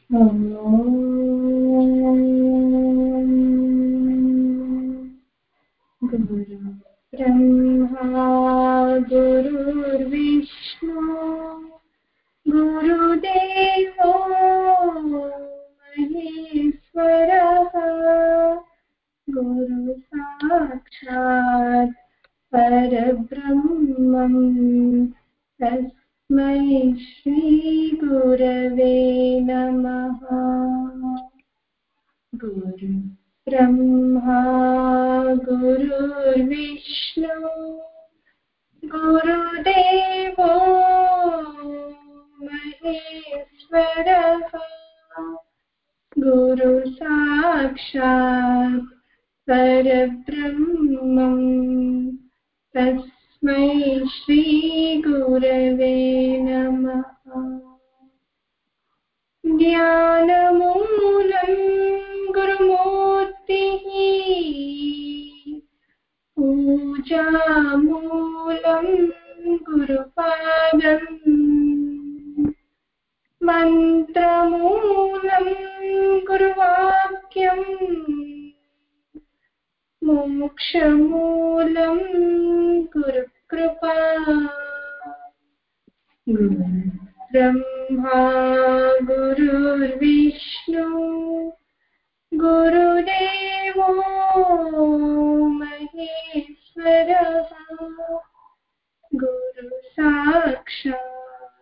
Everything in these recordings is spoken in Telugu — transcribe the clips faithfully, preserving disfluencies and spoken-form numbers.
गुरु ब्रह्मा गुरुर्विष्णु गुरुदेवो महेश्वरः गुरु साक्षात् परब्रह्मं तस्मै श्री गुरवे नमः। गुरु ब्रह्मा गुरुर्विष्णु गुरुदेवो महेश्वरः गुरु साक्षात् परब्रह्मं तस्मै श्री गुरवे नमः। ज्ञानमूलं गुरुमूर्तिः पूजामूलं गुरुपादम् मन्त्रमूलं गुरुवाक्यम् मोक्षमूलं गुरुकृपा। गुरु ब्रह्मा गुरुर्विष्णु गुरुदेवो महेश्वरः गुरु साक्षात्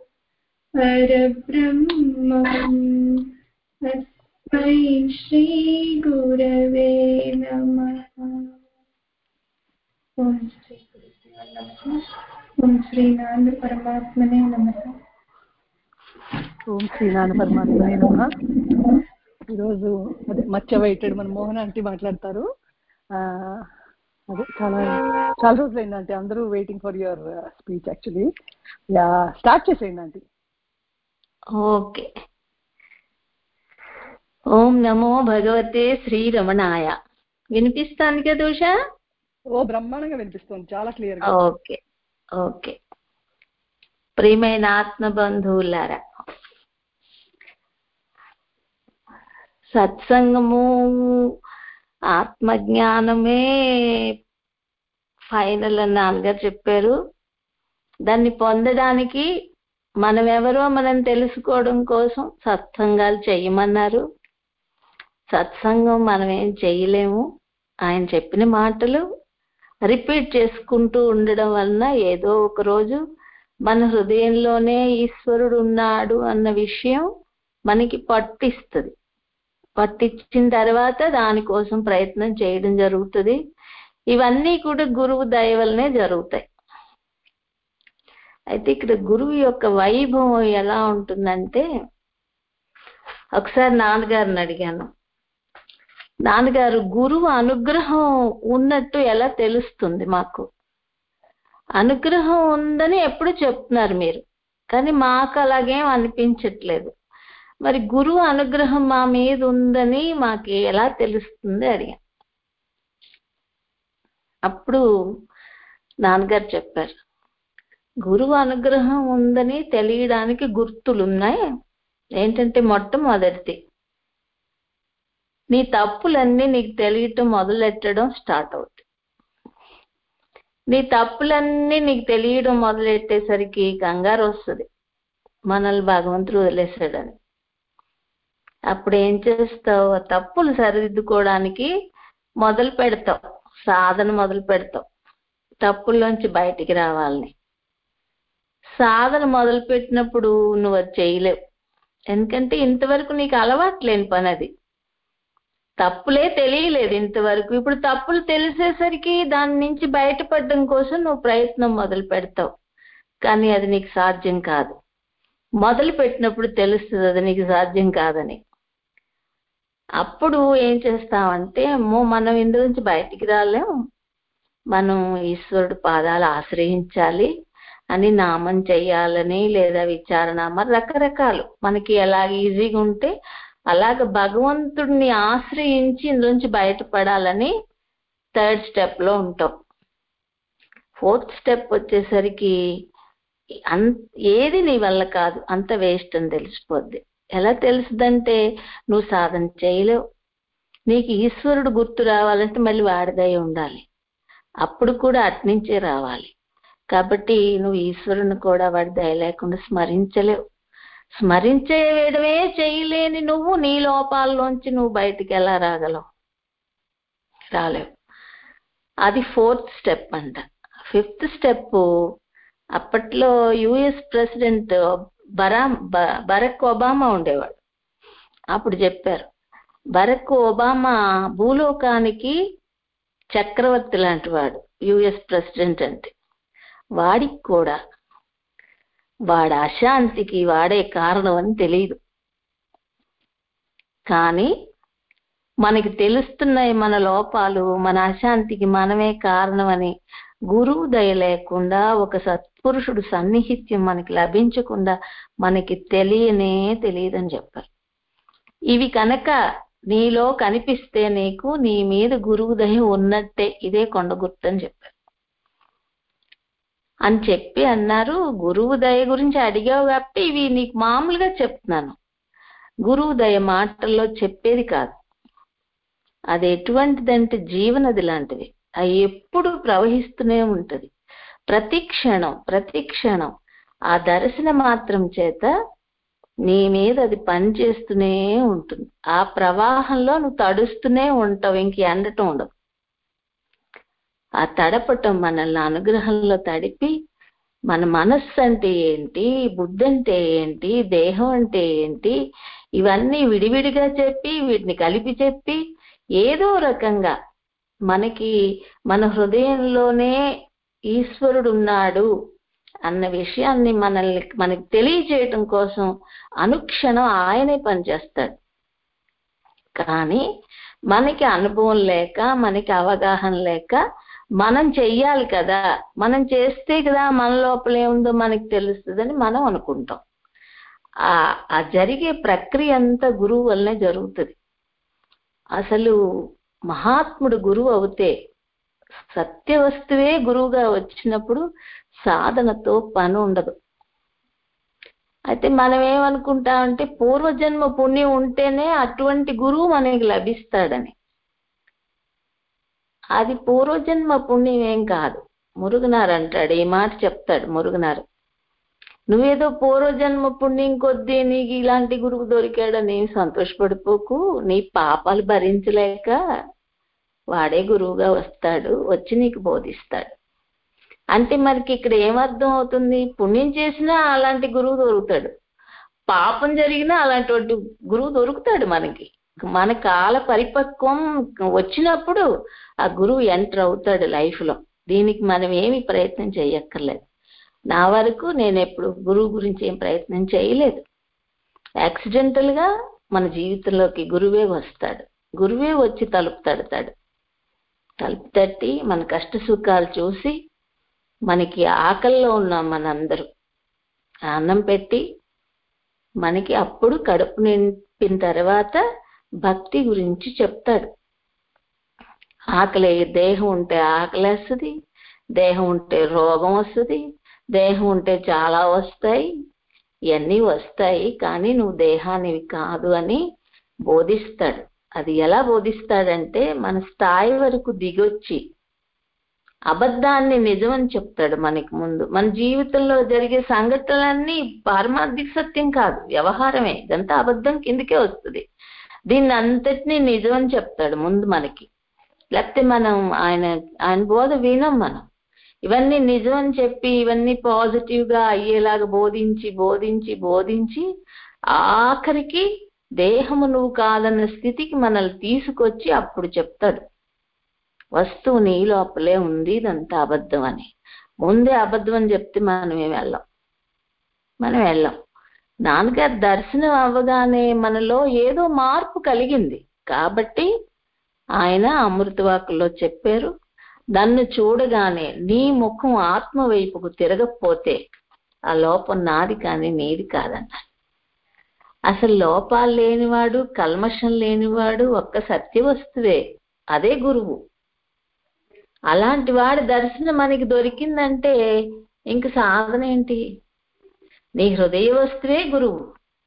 परब्रह्मं तस्मै श्री गुरवे नमः। ओम श्री गुरुभ्यो नमः। ओम श्री नारायण परमात्मने नमः। ఓం శ్రీనారాయణ పరమాత్మనే నమః. ఈరోజు అదే మచ్చ వెయిటెడ్ మన మోహన్ ఆంటీ మాట్లాడతారు. అదే చాలా చాలా రోజులు అయిందంటే అందరూ waiting for your speech. Actually ya start చేసేయండి ఆంటీ. ఓకే. ఓం నమో భగవతే శ్రీరమణాయ. వినిపిస్తాను కదా ఉషా? ఓ బ్రహ్మాండంగా వినిపిస్తుంది, చాలా క్లియర్ గా. Okay okay. ప్రియమైన ఆత్మ బంధువులారా, సత్సంగము ఆత్మజ్ఞానమే ఫైనల్ అని నాన్నగారు చెప్పారు. దాన్ని పొందడానికి మనం ఎవరో మనం తెలుసుకోవడం కోసం సత్సంగాలు చెయ్యమన్నారు. సత్సంగం మనం ఏం చెయ్యలేము. ఆయన చెప్పిన మాటలు రిపీట్ చేసుకుంటూ ఉండడం వలన ఏదో ఒక రోజు మన హృదయంలోనే ఈశ్వరుడు ఉన్నాడు అన్న విషయం మనకి పట్టిస్తుంది. పట్టించిన తర్వాత దానికోసం ప్రయత్నం చేయడం జరుగుతుంది. ఇవన్నీ కూడా గురువు దయ వల్లనే జరుగుతాయి. అయితే ఇక్కడ గురువు యొక్క వైభవం ఎలా ఉంటుందంటే, ఒకసారి నాన్నగారిని అడిగాను, నాన్నగారు గురువు అనుగ్రహం ఉన్నట్టు ఎలా తెలుస్తుంది మాకు? అనుగ్రహం ఉందని ఎప్పుడు చెప్తున్నారు మీరు, కానీ మాకు అలాగేం అనిపించట్లేదు. మరి గురువు అనుగ్రహం మా మీద ఉందని మాకు ఎలా తెలుస్తుంది అడిగా. అప్పుడు నాన్నగారు చెప్పారు, గురువు అనుగ్రహం ఉందని తెలియడానికి గుర్తులున్నాయి. ఏంటంటే మొట్టమొదటిది, నీ తప్పులన్నీ నీకు తెలియటం మొదలెట్టడం స్టార్ట్ అవుతుంది. నీ తప్పులన్నీ నీకు తెలియడం మొదలెట్టేసరికి కంగారు వస్తుంది, మనల్ని భగవంతుడు వదిలేశాడని. అప్పుడు ఏం చేస్తావు? ఆ తప్పులు సరిదిద్దుకోవడానికి మొదలు పెడతావు, సాధన మొదలు పెడతావు తప్పుల్లోంచి బయటికి రావాలని. సాధన మొదలు పెట్టినప్పుడు నువ్వు అది చేయలేవు, ఎందుకంటే ఇంతవరకు నీకు అలవాట్లేని పని అది. తప్పులే తెలియలేదు ఇంతవరకు. ఇప్పుడు తప్పులు తెలిసేసరికి దాని నుంచి బయటపడడం కోసం నువ్వు ప్రయత్నం మొదలు పెడతావు, కానీ అది నీకు సాధ్యం కాదు. మొదలు పెట్టినప్పుడు తెలుస్తుంది అది నీకు సాధ్యం కాదని. అప్పుడు ఏం చేస్తామంటే, అమ్మో మనం ఇందు నుంచి బయటికి రాలేం, మనం ఈశ్వరుడు పాదాలు ఆశ్రయించాలి అని నామం చెయ్యాలని, లేదా విచారణామా, రకరకాలు మనకి ఎలాగ ఈజీగా ఉంటే అలాగ భగవంతుడిని ఆశ్రయించి ఇందులోంచి బయటపడాలని థర్డ్ స్టెప్ లో ఉంటాం. ఫోర్త్ స్టెప్ వచ్చేసరికి అన్ ఏది నీ వల్ల కాదు, అంత వేస్ట్ అని తెలిసిపోద్ది. ఎలా తెలుసుదంటే నువ్వు సాధన చేయలేవు. నీకు ఈశ్వరుడు గుర్తు రావాలంటే మళ్ళీ వాడిదై ఉండాలి, అప్పుడు కూడా అట్నుంచే రావాలి. కాబట్టి నువ్వు ఈశ్వరుని కూడా వాడి దయ లేకుండా స్మరించలేవు. స్మరించేయడమే చేయలేని నువ్వు నీ లోపాల్లోంచి నువ్వు బయటికి ఎలా రాగలవు? రాలేవు. అది ఫోర్త్ స్టెప్ అంట. ఫిఫ్త్ స్టెప్, అప్పట్లో US president Barack Barack Obama ఉండేవాడు. అప్పుడు చెప్పారు, బరాక్ ఒబామా భూలోకానికి చక్రవర్తి లాంటి వాడు. యుఎస్ ప్రెసిడెంట్ అంటే వాడికి కూడా వాడి అశాంతికి వాడే కారణం అని తెలియదు. కానీ మనకి తెలుస్తున్నాయి మన లోపాలు, మన అశాంతికి మనమే కారణం అని. గురువు దయ లేకుండా, ఒక సత్పురుషుడు సన్నిహిత్యం మనకి లభించకుండా మనకి తెలియనే తెలియదని చెప్పారు. ఇవి కనుక నీలో కనిపిస్తే నీకు నీ మీద గురువు దయ ఉన్నట్టే, ఇదే కొండ గుర్తు అని చెప్పారు. అని చెప్పి అన్నారు, గురువు దయ గురించి అడిగావు కాబట్టి ఇవి నీకు మామూలుగా చెప్తున్నాను, గురువు దయ మాటల్లో చెప్పేది కాదు. అది ఎటువంటిదంటే జీవనది లాంటిది. అది ఎప్పుడు ప్రవహిస్తూనే ఉంటది. ప్రతి క్షణం ప్రతి క్షణం ఆ దర్శన మాత్రం చేత నీ మీద అది పనిచేస్తూనే ఉంటుంది. ఆ ప్రవాహంలో నువ్వు తడుస్తూనే ఉంటావు, ఇంక ఎండటం ఉండదు. ఆ తడపటం మనల్ని అనుగ్రహంలో తడిపి, మన మనస్సు అంటే ఏంటి, బుద్ధి అంటే ఏంటి, దేహం అంటే ఏంటి, ఇవన్నీ విడివిడిగా చెప్పి వీటిని కలిపి చెప్పి ఏదో రకంగా మనకి మన హృదయంలోనే ఈశ్వరుడు ఉన్నాడు అన్న విషయాన్ని మనల్ని మనకి తెలియజేయటం కోసం అనుక్షణం ఆయనే పనిచేస్తాడు. కానీ మనకి అనుభవం లేక, మనకి అవగాహన లేక మనం చెయ్యాలి కదా, మనం చేస్తే కదా మన లోపల ఏముందో మనకి తెలుస్తుందని మనం అనుకుంటాం. ఆ ఆ జరిగే ప్రక్రియ అంతా గురువు వల్లనే జరుగుతుంది. అసలు మహాత్ముడు గురువు అవుతే, సత్య వస్తువే గురువుగా వచ్చినప్పుడు సాధనతో పని ఉండదు. అయితే మనం ఏమనుకుంటామంటే పూర్వజన్మ పుణ్యం ఉంటేనే అటువంటి గురువు మనకి లభిస్తాడని. అది పూర్వజన్మ పుణ్యం ఏం కాదు. మురుగునారు అంటాడు, ఈ మాట చెప్తాడు మురుగునారు, నువ్వేదో పూర్వజన్మ పుణ్యం కొద్దీ నీకు ఇలాంటి గురువు దొరికాడని సంతోషపడిపోకు. నీ పాపాలు భరించలేక వాడే గురువుగా వస్తాడు, వచ్చి నీకు బోధిస్తాడు. అంటే మనకి ఇక్కడ ఏమర్థం అవుతుంది? పుణ్యం చేసినా అలాంటి గురువు దొరుకుతాడు, పాపం జరిగినా అలాంటి గురువు దొరుకుతాడు మనకి. మన కాల పరిపక్వం వచ్చినప్పుడు ఆ గురువు ఎంటర్ అవుతాడు లైఫ్ లో. దీనికి మనం ఏమి ప్రయత్నం చేయక్కర్లేదు. నా వరకు నేను ఎప్పుడు గురువు గురించి ఏం ప్రయత్నం చేయలేదు. యాక్సిడెంటల్ గా మన జీవితంలోకి గురువే వస్తాడు. గురువే వచ్చి తలుపు తడతాడు. తలుపు తట్టి మన కష్ట సుఖాలు చూసి, మనకి ఆకలిలో ఉన్నాం మనందరూ, అన్నం పెట్టి మనకి అప్పుడు కడుపు నింపిన తర్వాత భక్తి గురించి చెప్తాడు. ఆకలి, దేహం ఉంటే ఆకలి వస్తుంది, దేహం ఉంటే రోగం వస్తుంది, దేహం ఉంటే చాలా వస్తాయి, ఇవన్నీ వస్తాయి. కానీ నువ్వు దేహానివి కాదు అని బోధిస్తాడు. అది ఎలా బోధిస్తాడంటే మన స్థాయి వరకు దిగొచ్చి అబద్ధాన్ని నిజమని చెప్తాడు మనకి ముందు. మన జీవితంలో జరిగే సంఘటనలన్నీ పారమార్థిక సత్యం కాదు, వ్యవహారమే, ఇదంతా అబద్ధం కిందకే వస్తుంది. దీన్ని అంతటినీ నిజమని చెప్తాడు ముందు మనకి. లేకపోతే మనం ఆయన ఆయన బోధ వినం. మనం ఇవన్నీ నిజం అని చెప్పి ఇవన్నీ పాజిటివ్ గా అయ్యేలాగా బోధించి బోధించి బోధించి ఆఖరికి దేహము నువ్వు కాదన్న స్థితికి మనల్ని తీసుకొచ్చి అప్పుడు చెప్తాడు వస్తువు నీ లోపలే ఉంది, ఇదంతా అబద్ధం అని. ముందే అబద్ధం అని చెప్తే మనం ఏం వెళ్ళాం మనం వెళ్ళాం నాన్నగారు దర్శనం అవ్వగానే మనలో ఏదో మార్పు కలిగింది. కాబట్టి ఆయన అమృతవాకుల్లో చెప్పారు, నన్ను చూడగానే నీ ముఖం ఆత్మ వైపుకు తిరగకపోతే ఆ లోపం నాది కానీ నీది కాదన్నారు. అసలు లోపాలు లేనివాడు, కల్మషం లేనివాడు ఒక్క సత్య వస్తువే, అదే గురువు. అలాంటి వాడి దర్శనం మనకి దొరికిందంటే ఇంక సాధన ఏంటి? నీ హృదయ వస్తువే గురువు.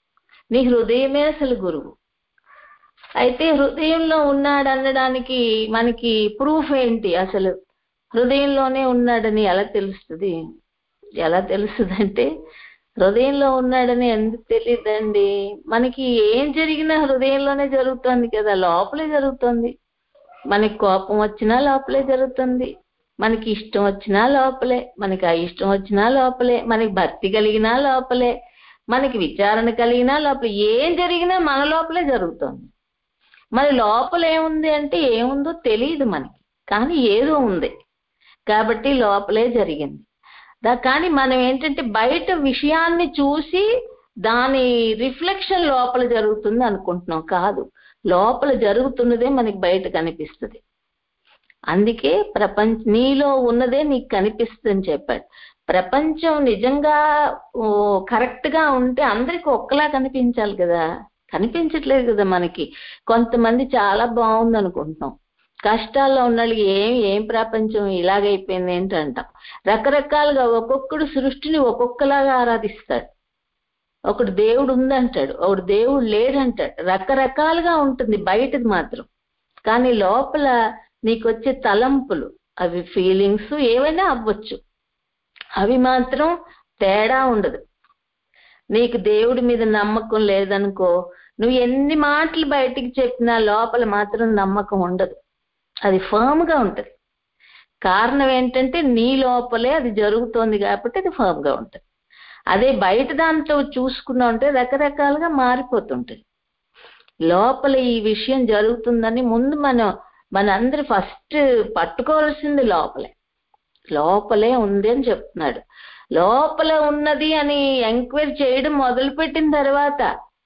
నీ హృదయమే అసలు గురువు. అయితే హృదయంలో ఉన్నాడు అనడానికి మనకి ప్రూఫ్ ఏంటి? అసలు హృదయంలోనే ఉన్నాడని ఎలా తెలుస్తుంది? ఎలా తెలుస్తుంది అంటే, హృదయంలో ఉన్నాడని ఎందుకు తెలియదండి? మనకి ఏం జరిగినా హృదయంలోనే జరుగుతుంది కదా, లోపలే జరుగుతుంది. మనకి కోపం వచ్చినా లోపలే జరుగుతుంది, మనకి ఇష్టం వచ్చినా లోపలే, మనకి అయిష్టం వచ్చినా లోపలే, మనకి భక్తి కలిగినా లోపలే, మనకి విచారణ కలిగినా లోపలే. ఏం జరిగినా మన లోపలే జరుగుతుంది. మరి లోపల ఏముంది అంటే ఏముందో తెలియదు మనకి, కానీ ఏదో ఉంది కాబట్టి లోపలే జరిగింది. దా కానీ మనం ఏంటంటే బయట విషయాన్ని చూసి దాని రిఫ్లెక్షన్ లోపల జరుగుతుంది అనుకుంటున్నాం. కాదు, లోపల జరుగుతున్నదే మనకి బయట కనిపిస్తుంది. అందుకే ప్రపంచ నీలో ఉన్నదే నీకు కనిపిస్తుంది చెప్పాడు. ప్రపంచం నిజంగా కరెక్ట్ గా ఉంటే అందరికి ఒక్కలా కనిపించాలి కదా, కనిపించట్లేదు కదా మనకి. కొంతమంది చాలా బాగుంది అనుకుంటున్నాం, కష్టాల్లో ఉన్న వాళ్ళకి ఏం ఏం ప్రపంచం ఇలాగైపోయింది ఏంటంటాం. రకరకాలుగా ఒక్కొక్కడు సృష్టిని ఒక్కొక్కలాగా ఆరాధిస్తాడు. ఒకడు దేవుడు ఉందంటాడు, ఒకడు దేవుడు లేడంటాడు. రకరకాలుగా ఉంటుంది బయటది మాత్రం, కానీ లోపల నీకు వచ్చే తలంపులు, అవి ఫీలింగ్స్ ఏవైనా అవ్వచ్చు, అవి మాత్రం తేడా ఉండదు. నీకు దేవుడి మీద నమ్మకం లేదనుకో, నువ్వు ఎన్ని మాటలు బయటికి చెప్పినా లోపల మాత్రం నమ్మకం ఉండదు, అది ఫర్మ్ గా ఉంటుంది. కారణం ఏంటంటే నీ లోపలే అది జరుగుతోంది కాబట్టి అది ఫర్మ్ గా ఉంటుంది. అదే బయట దాంట్లో చూసుకున్నా ఉంటే రకరకాలుగా మారిపోతుంటుంది. లోపల ఈ విషయం జరుగుతుందని ముందు మనం మనందరూ ఫస్ట్ పట్టుకోవాల్సింది లోపలే. లోపలే ఉంది అని చెప్తున్నాడు. లోపల ఉన్నది అని ఎంక్వైరీ చేయడం మొదలుపెట్టిన తర్వాత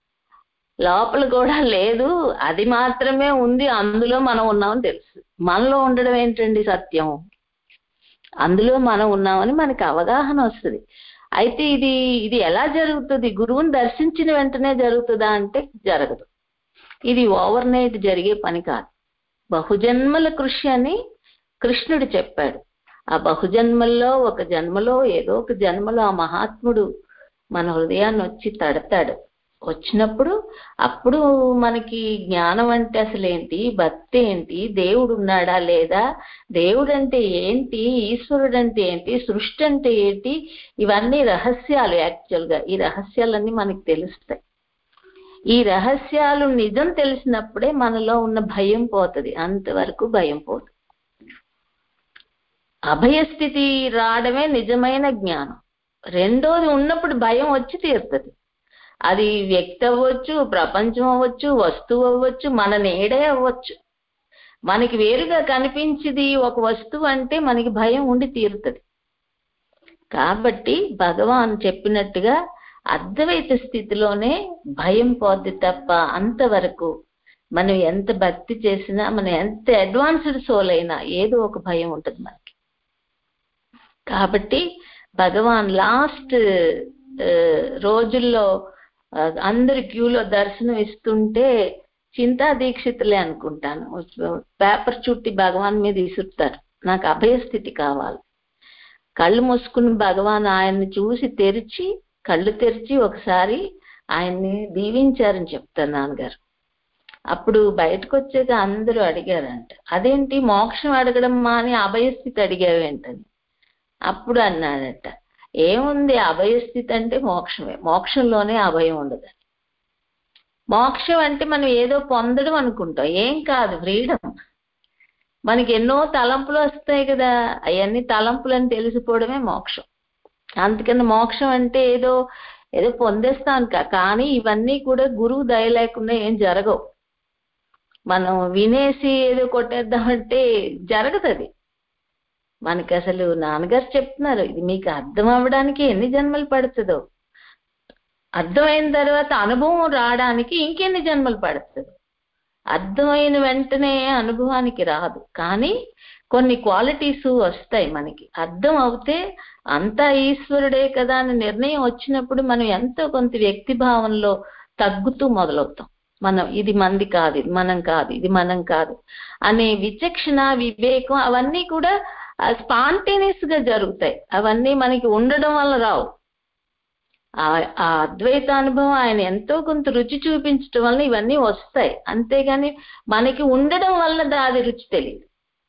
లోపల కూడా లేదు, అది మాత్రమే ఉంది, అందులో మనం ఉన్నామని తెలుసు. మనలో ఉండడం ఏంటండి సత్యం? అందులో మనం ఉన్నామని మనకి అవగాహన వస్తుంది. అయితే ఇది ఇది ఎలా జరుగుతుంది? గురువుని దర్శించిన వెంటనే జరుగుతుందా అంటే జరగదు. ఇది ఓవర్ నైట్ జరిగే పని కాదు. బహుజన్మల కృషి అని కృష్ణుడు చెప్పాడు. ఆ బహుజన్మల్లో ఒక జన్మలో ఏదో ఒక జన్మలో ఆ మహాత్ముడు మన హృదయాన్ని వచ్చి తడతాడు. వచ్చినప్పుడు అప్పుడు మనకి జ్ఞానం అంటే అసలు ఏంటి, భక్తి ఏంటి, దేవుడు ఉన్నాడా లేదా, దేవుడు అంటే ఏంటి, ఈశ్వరుడు అంటే ఏంటి, సృష్టి అంటే ఏంటి, ఇవన్నీ రహస్యాలు. యాక్చువల్గా ఈ రహస్యాలన్నీ మనకి తెలుస్తాయి. ఈ రహస్యాలు నిజం తెలిసినప్పుడే మనలో ఉన్న భయం పోతుంది, అంతవరకు భయం పోదు. అభయస్థితి రావడమే నిజమైన జ్ఞానం. రెండోది ఉన్నప్పుడు భయం వచ్చి తీరుతుంది. అది వ్యక్తి అవ్వచ్చు, ప్రపంచం అవ్వచ్చు, వస్తువు అవ్వచ్చు, మన నీడే అవ్వచ్చు. మనకి వేరుగా కనిపించింది ఒక వస్తువు అంటే మనకి భయం ఉండి తీరుతుంది. కాబట్టి భగవాన్ చెప్పినట్టుగా అద్వైత స్థితిలోనే భయం పోద్ది తప్ప అంతవరకు మనం ఎంత భక్తి చేసినా, మనం ఎంత అడ్వాన్స్డ్ సోల్ అయినా ఏదో ఒక భయం ఉంటుంది మనకి. కాబట్టి భగవాన్ లాస్ట్ రోజుల్లో అందరు క్యూలో దర్శనం ఇస్తుంటే చింతా దీక్షితులే అనుకుంటాను, పేపర్ చుట్టి భగవాన్ మీద ఇసురుతారు, నాకు అభయస్థితి కావాలి. కళ్ళు మూసుకుని భగవాన్ ఆయన్ని చూసి తెరిచి కళ్ళు తెరిచి ఒకసారి ఆయన్ని దీవించారని చెప్తారు నాన్నగారు. అప్పుడు బయటకు వచ్చాక అందరూ అడిగారంట, అదేంటి మోక్షం అడగడం మాని అభయస్థితి అడిగావేంటని. అప్పుడు అన్నాడట, ఏముంది అభయస్థితి అంటే మోక్షమే, మోక్షంలోనే అభయం ఉండదు. మోక్షం అంటే మనం ఏదో పొందడం అనుకుంటాం, ఏం కాదు, ఫ్రీడమ్. మనకి ఎన్నో తలంపులు వస్తాయి కదా, అవన్నీ తలంపులు అని తెలిసిపోవడమే మోక్షం. అందుకని మోక్షం అంటే ఏదో ఏదో పొందేస్తాను కా కానీ ఇవన్నీ కూడా గురువు దయ లేకుండా ఏం జరగవు. మనం వినేసి ఏదో కొట్టేద్దామంటే జరగదు. అది మనకి అసలు నాన్నగారు చెప్తున్నారు, ఇది మీకు అర్థం అవ్వడానికి ఎన్ని జన్మలు పడుతుందో, అర్థమైన తర్వాత అనుభవం రావడానికి ఇంకెన్ని జన్మలు పడుతుందో. అర్థమైన వెంటనే అనుభవానికి రాదు, కానీ కొన్ని క్వాలిటీస్ వస్తాయి మనకి. అర్థం అవుతే అంతా ఈశ్వరుడే కదా అని నిర్ణయం వచ్చినప్పుడు మనం ఎంతో కొంత వ్యక్తి భావంలో తగ్గుతూ మొదలవుతాం. మనం ఇది మంది కాదు, ఇది మనం కాదు, ఇది మనం కాదు అనే విచక్షణ, వివేకం అవన్నీ కూడా స్పాంటేనియస్ గా జరుగుతాయి. అవన్నీ మనకి ఉండడం వల్ల రావు. ఆ ఆ అద్వైత అనుభవం ఆయన ఎంతో కొంత రుచి చూపించడం వల్ల ఇవన్నీ వస్తాయి. అంతేగాని మనకి ఉండడం వల్ల అది రుచి తెలియదు.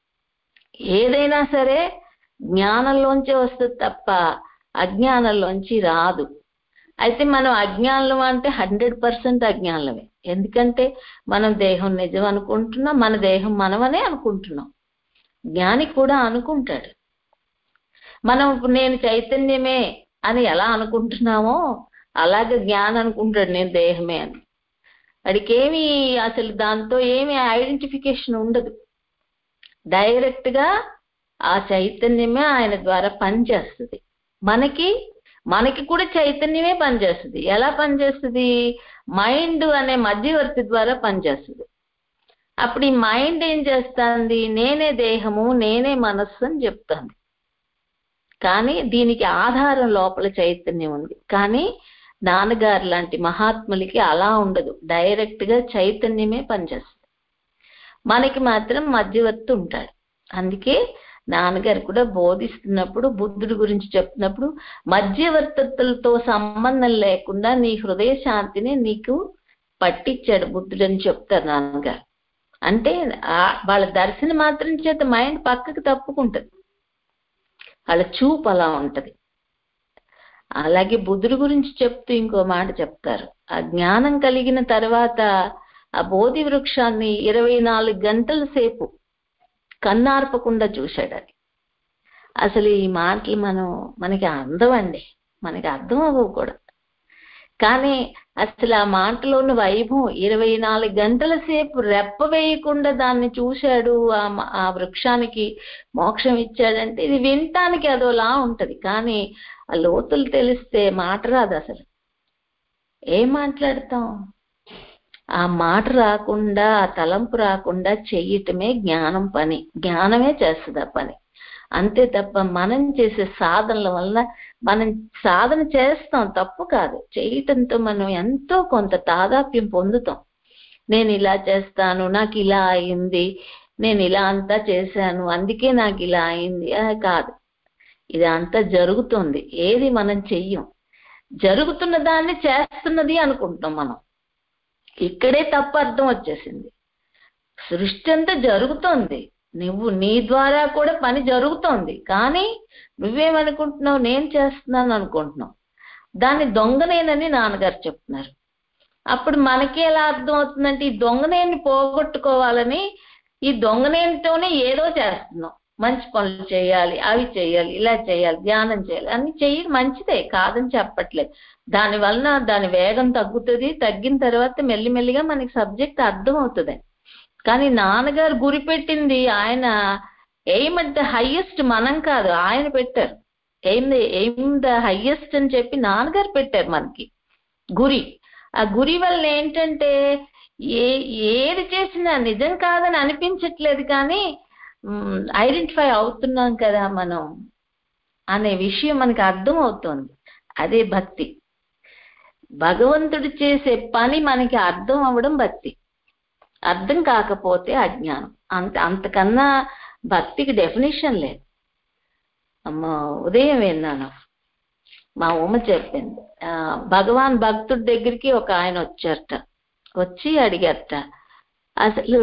ఏదైనా సరే జ్ఞానంలోంచి వస్తుంది తప్ప అజ్ఞానంలోంచి రాదు. అయితే మనం అజ్ఞానం అంటే హండ్రెడ్ పర్సెంట్ అజ్ఞానమే. ఎందుకంటే మనం దేహం నిజం అనుకుంటున్నాం, మన దేహం మనమనే అనుకుంటున్నాం. జ్ఞాని కూడా అనుకుంటాడు. మనం ఇప్పుడు నేను చైతన్యమే అని ఎలా అనుకుంటున్నామో అలాగే జ్ఞానం అనుకుంటాడు నేను దేహమే అని. వాడికి ఏమి అసలు దాంతో ఏమి ఐడెంటిఫికేషన్ ఉండదు. డైరెక్ట్ గా ఆ చైతన్యమే ఆయన ద్వారా పనిచేస్తుంది. మనకి మనకి కూడా చైతన్యమే పనిచేస్తుంది. ఎలా పనిచేస్తుంది? మైండ్ అనే మధ్యవర్తి ద్వారా పనిచేస్తుంది. అప్పుడు ఈ మైండ్ ఏం చేస్తుంది? నేనే దేహము, నేనే మనస్సు అని చెప్తుంది. కానీ దీనికి ఆధారం లోపల చైతన్యం ఉంది. కానీ నాన్నగారు లాంటి మహాత్ములకి అలా ఉండదు. డైరెక్ట్ గా చైతన్యమే పనిచేస్తుంది. మనకి మాత్రం మధ్యవర్తి ఉంటాడు. అందుకే నాన్నగారు కూడా బోధిస్తున్నప్పుడు బుద్ధుడి గురించి చెప్తున్నప్పుడు మధ్యవర్తులతో సంబంధం లేకుండా నీ హృదయ శాంతిని నీకు పట్టించాడు బుద్ధుడు అని చెప్తారు నాన్నగారు. అంటే వాళ్ళ దర్శనం మాత్రం చేత మైండ్ పక్కకి తప్పుకుంటది. వాళ్ళ చూపు అలా ఉంటది. అలాగే బుద్ధుడి గురించి చెప్తూ ఇంకో మాట చెప్తారు. ఆ జ్ఞానం కలిగిన తర్వాత ఆ బోధి వృక్షాన్ని ఇరవై నాలుగు గంటల సేపు కన్నార్పకుండా చూశాడు. అది అసలు ఈ మాటలు మనం మనకి అందవండి, మనకి అర్థం అవ్వవు కూడా. కానీ అసలు ఆ మాటలో ఉన్న వైభవం ఇరవై నాలుగు గంటల సేపు రెప్ప వేయకుండా దాన్ని చూశాడు. ఆ వృక్షానికి మోక్షం ఇచ్చాడంటే ఇది వినటానికి అదోలా ఉంటది. కానీ ఆ లోతులు తెలిస్తే మాట రాదు. అసలు ఏం మాట్లాడతాం? ఆ మాట రాకుండా, ఆ తలంపు రాకుండా చెయ్యటమే జ్ఞానం పని. జ్ఞానమే చేస్తుంది ఆ పని. అంతే తప్ప మనం చేసే సాధనల వల్ల మనం సాధన చేస్తాం, తప్పు కాదు. చేయటంతో మనం ఎంతో కొంత తాదాప్యం పొందుతాం. నేను ఇలా చేస్తాను, నాకు ఇలా అయింది, నేను ఇలా అంతా చేశాను అందుకే నాకు ఇలా అయింది కాదు. ఇదంతా జరుగుతుంది, ఏది మనం చెయ్యం. జరుగుతున్న దాన్ని చేస్తున్నది అనుకుంటున్నాం మనం. ఇక్కడే తప్పు అర్థం వచ్చేసింది. సృష్టి అంతా జరుగుతోంది, నువ్వు నీ ద్వారా కూడా పని జరుగుతోంది. కానీ నువ్వేమనుకుంటున్నావు? నేను చేస్తున్నాను అనుకుంటున్నావు. దాన్ని దొంగనేనని నాన్నగారు చెప్తున్నారు. అప్పుడు మనకి ఎలా అర్థం అవుతుందంటే ఈ దొంగనేని పోగొట్టుకోవాలని ఈ దొంగనేనితోనే ఏదో చేస్తున్నాం. మంచి పనులు చేయాలి, అవి చేయాలి, ఇలా చేయాలి, ధ్యానం చేయాలి, అన్ని చెయ్యి మంచిదే, కాదని చెప్పట్లేదు. దాని వలన దాని వేగం తగ్గుతుంది. తగ్గిన తర్వాత మెల్లిమెల్లిగా మనకి సబ్జెక్ట్ అర్థం అవుతుంది. కానీ నాన్నగారు గురి పెట్టింది, ఆయన ఎయిమ్ అట్ ద హైయెస్ట్ మనం కాదు, ఆయన పెట్టారు. ఎయిమ్ ఎయిమ్ ద హైయెస్ట్ అని చెప్పి నాన్నగారు పెట్టారు మనకి గురి. ఆ గురి వల్ల ఏంటంటే ఏ ఏది చేసినా నిజం కాదని అనిపించట్లేదు, కానీ ఐడెంటిఫై అవుతున్నాం కదా మనం అనే విషయం మనకి అర్థం అవుతుంది. అదే భక్తి. భగవంతుడు చేసే పని మనకి అర్థం అవ్వడం భక్తి. అర్థం కాకపోతే అజ్ఞానం. అంత అంతకన్నా భక్తికి డెఫినేషన్ లేదు. అమ్మ ఉదయం విన్నాను, మా ఉమ్మ చెప్పింది. ఆ భగవాన్ భక్తుడి దగ్గరికి ఒక ఆయన వచ్చారట. వచ్చి అడిగారట అసలు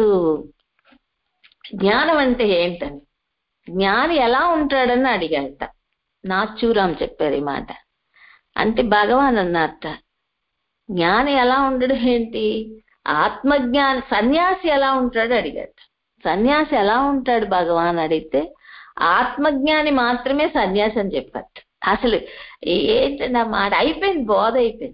జ్ఞానం అంటే ఏంటని. జ్ఞాని ఎలా ఉంటాడని అడిగారట. నాచూరాం చెప్పారు ఈ మాట. అంటే భగవాన్ అన్నారట, జ్ఞాని ఎలా ఉండడు ఏంటి, ఆత్మజ్ఞాని సన్యాసి ఎలా ఉంటాడు అడిగాడు. సన్యాసి ఎలా ఉంటాడు భగవాన్ అడిగితే ఆత్మజ్ఞాని మాత్రమే సన్యాసి అని చెప్పారు. అసలు ఏంటంటే ఆ మాట అయిపోయింది, బోధ అయిపోయింది.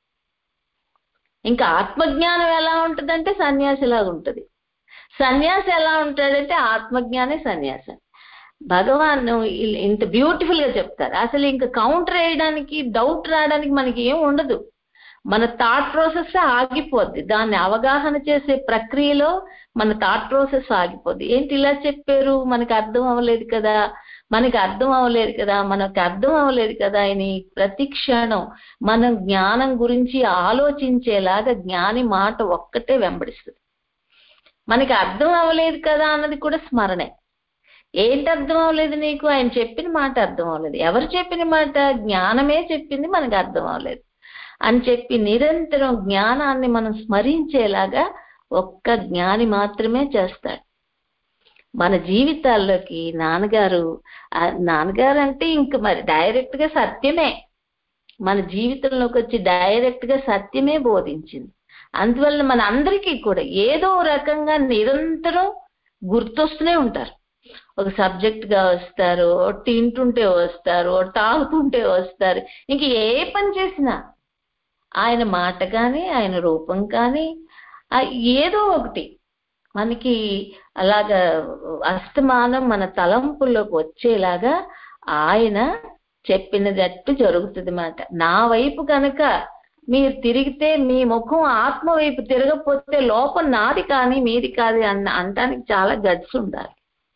ఇంకా ఆత్మజ్ఞానం ఎలా ఉంటుందంటే సన్యాసిలాగా ఉంటుంది. సన్యాసి ఎలా ఉంటాడంటే ఆత్మజ్ఞానే సన్యాసి. భగవాన్ ఇంత బ్యూటిఫుల్ గా చెప్తారు. అసలు ఇంకా కౌంటర్ వేయడానికి, డౌట్ రావడానికి మనకి ఏం ఉండదు. మన థాట్ ప్రాసెస్ ఆగిపోద్ది. దాన్ని అవగాహన చేసే ప్రక్రియలో మన థాట్ ప్రాసెస్ ఆగిపోద్ది. ఏంటి ఇలా చెప్పారు, మనకి అర్థం అవ్వలేదు కదా, మనకి అర్థం అవ్వలేదు కదా, మనకు అర్థం అవ్వలేదు కదా అని ప్రతి క్షణం మనం జ్ఞానం గురించి ఆలోచించేలాగా జ్ఞాని మాట ఒక్కటే వెంబడిస్తుంది. మనకి అర్థం అవ్వలేదు కదా అన్నది కూడా స్మరణే. ఏంటి అర్థం అవ్వలేదు నీకు? ఆయన చెప్పిన మాట అర్థం అవ్వలేదు. ఎవరు చెప్పిన మాట? జ్ఞానమే చెప్పింది, మనకు అర్థం అవ్వలేదు అని చెప్పి నిరంతరం జ్ఞానాన్ని మనం స్మరించేలాగా ఒక్క జ్ఞాని మాత్రమే చేస్తాడు. మన జీవితాల్లోకి నాన్నగారు నాన్నగారు అంటే ఇంక మరి డైరెక్ట్ గా సత్యమే మన జీవితంలోకి వచ్చి డైరెక్ట్ గా సత్యమే బోధించింది. అందువల్ల మన అందరికీ కూడా ఏదో రకంగా నిరంతరం గుర్తొస్తూనే ఉంటారు. ఒక సబ్జెక్ట్ గా వస్తారు, తింటుంటే వస్తారు, తాగుతుంటే వస్తారు. ఇంక ఏ పని చేసినా ఆయన మాట కానీ ఆయన రూపం కానీ ఏదో ఒకటి మనకి అలాగా అస్తమానం మన తలంపుల్లోకి వచ్చేలాగా ఆయన చెప్పినదట్టు జరుగుతుంది మాట. నా వైపు కనుక మీరు తిరిగితే మీ ముఖం ఆత్మ వైపు తిరగకపోతే లోపం నాది కానీ మీది కాదు అన్న అంటానికి చాలా గట్స్ ఉండాలి.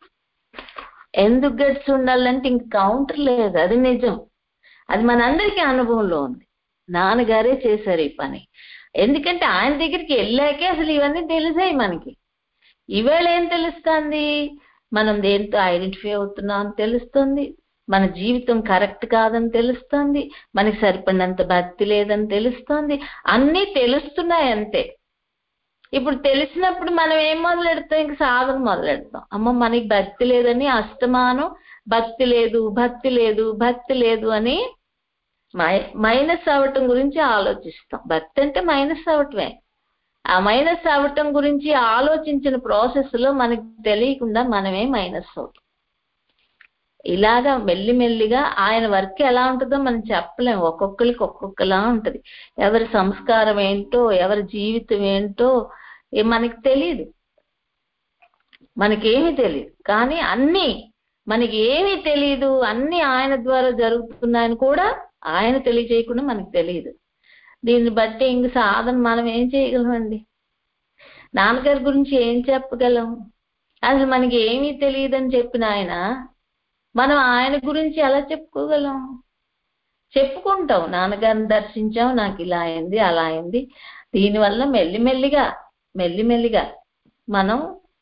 ఎందుకు గట్స్ ఉండాలంటే ఇంక కౌంటర్ లేదు, అది నిజం. అది మనందరికీ అనుభవంలో ఉంది. నాన్నగారే చేశారు ఈ పని. ఎందుకంటే ఆయన దగ్గరికి వెళ్ళాకే అసలు ఇవన్నీ తెలిసాయి మనకి. ఈవేళ ఏం తెలుస్తుంది? మనం దేంతో ఐడెంటిఫై అవుతున్నాం అని తెలుస్తుంది, మన జీవితం కరెక్ట్ కాదని తెలుస్తుంది, మనకి సరిపడినంత భక్తి లేదని తెలుస్తుంది. అన్నీ తెలుస్తున్నాయి అంతే. ఇప్పుడు తెలిసినప్పుడు మనం ఏం మొదలెడతాం? ఇంక సాధన మొదలెడతాం. అమ్మ మనకి భక్తి లేదని అస్తమానం భక్తి లేదు భక్తి లేదు భక్తి లేదు అని మై మైనస్ అవ్వటం గురించి ఆలోచిస్తాం. భక్తి అంటే మైనస్ అవ్వటమే. ఆ మైనస్ అవ్వటం గురించి ఆలోచించిన ప్రాసెస్ లో మనకి తెలియకుండా మనమే మైనస్ అవుతాం. ఇలాగా మెల్లిమెల్లిగా ఆయన వర్క్ ఎలా ఉంటుందో మనం చెప్పలేం. ఒక్కొక్కరికి ఒక్కొక్కలా ఉంటది. ఎవరి సంస్కారం ఏంటో ఎవరి జీవితం ఏంటో మనకి తెలియదు, మనకేమీ తెలియదు. కానీ అన్నీ మనకి ఏమీ తెలియదు, అన్నీ ఆయన ద్వారా జరుగుతున్నాయని కూడా ఆయన తెలియజేయకుండా మనకు తెలియదు. దీన్ని బట్టి ఇంక సాధన మనం ఏం చేయగలమండి? నాన్నగారి గురించి ఏం చెప్పగలం? అసలు మనకి ఏమీ తెలియదని చెప్పిన ఆయన మనం ఆయన గురించి ఎలా చెప్పుకోగలం? చెప్పుకుంటాం, నాన్నగారిని దర్శించాం, నాకు ఇలా అయింది అలా అయింది. దీనివల్ల మెల్లిమెల్లిగా మెల్లిమెల్లిగా మనం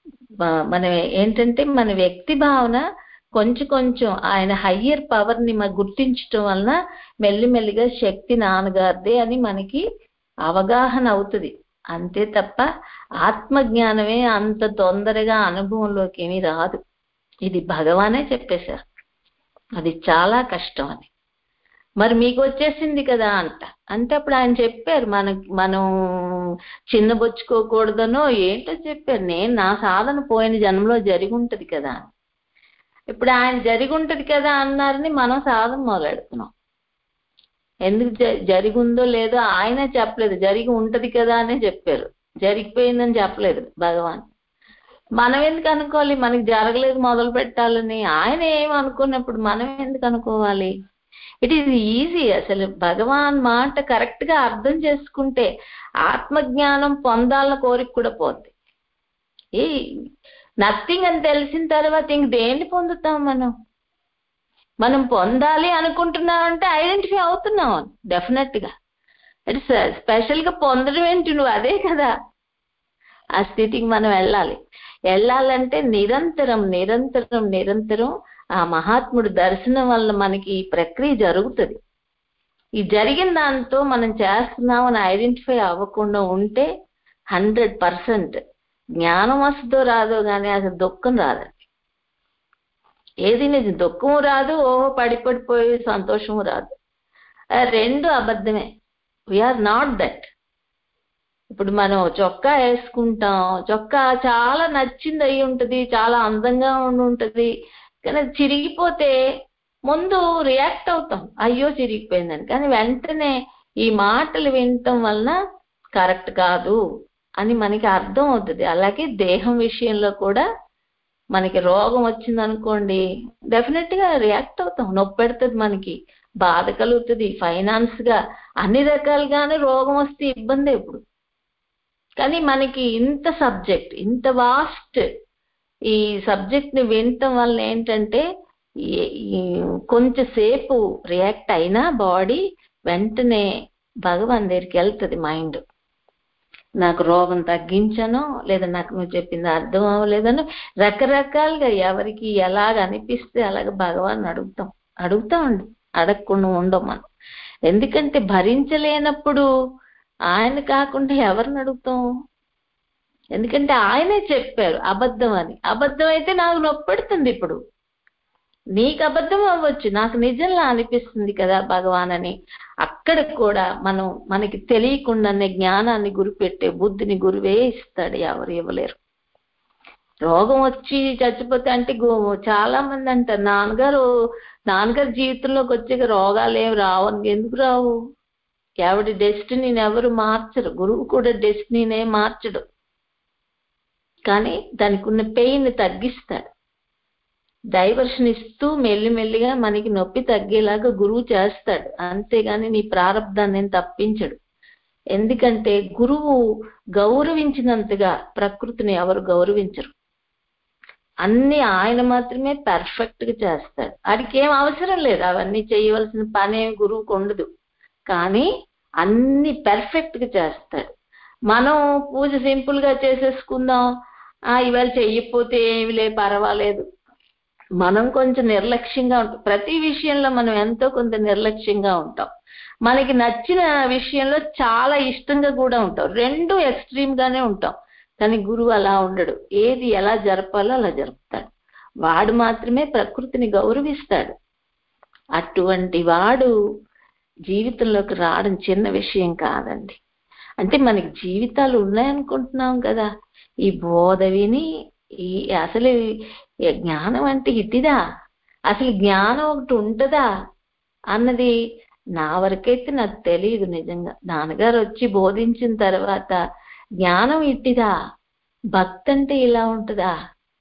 మన ఏంటంటే మన వ్యక్తి భావన కొంచెం కొంచెం ఆయన హయ్యర్ పవర్ ని మనం గుర్తించటం వలన మెల్లిమెల్లిగా శక్తి నాన్నగారిదే అని మనకి అవగాహన అవుతుంది. అంతే తప్ప ఆత్మజ్ఞానమే అంత తొందరగా అనుభవంలోకి ఏమీ రాదు. ఇది భగవానే చెప్పేశారు, అది చాలా కష్టం అని. మరి మీకు వచ్చేసింది కదా అంట అంటే అప్పుడు ఆయన చెప్పారు మనకి మనం చిన్నబొచ్చుకోకూడదనో ఏంటో చెప్పారు. నేను నా సాధన పోయిన జన్మలో జరిగి ఉంటది కదా. ఇప్పుడు ఆయన జరిగి ఉంటది కదా అన్నారని మనం సాధన మొదలెడుతున్నాం. ఎందుకు జరిగి ఉందో లేదో ఆయనే చెప్పలేదు, జరిగి ఉంటది కదా అనే చెప్పారు, జరిగిపోయిందని చెప్పలేదు భగవాన్. మనం ఎందుకు అనుకోవాలి మనకి జరగలేదు మొదలు పెట్టాలని? ఆయన ఏమనుకున్నప్పుడు మనం ఎందుకు అనుకోవాలి? It is easy. అసలు భగవాన్ మాట కరెక్ట్ గా అర్థం చేసుకుంటే ఆత్మజ్ఞానం పొందాలన్న కోరిక కూడా పోద్ది. ఈ నథింగ్ అని తెలిసిన తర్వాత ఇంక దేన్ని పొందుతాం? మనం మనం పొందాలి అనుకుంటున్నామంటే ఐడెంటిఫై అవుతున్నాం డెఫినెట్ గా. ఇట్స్ స్పెషల్ గా పొందడం ఏంటి? నువ్వు అదే కదా. ఆ స్థితికి మనం వెళ్ళాలి. వెళ్ళాలంటే నిరంతరం నిరంతరం నిరంతరం ఆ మహాత్ముడు దర్శనం వల్ల మనకి ఈ ప్రక్రియ జరుగుతుంది. ఈ జరిగిన దాంతో మనం చేస్తున్నామని ఐడెంటిఫై అవ్వకుండా ఉంటే హండ్రెడ్ పర్సెంట్ జ్ఞానం వస్తుందో రాదో కానీ అసలు దుఃఖం రాదండి. ఏది నిజం? దుఃఖము రాదు, ఓహో పడిపడిపోయి సంతోషము రాదు. రెండు అబద్ధమే. We are not that. ఇప్పుడు మనం చొక్కా వేసుకుంటాం, చొక్కా చాలా నచ్చింది అయి ఉంటుంది, చాలా అందంగా ఉండి ఉంటుంది, కానీ అది చిరిగిపోతే ముందు రియాక్ట్ అవుతాం, అయ్యో చిరిగిపోయిందని. కానీ వెంటనే ఈ మాటలు వినటం వలన కరెక్ట్ కాదు అని మనకి అర్థం అవుతుంది. అలాగే దేహం విషయంలో కూడా మనకి రోగం వచ్చింది అనుకోండి, డెఫినెట్ గా రియాక్ట్ అవుతాం, నొప్పి పెడుతుంది, మనకి బాధ కలుగుతుంది, ఫైనాన్స్ గా అన్ని రకాలుగానే రోగం వస్తే ఇబ్బంది. ఇప్పుడు కానీ మనకి ఇంత సబ్జెక్ట్ ఇంత వాస్ట్ ఈ సబ్జెక్ట్ ని వినటం వల్ల ఏంటంటే కొంచెంసేపు రియాక్ట్ అయినా బాడీ వెంటనే భగవాన్ దగ్గరికి వెళ్తుంది మైండ్. నాకు రోగం తగ్గించను, లేదా నాకు నువ్వు చెప్పింది అర్థం అవ్వలేదను రకరకాలుగా ఎవరికి ఎలాగ అనిపిస్తే అలాగ భగవాన్ అడుగుతాం అడుగుతామండి అడగకుండా ఉండం మనం. ఎందుకంటే భరించలేనప్పుడు ఆయన కాకుండా ఎవరిని అడుగుతాం? ఎందుకంటే ఆయనే చెప్పారు అబద్ధం అని. అబద్ధం అయితే నాకు నొప్పెడుతుంది. ఇప్పుడు నీకు అబద్ధం అవ్వచ్చు, నాకు నిజంలా అనిపిస్తుంది కదా భగవాన్ అని. అక్కడ కూడా మనం మనకి తెలియకుండానే జ్ఞానాన్ని గురిపెట్టే బుద్ధిని గురువే ఇస్తాడు, ఎవరు ఇవ్వలేరు. రోగం వచ్చి చచ్చిపోతే అంటే చాలా మంది అంటారు నాన్నగారు నాన్నగారు జీవితంలోకి వచ్చే రోగాలు ఏమి రావు. ఎందుకు రావు? ఎవడి డెస్టినీని ఎవరు మార్చరు, గురువు కూడా డెస్టినీనే మార్చడు. కానీ దానికి ఉన్న పెయిన్ తగ్గిస్తాడు. డైవర్షన్ ఇస్తూ మెల్లిమెల్లిగా మనకి నొప్పి తగ్గేలాగా గురువు చేస్తాడు, అంతేగాని నీ ప్రారంధాన్ని తప్పించడు. ఎందుకంటే గురువు గౌరవించినంతగా ప్రకృతిని ఎవరు గౌరవించరు. అన్ని ఆయన మాత్రమే పర్ఫెక్ట్ గా చేస్తాడు. వాడికి ఏం అవసరం లేదు, అవన్నీ చేయవలసిన పని ఏమి గురువుకు ఉండదు. కానీ అన్ని పర్ఫెక్ట్ గా చేస్తాడు. మనం పూజ సింపుల్ గా చేసేసుకుందాం, ఆ ఇవాళ చెయ్యకపోతే ఏమి లే పర్వాలేదు. మనం కొంచెం నిర్లక్ష్యంగా ఉంటాం. ప్రతి విషయంలో మనం ఎంతో కొంత నిర్లక్ష్యంగా ఉంటాం. మనకి నచ్చిన విషయంలో చాలా ఇష్టంగా కూడా ఉంటాం. రెండు ఎక్స్ట్రీమ్ గానే ఉంటాం. కానీ గురువు అలా ఉండడు. ఏది ఎలా జరపాలో అలా జరుపుతాడు. వాడు మాత్రమే ప్రకృతిని గౌరవిస్తాడు. అటువంటి వాడు జీవితంలోకి రావడం చిన్న విషయం కాదండి. అంటే మనకి జీవితాలు ఉన్నాయనుకుంటున్నాం కదా, ఈ బోధ విని ఈ అసలు జ్ఞానం అంటే ఇదిదా, అసలు జ్ఞానం ఒకటి ఉంటుందా అన్నది నా వరకైతే నాకు తెలియదు. నిజంగా నాన్నగారు వచ్చి బోధించిన తర్వాత జ్ఞానం ఇట్టిదా, భక్తి అంటే ఇలా ఉంటుందా,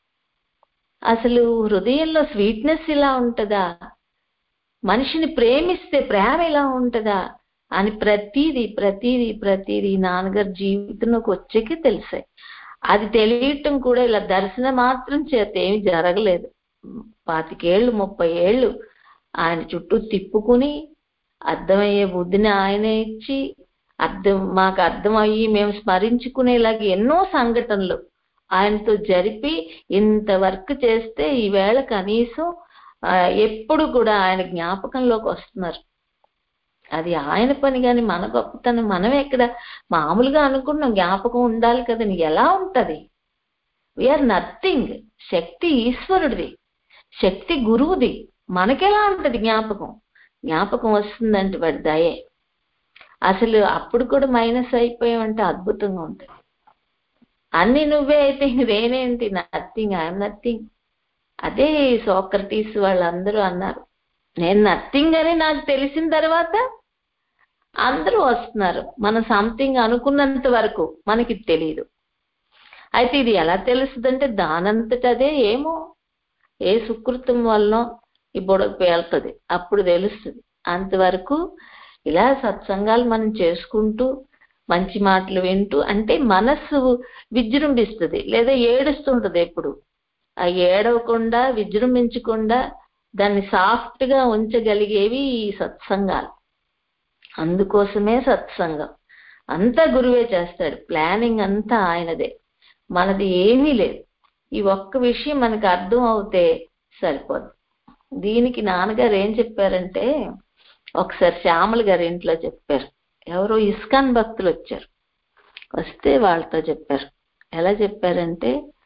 అసలు హృదయంలో స్వీట్నెస్ ఇలా ఉంటుందా, మనిషిని ప్రేమిస్తే ప్రేమ ఇలా ఉంటుందా అని ప్రతీది ప్రతీది ప్రతీది నాన్నగారు జీవితంలోకి వచ్చేకే తెలిసాయి. అది తెలియటం కూడా ఇలా దర్శన మాత్రం చేత ఏమి జరగలేదు. పాతికేళ్ళు ముప్పై ఏళ్ళు ఆయన చుట్టూ తిప్పుకుని అర్థమయ్యే బుద్ధిని ఆయనే ఇచ్చి అర్థం మాకు అర్థమయ్యి మేము స్మరించుకునేలాగా ఎన్నో సంఘటనలు ఆయనతో జరిపి ఇంత వర్క్ చేస్తే ఈవేళ కనీసం ఎప్పుడు కూడా ఆయన జ్ఞాపకంలోకి వస్తున్నారు. అది ఆయన పని. కానీ మన గొప్పతనం మనం ఎక్కడ మామూలుగా అనుకున్నాం జ్ఞాపకం ఉండాలి కదని. ఎలా ఉంటది? We are nothing. శక్తి ఈశ్వరుడిది, శక్తి గురువుది. మనకెలా ఉంటది జ్ఞాపకం? జ్ఞాపకం వస్తుందంటే వాడి దయే. అసలు అప్పుడు కూడా మైనస్ అయిపోయామంటే అద్భుతంగా ఉంటుంది. అన్ని నువ్వే అయితే నేనేంటి? Nothing, I'm nothing. అదే సోక్రటీస్ వాళ్ళందరూ అన్నారు, నేను నథింగ్ అని నాకు తెలిసిన తర్వాత అందరూ వస్తున్నారు. మనం సంథింగ్ అనుకున్నంత వరకు మనకి తెలియదు. అయితే ఇది ఎలా తెలుస్తుందంటే దానంతట అదే ఏమో ఏ సుకృతం వల్ల ఈ బుడగ పేలుతుంది, అప్పుడు తెలుస్తుంది. అంతవరకు ఇలా సత్సంగాలు మనం చేసుకుంటూ మంచి మాటలు వింటూ అంటే మనస్సు విజృంభిస్తుంది లేదా ఏడుస్తుంటది. ఎప్పుడు ఆ ఏడవకుండా విజృంభించకుండా దాన్ని సాఫ్ట్ గా ఉంచగలిగేవి ఈ సత్సంగాలు. అందుకోసమే సత్సంగం. అంతా గురువే చేస్తాడు, ప్లానింగ్ అంతా ఆయనదే, మనది ఏమీ లేదు. ఈ ఒక్క విషయం మనకు అర్థం అవుతే సరిపోదు. దీనికి నాన్నగారు ఏం చెప్పారంటే, ఒకసారి శ్యామల గారి ఇంట్లో చెప్పారు. ఎవరో ఇస్కాన్ భక్తులు వచ్చారు. వస్తే వాళ్ళతో చెప్పారు. ఎలా చెప్పారంటే,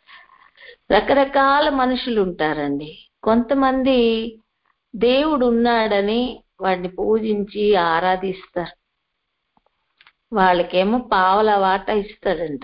రకరకాల మనుషులు ఉంటారండి. కొంతమంది దేవుడు ఉన్నాడని వాడిని పూజించి ఆరాధిస్తారు. వాళ్ళకేమో పావల వాటా ఇస్తాడంట.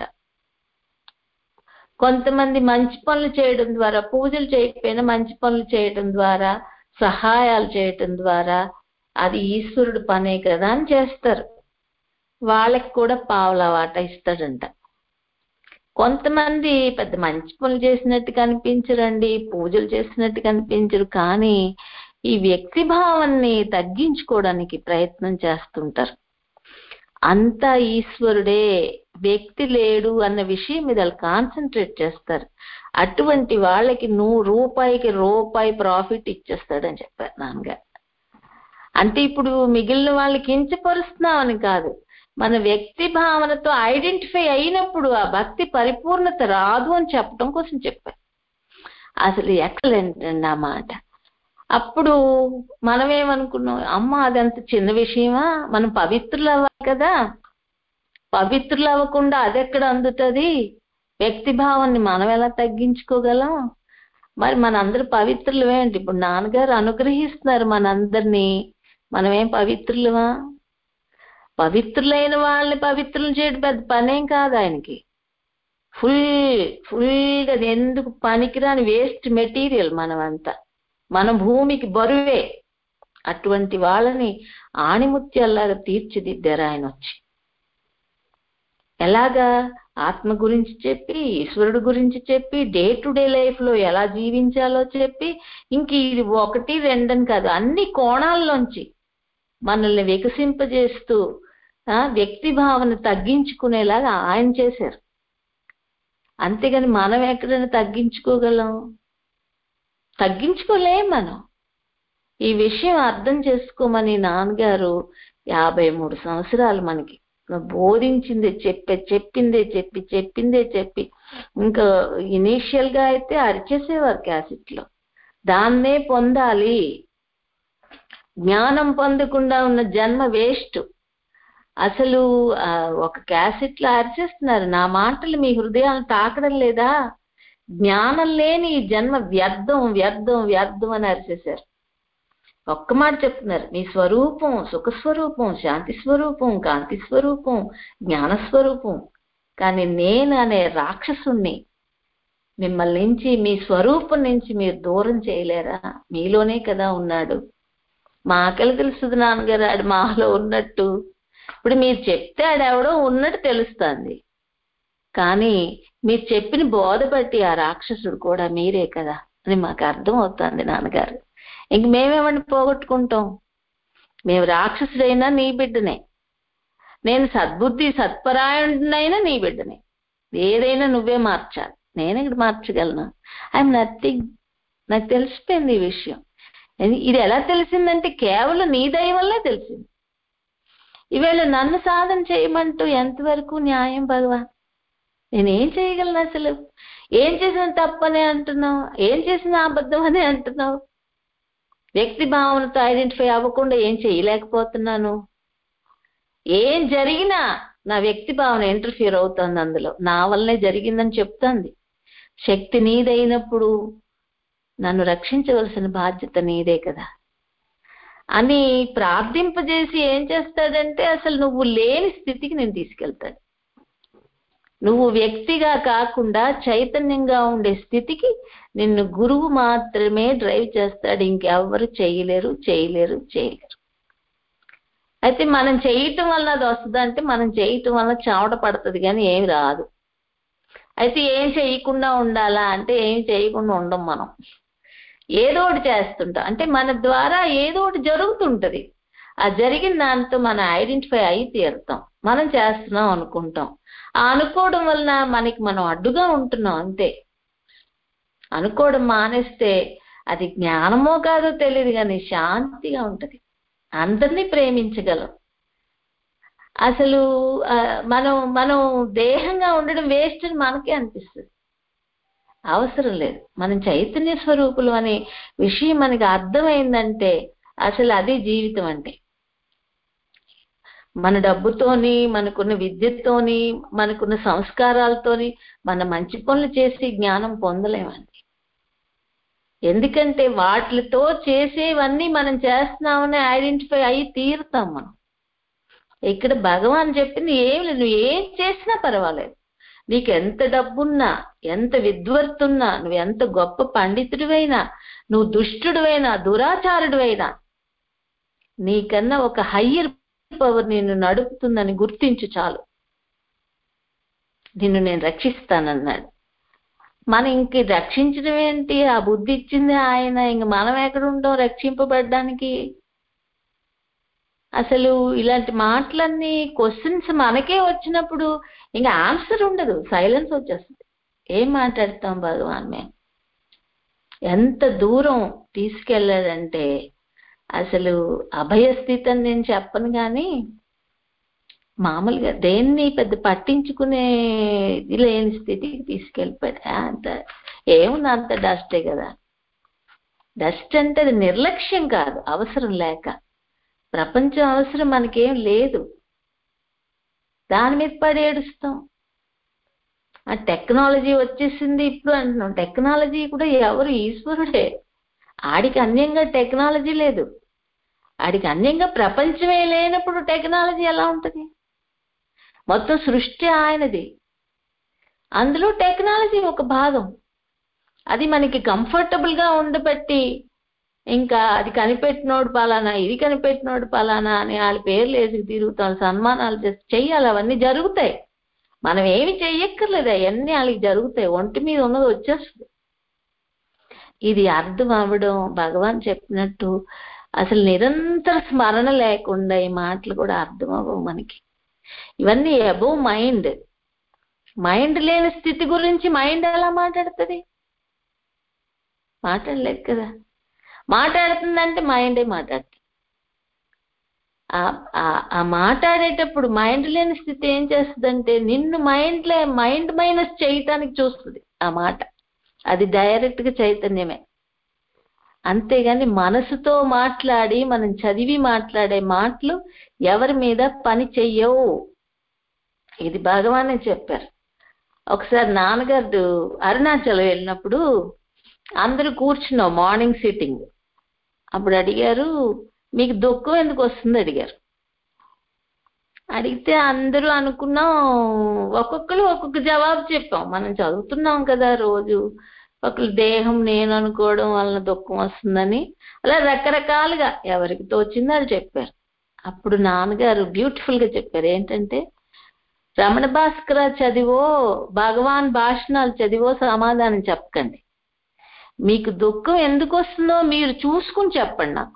కొంతమంది మంచి పనులు చేయడం ద్వారా, పూజలు చేయకపోయినా మంచి పనులు చేయడం ద్వారా, సహాయాలు చేయటం ద్వారా అది ఈశ్వరుడు పనే కదా అని చేస్తారు. వాళ్ళకి కూడా పావల వాటా ఇస్తాడంట. కొంతమంది పెద్ద మంచి పనులు చేసినట్టు కనిపించరండి, పూజలు చేసినట్టు కనిపించరు, కానీ ఈ వ్యక్తి భావాన్ని తగ్గించుకోవడానికి ప్రయత్నం చేస్తుంటారు. అంతా ఈశ్వరుడే, వ్యక్తి లేడు అన్న విషయం మీద వాళ్ళు కాన్సన్ట్రేట్ చేస్తారు. అటువంటి వాళ్ళకి నువ్వు రూపాయికి రూపాయి ప్రాఫిట్ ఇచ్చేస్తాడని చెప్పారు నాన్నగారు. అంటే ఇప్పుడు మిగిలిన వాళ్ళకి కించపరుస్తున్నామని కాదు, మన వ్యక్తి భావనతో ఐడెంటిఫై అయినప్పుడు ఆ భక్తి పరిపూర్ణత రాదు అని చెప్పడం కోసం చెప్పారు. అసలు ఎక్సలెంట్ అండి ఆ మాట. అప్పుడు మనం ఏమనుకున్నాం, అమ్మ అదంత చిన్న విషయమా, మనం పవిత్రులు అవ్వాలి కదా, పవిత్రులు అవ్వకుండా అది ఎక్కడ అందుతుంది, వ్యక్తి భావాన్ని మనం ఎలా తగ్గించుకోగలం, మరి మనందరూ పవిత్రులు ఏంటి, ఇప్పుడు నాన్నగారు అనుగ్రహిస్తున్నారు మనందరినీ, మనమేం పవిత్రులమా? పవిత్రులైన వాళ్ళని పవిత్రులు చేయడం పెద్ద పనేం కాదు ఆయనకి. ఫుల్ ఫుల్గా ఎందుకు పనికిరాని వేస్ట్ మెటీరియల్ మనమంతా, మన భూమికి బరువే. అటువంటి వాళ్ళని ఆణిముత్యాల్లాగా తీర్చిదిద్దారు ఆయన వచ్చి. ఎలాగా? ఆత్మ గురించి చెప్పి, ఈశ్వరుడు గురించి చెప్పి, డే టు డే లైఫ్ లో ఎలా జీవించాలో చెప్పి, ఇంక ఇది ఒకటి రెండని కాదు, అన్ని కోణాల్లోంచి మనల్ని వికసింపజేస్తూ ఆ వ్యక్తి భావన తగ్గించుకునేలాగా ఆయన చేశారు. అంతేగాని మనం ఎక్కడైనా తగ్గించుకోగలం? తగ్గించుకోలేం మనం. ఈ విషయం అర్థం చేసుకోమని నాన్నగారు యాభై మూడు సంవత్సరాలు మనకి బోధించిందే చెప్పే చెప్పిందే చెప్పి చెప్పిందే చెప్పి ఇంకా ఇనీషియల్ గా అయితే అరిచేసేవారు క్యాసెట్ లో, దాన్నే పొందాలి, జ్ఞానం పొందకుండా ఉన్న జన్మ వేస్ట్. అసలు ఒక క్యాసెట్ లో అరిచేస్తున్నారు, నా మాటలు మీ హృదయాలను తాకడం లేదా, జ్ఞానం లేని ఈ జన్మ వ్యర్థం వ్యర్థం వ్యర్థం అని అరిచేశారు. ఒక్క మాట చెప్తున్నారు, నీ స్వరూపం సుఖస్వరూపం, శాంతి స్వరూపం, కాంతి స్వరూపం, జ్ఞానస్వరూపం. కానీ నేను అనే రాక్షసుణ్ణి మిమ్మల్ని నుంచి, మీ స్వరూపం నుంచి మీరు దూరం చేయలేరా? మీలోనే కదా ఉన్నాడు. మాకెలా తెలుస్తుంది నాన్నగారు ఆడు మాలో ఉన్నట్టు? ఇప్పుడు మీరు చెప్తే ఆడెవడో ఉన్నట్టు తెలుస్తుంది, కానీ మీరు చెప్పిన బోధ బట్టి ఆ రాక్షసుడు కూడా మీరే కదా అని మాకు అర్థం అవుతుంది నాన్నగారు. ఇంక మేమేమని పోగొట్టుకుంటాం? మేము రాక్షసుడైనా నీ బిడ్డనే, నేను సద్బుద్ధి సత్పరాయణుడినైనా నీ బిడ్డనే, ఏదైనా నువ్వే మార్చాలి, నేను ఇక్కడ మార్చగలను. I'm nothing. నాకు తెలిసిపోయింది ఈ విషయం. ఇది ఎలా తెలిసిందంటే కేవలం నీ దయ వల్లే తెలిసింది. ఈవేళ నన్ను సాధన చేయమంటూ ఎంతవరకు న్యాయం భగవాన్? నేనేం చేయగలను? అసలు ఏం చేసిన తప్పనే అంటున్నావు, ఏం చేసిన అబద్ధం అని అంటున్నావు. వ్యక్తి భావనతో ఐడెంటిఫై అవ్వకుండా ఏం చేయలేకపోతున్నాను. ఏం జరిగినా నా వ్యక్తి భావన ఇంటర్ఫియర్ అవుతుంది, అందులో నా వల్లనే జరిగిందని చెప్తుంది. శక్తి నీదైనప్పుడు నన్ను రక్షించవలసిన బాధ్యత నీదే కదా అని ప్రార్థింపజేసి ఏం చేస్తాడంటే అసలు నువ్వు లేని స్థితికి నేను తీసుకెళ్తాడు. నువ్వు వ్యక్తిగా కాకుండా చైతన్యంగా ఉండే స్థితికి నిన్ను గురువు మాత్రమే డ్రైవ్ చేస్తాడు, ఇంకెవ్వరు చేయలేరు చేయలేరు చేయలేరు. అయితే మనం చేయటం వల్ల అది వస్తుందంటే మనం చేయటం వల్ల చెమట పడుతుంది కానీ ఏమి రాదు. అయితే ఏం చేయకుండా ఉండాలా అంటే ఏం చేయకుండా ఉండం, మనం ఏదో ఒకటి చేస్తుంటాం. అంటే మన ద్వారా ఏదో ఒకటి జరుగుతుంటది, ఆ జరిగిన దాంతో మనం ఐడెంటిఫై అయి తీరుతాం, మనం చేస్తున్నాం అనుకుంటాం. ఆ అనుకోవడం వలన మనకి మనం అడ్డుగా ఉంటున్నాం అంతే. అనుకోవడం మానేస్తే అది జ్ఞానమో కాదో తెలియదు కానీ శాంతిగా ఉంటది, అందరినీ ప్రేమించగలం. అసలు మనం మనం దేహంగా ఉండడం వేస్ట్ అని మనకే అనిపిస్తుంది. అవసరం లేదు. మనం చైతన్య స్వరూపులు అనే విషయం మనకి అర్థమైందంటే అసలు అది జీవితం అంటే. మన డబ్బుతోని, మనకున్న విద్యతోని, మనకున్న సంస్కారాలతోని మన మంచి పనులు చేసి జ్ఞానం పొందలేమండి. ఎందుకంటే వాటితో చేసేవన్నీ మనం చేస్తున్నామని ఐడెంటిఫై అయ్యి తీరుతాం మనం. ఇక్కడ భగవాన్ చెప్పింది ఏం లేదు, నువ్వు ఏం చేసినా పర్వాలేదు, నీకు ఎంత డబ్బున్నా, ఎంత విద్వర్తున్నా, నువ్వు ఎంత గొప్ప పండితుడివైనా, నువ్వు దుష్టుడివైనా, దురాచారుడివైనా, నీకన్నా ఒక హయ్యర్ పవర్ నిన్ను నడుపుతుందని గుర్తించు చాలు, నిన్ను నేను రక్షిస్తానన్నాడు. మనం ఇంక రక్షించడం ఏంటి? ఆ బుద్ధి ఇచ్చింది ఆయన, ఇంక మనం ఎక్కడ ఉంటాం రక్షింపబడ్డానికి? అసలు ఇలాంటి మాటలన్నీ క్వశ్చన్స్ మనకే వచ్చినప్పుడు ఇంకా ఆన్సర్ ఉండదు, సైలెన్స్ వచ్చేస్తుంది. ఏం మాట్లాడతాం భగవాన్? మేము ఎంత దూరం తీసుకెళ్ళాడంటే అసలు అభయస్థితి అని నేను చెప్పను కానీ మామూలుగా దేన్ని పెద్ద పట్టించుకునే ఇది లేని స్థితికి తీసుకెళ్ళిపోయాడు. అంత ఏముంది, అంత డస్టే కదా. డస్ట్ అంటే అది నిర్లక్ష్యం కాదు, అవసరం లేక. ప్రపంచం అవసరం మనకేం లేదు, దాని మీద పడి ఏడుస్తాం. ఆ టెక్నాలజీ వచ్చేసింది ఇప్పుడు అంటున్నాం. టెక్నాలజీ కూడా ఎవరు? ఈశ్వరుడే. ఆడికి అన్యంగా టెక్నాలజీ లేదు. ఆడికి అన్యంగా ప్రపంచమే లేనప్పుడు టెక్నాలజీ ఎలా ఉంటుంది? మొత్తం సృష్టి ఆయనది, అందులో టెక్నాలజీ ఒక భాగం. అది మనకి కంఫర్టబుల్ గా ఉండబట్టి ఇంకా అది కనిపెట్టినోడు పలానా, ఇది కనిపెట్టినోడు పలానా అని వాళ్ళ పేర్లు వేసి తిరుగుతాం, సన్మానాలు చేసి చెయ్యాలి. అవన్నీ జరుగుతాయి, మనం ఏమి చెయ్యక్కర్లేదు, అవన్నీ వాళ్ళకి జరుగుతాయి. ఒంటి మీద ఉన్నది వచ్చేస్తుంది. ఇది అర్థం అవ్వడం, భగవాన్ చెప్పినట్టు అసలు నిరంతర స్మరణ లేకుండా ఈ మాటలు కూడా అర్థం అవ్వవు మనకి. ఇవన్నీ అబోవ్ మైండ్. మైండ్ లేని స్థితి గురించి మైండ్ ఎలా మాట్లాడుతుంది? మాట్లాడలేదు కదా. మాట్లాడుతుందంటే మైండే మాట్లాడుతుంది. ఆ మాట్లాడేటప్పుడు మైండ్ లేని స్థితి ఏం చేస్తుందంటే నిన్ను మైండ్ లే మైండ్ మైనస్ చేయటానికి చూస్తుంది ఆ మాట. అది డైరెక్ట్ గా చైతన్యమే. అంతేగాని మనసుతో మాట్లాడి మనం చదివి మాట్లాడే మాటలు ఎవరి మీద పని చెయ్యవు. ఇది భగవానే చెప్పారు. ఒకసారి నాన్నగారు అరుణాచలం వెళ్ళినప్పుడు అందరూ కూర్చున్నాం, మార్నింగ్ సిట్టింగ్. అప్పుడు అడిగారు, మీకు దుఃఖం ఎందుకు వస్తుంది అడిగారు. అడిగితే అందరూ అనుకున్నాం, ఒక్కొక్కరు ఒక్కొక్క జవాబు చెప్పాం. మనం చదువుతున్నాం కదా రోజు, ఒకళ్ళు దేహం నేను అనుకోవడం వలన దుఃఖం వస్తుందని, అలా రకరకాలుగా ఎవరికి తోచిందో వాళ్ళు చెప్పారు. అప్పుడు నాన్నగారు బ్యూటిఫుల్ గా చెప్పారు, ఏంటంటే రమణ భాస్కర చదివో భగవాన్ భాషణాలు చదివో సమాధానం చెప్పకండి. మీకు దుఃఖం ఎందుకు వస్తుందో మీరు చూసుకుని చెప్పండి నాకు.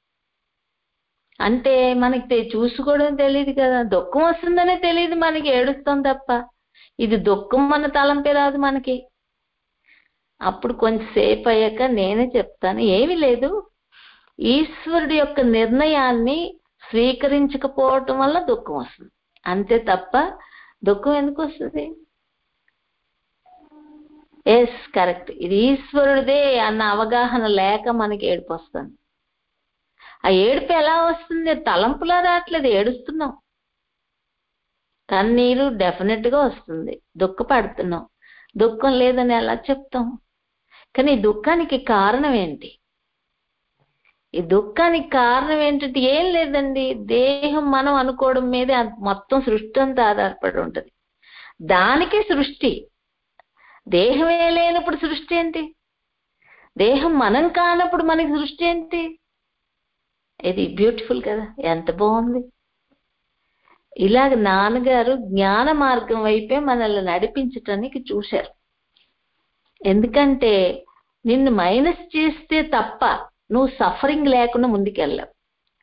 అంటే మనకి చూసుకోవడం తెలియదు కదా, దుఃఖం వస్తుందనే తెలియదు మనకి, ఏడుస్తాం తప్ప. ఇది దుఃఖం మన తలంపే రాదు మనకి. అప్పుడు కొంచెంసేపు అయ్యాక నేనే చెప్తాను, ఏమీ లేదు, ఈశ్వరుడి యొక్క నిర్ణయాన్ని స్వీకరించకపోవటం వల్ల దుఃఖం వస్తుంది, అంతే తప్ప దుఃఖం ఎందుకు వస్తుంది? ఎస్, కరెక్ట్, ఇది ఈశ్వరుడిదే అన్న అవగాహన లేక మనకి ఏడుపు వస్తుంది. ఆ ఏడుపు ఎలా వస్తుంది? తలంపులా రావట్లేదు, ఏడుస్తున్నాం. కన్నీరు డెఫినెట్ గా వస్తుంది, దుఃఖపడుతున్నాం. దుఃఖం లేదని ఎలా చెప్తాం? కానీ ఈ దుఃఖానికి కారణం ఏంటి? ఈ దుఃఖానికి కారణం ఏంటంటే ఏం లేదండి, దేహం మనం అనుకోవడం మీదే మొత్తం సృష్టి అంతా ఆధారపడి ఉంటుంది. దానికి సృష్టి. దేహమే లేనప్పుడు సృష్టి ఏంటి? దేహం మనం కానప్పుడు మనకి సృష్టి ఏంటి? ఇది బ్యూటిఫుల్ కదా, ఎంత బాగుంది. ఇలాగ నాన్నగారు జ్ఞాన మార్గం వైపే మనల్ని నడిపించటానికి చూశారు. ఎందుకంటే నిన్ను మైనస్ చేస్తే తప్ప నువ్వు సఫరింగ్ లేకుండా ముందుకెళ్ళావు.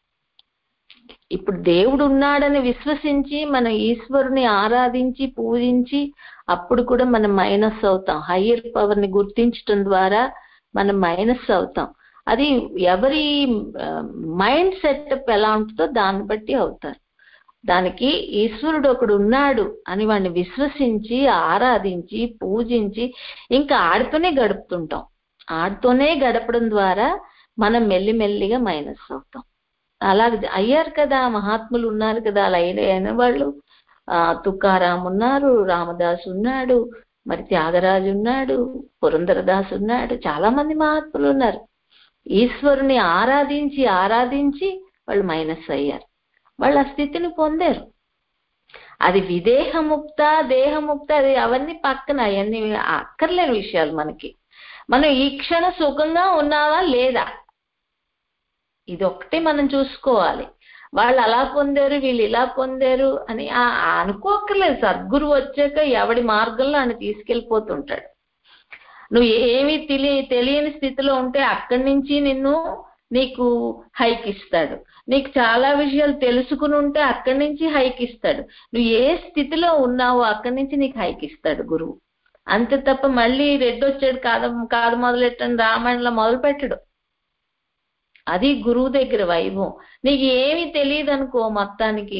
ఇప్పుడు దేవుడు ఉన్నాడని విశ్వసించి మనం ఈశ్వరుని ఆరాధించి పూజించి అప్పుడు కూడా మనం మైనస్ అవుతాం. హయ్యర్ పవర్ ని గుర్తించడం ద్వారా మనం మైనస్ అవుతాం. అది ఎవరి మైండ్ సెటప్ ఎలా ఉంటుందో దాన్ని బట్టి అవుతారు. దానికి ఈశ్వరుడు ఒకడు ఉన్నాడు అని వాడిని విశ్వసించి ఆరాధించి పూజించి ఇంకా ఆడితోనే గడుపుతుంటాం. ఆడితోనే గడపడం ద్వారా మనం మెల్లిమెల్లిగా మైనస్ అవుతాం. అలాగే అయ్యారు కదా, మహాత్ములు ఉన్నారు కదా, అలా అయిన వాళ్ళు. ఆ తుకారాం ఉన్నారు, రామదాస్ ఉన్నాడు, మరి త్యాగరాజు ఉన్నాడు, పురంధరదాస్ ఉన్నాడు, చాలా మంది మహాత్ములు ఉన్నారు. ఈశ్వరుని ఆరాధించి ఆరాధించి వాళ్ళు మైనస్ అయ్యారు, వాళ్ళు ఆ స్థితిని పొందారు. అది విదేహముక్త దేహముక్త అది అవన్నీ పక్కన, అవన్నీ అక్కర్లేని విషయాలు మనకి. మనం ఈ క్షణ సుఖంగా ఉన్నావా లేదా, ఇది ఒకటి మనం చూసుకోవాలి. వాళ్ళు అలా పొందారు, వీళ్ళు ఇలా పొందారు అని అనుకోక్కర్లేదు. సద్గురు వచ్చాక ఎవడి మార్గంలో ఆయన తీసుకెళ్ళిపోతుంటాడు. నువ్వు ఏమీ తెలియ తెలియని స్థితిలో ఉంటే అక్కడి నుంచి నిన్ను నీకు హైక్ ఇస్తాడు. నీకు చాలా విషయాలు తెలుసుకుని ఉంటే అక్కడి నుంచి హైక్ ఇస్తాడు. నువ్వు ఏ స్థితిలో ఉన్నావో అక్కడి నుంచి నీకు హైక్ ఇస్తాడు గురువు. అంతే తప్ప మళ్ళీ రెడ్డి వచ్చాడు కాదు కాదు మొదలెట్టని రామాయణంలో మొదలు పెట్టడు. అది గురువు దగ్గర వైభవం. నీకు ఏమి తెలియదు అనుకో, మొత్తానికి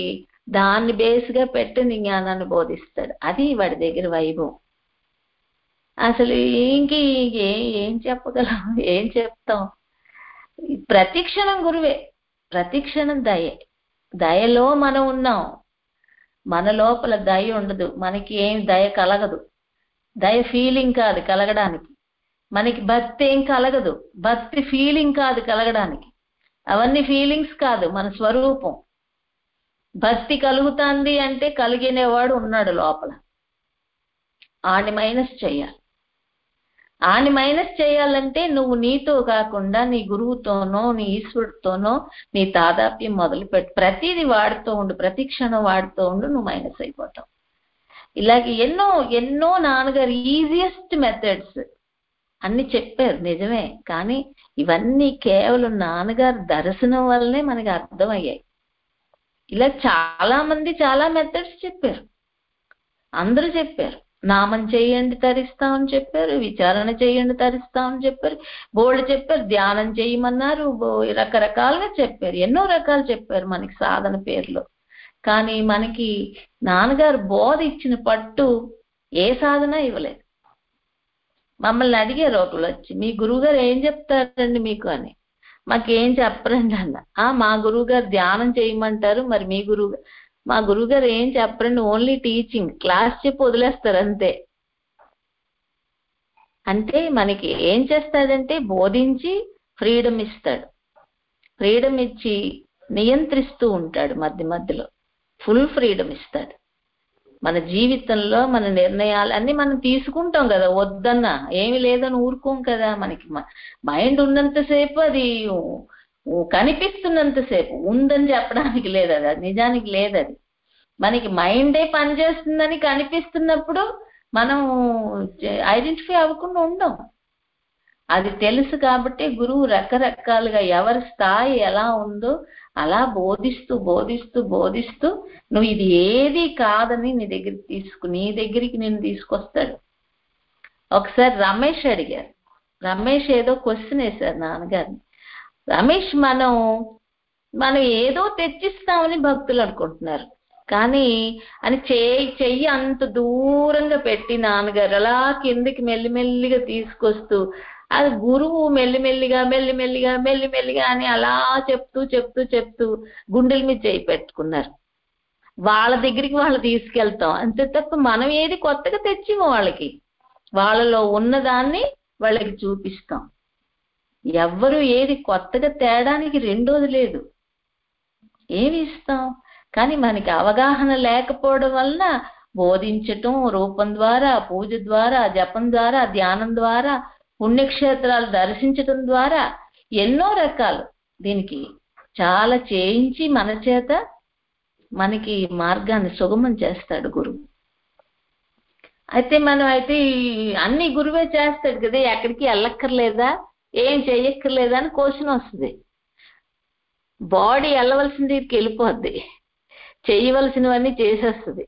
దాన్ని బేస్గా పెట్టి నీ జ్ఞానాన్ని బోధిస్తాడు. అది వాడి దగ్గర వైభవం. అసలు ఇంక ఏం చెప్పగలం, ఏం చెప్తాం? ప్రతి క్షణం గురువే, ప్రతి క్షణం దయే. దయలో మనం ఉన్నాం. మన లోపల దయ ఉండదు, మనకి ఏం దయ కలగదు. దయ ఫీలింగ్ కాదు కలగడానికి. మనకి భక్తి ఏం కలగదు, భక్తి ఫీలింగ్ కాదు కలగడానికి. అవన్నీ ఫీలింగ్స్ కాదు, మన స్వరూపం. భక్తి కలుగుతుంది అంటే కలిగినవాడు ఉన్నాడు లోపల. ఆని మైనస్ చేయాలి. ఆని మైనస్ చేయాలంటే నువ్వు నీతో కాకుండా నీ గురువుతోనో నీ ఈశ్వరుడితోనో నీ తాదాప్యం మొదలుపెట్టు. ప్రతిదీ వాడుతూ ఉండు, ప్రతి క్షణం వాడుతూ ఉండు, నువ్వు మైనస్ అయిపోతావు. ఇలాగే ఎన్నో ఎన్నో నాన్నగారు ఈజియెస్ట్ మెథడ్స్ అన్ని చెప్పారు నిజమే, కానీ ఇవన్నీ కేవలం నాన్నగారు దర్శనం వల్లనే మనకి అర్థమయ్యాయి. ఇలా చాలా మంది చాలా మెథడ్స్ చెప్పారు, అందరూ చెప్పారు. నామం చేయండి తరిస్తామని చెప్పారు, విచారణ చేయండి తరిస్తామని చెప్పారు, బోల్డ్ చెప్పారు, ధ్యానం చేయమన్నారు, రకరకాలుగా చెప్పారు, ఎన్నో రకాలు చెప్పారు మనకి సాధన పేరులో. కానీ మనకి నాన్నగారు బోధ ఇచ్చిన పట్టు ఏ సాధన ఇవ్వలేదు. మమ్మల్ని అడిగారు ఒకళ్ళు వచ్చి, మీ గురువుగారు ఏం చెప్తారండి మీకు అని. మాకేం చెప్పరండి అన్న. ఆ మా గురువుగారు ధ్యానం చేయమంటారు, మరి మీ గురువు మా గురువుగారు ఏం చెప్పరండి, ఓన్లీ టీచింగ్, క్లాస్ చెప్పి వదిలేస్తారు అంతే. అంటే మనకి ఏం చేస్తాడంటే బోధించి ఫ్రీడమ్ ఇస్తాడు. ఫ్రీడమ్ ఇచ్చి నియంత్రిస్తూ ఉంటాడు, మధ్య మధ్యలో ఫుల్ ఫ్రీడమ్ ఇస్తాడు. మన జీవితంలో మన నిర్ణయాలు అన్ని మనం తీసుకుంటాం కదా, వద్దన్నా ఏమి లేదని ఊరుకోం కదా. మనకి మైండ్ ఉన్నంతసేపు అది కనిపిస్తున్నంతసేపు ఉందని చెప్పడానికి లేదు, అది నిజానికి లేదు. అది మనకి మైండే పనిచేస్తుందని కనిపిస్తున్నప్పుడు మనం ఐడెంటిఫై అవ్వకుండా ఉండం. అది తెలుసు కాబట్టి గురువు రకరకాలుగా ఎవరి స్థాయి ఎలా ఉందో అలా బోధిస్తూ బోధిస్తూ బోధిస్తూ నువ్వు ఇది ఏది కాదని నీ దగ్గరికి తీసుకు నీ దగ్గరికి నేను తీసుకొస్తాడు. ఒకసారి రమేష్ అడిగారు, రమేష్ ఏదో క్వశ్చన్ వేశారు నాన్నగారిని. రమేష్ మనం మనం ఏదో తెచ్చిస్తామని భక్తులు అనుకుంటున్నారు, కానీ అని చెయ్యి చెయ్యి అంత దూరంగా పెట్టి నాన్నగారు అలా కిందికి మెల్లిమెల్లిగా తీసుకొస్తూ అది గురువు మెల్లిమెల్లిగా మెల్లిమెల్లిగా మెల్లిమెల్లిగా అని అలా చెప్తూ చెప్తూ చెప్తూ గుండెల మీద చేయి పెట్టుకున్నారు. వాళ్ళ దగ్గరికి వాళ్ళు తీసుకెళ్తాం అంతే తప్ప మనం ఏది కొత్తగా తెచ్చిమో వాళ్ళకి, వాళ్ళలో ఉన్నదాన్ని వాళ్ళకి చూపిస్తాం. ఎవ్వరు ఏది కొత్తగా తేడానికి రెండోది లేదు, ఏమి ఇస్తాం. కానీ మనకి అవగాహన లేకపోవడం వలన బోధించటం రూపం ద్వారా, పూజ ద్వారా, జపం ద్వారా, ధ్యానం ద్వారా, పుణ్యక్షేత్రాలు దర్శించటం ద్వారా ఎన్నో రకాలు దీనికి చాలా చేయించి మన చేత మనకి మార్గాన్ని సుగమం చేస్తాడు గురువు. అయితే మనం అయితే అన్ని గురువే చేస్తాడు కదా, ఎక్కడికి వెళ్ళక్కర్లేదా, ఏం చెయ్యక్కర్లేదా అని క్వశ్చన్ వస్తుంది. బాడీ వెళ్ళవలసిన దగ్గరికి వెళ్ళిపోద్ది, చేయవలసినవన్నీ చేసేస్తుంది,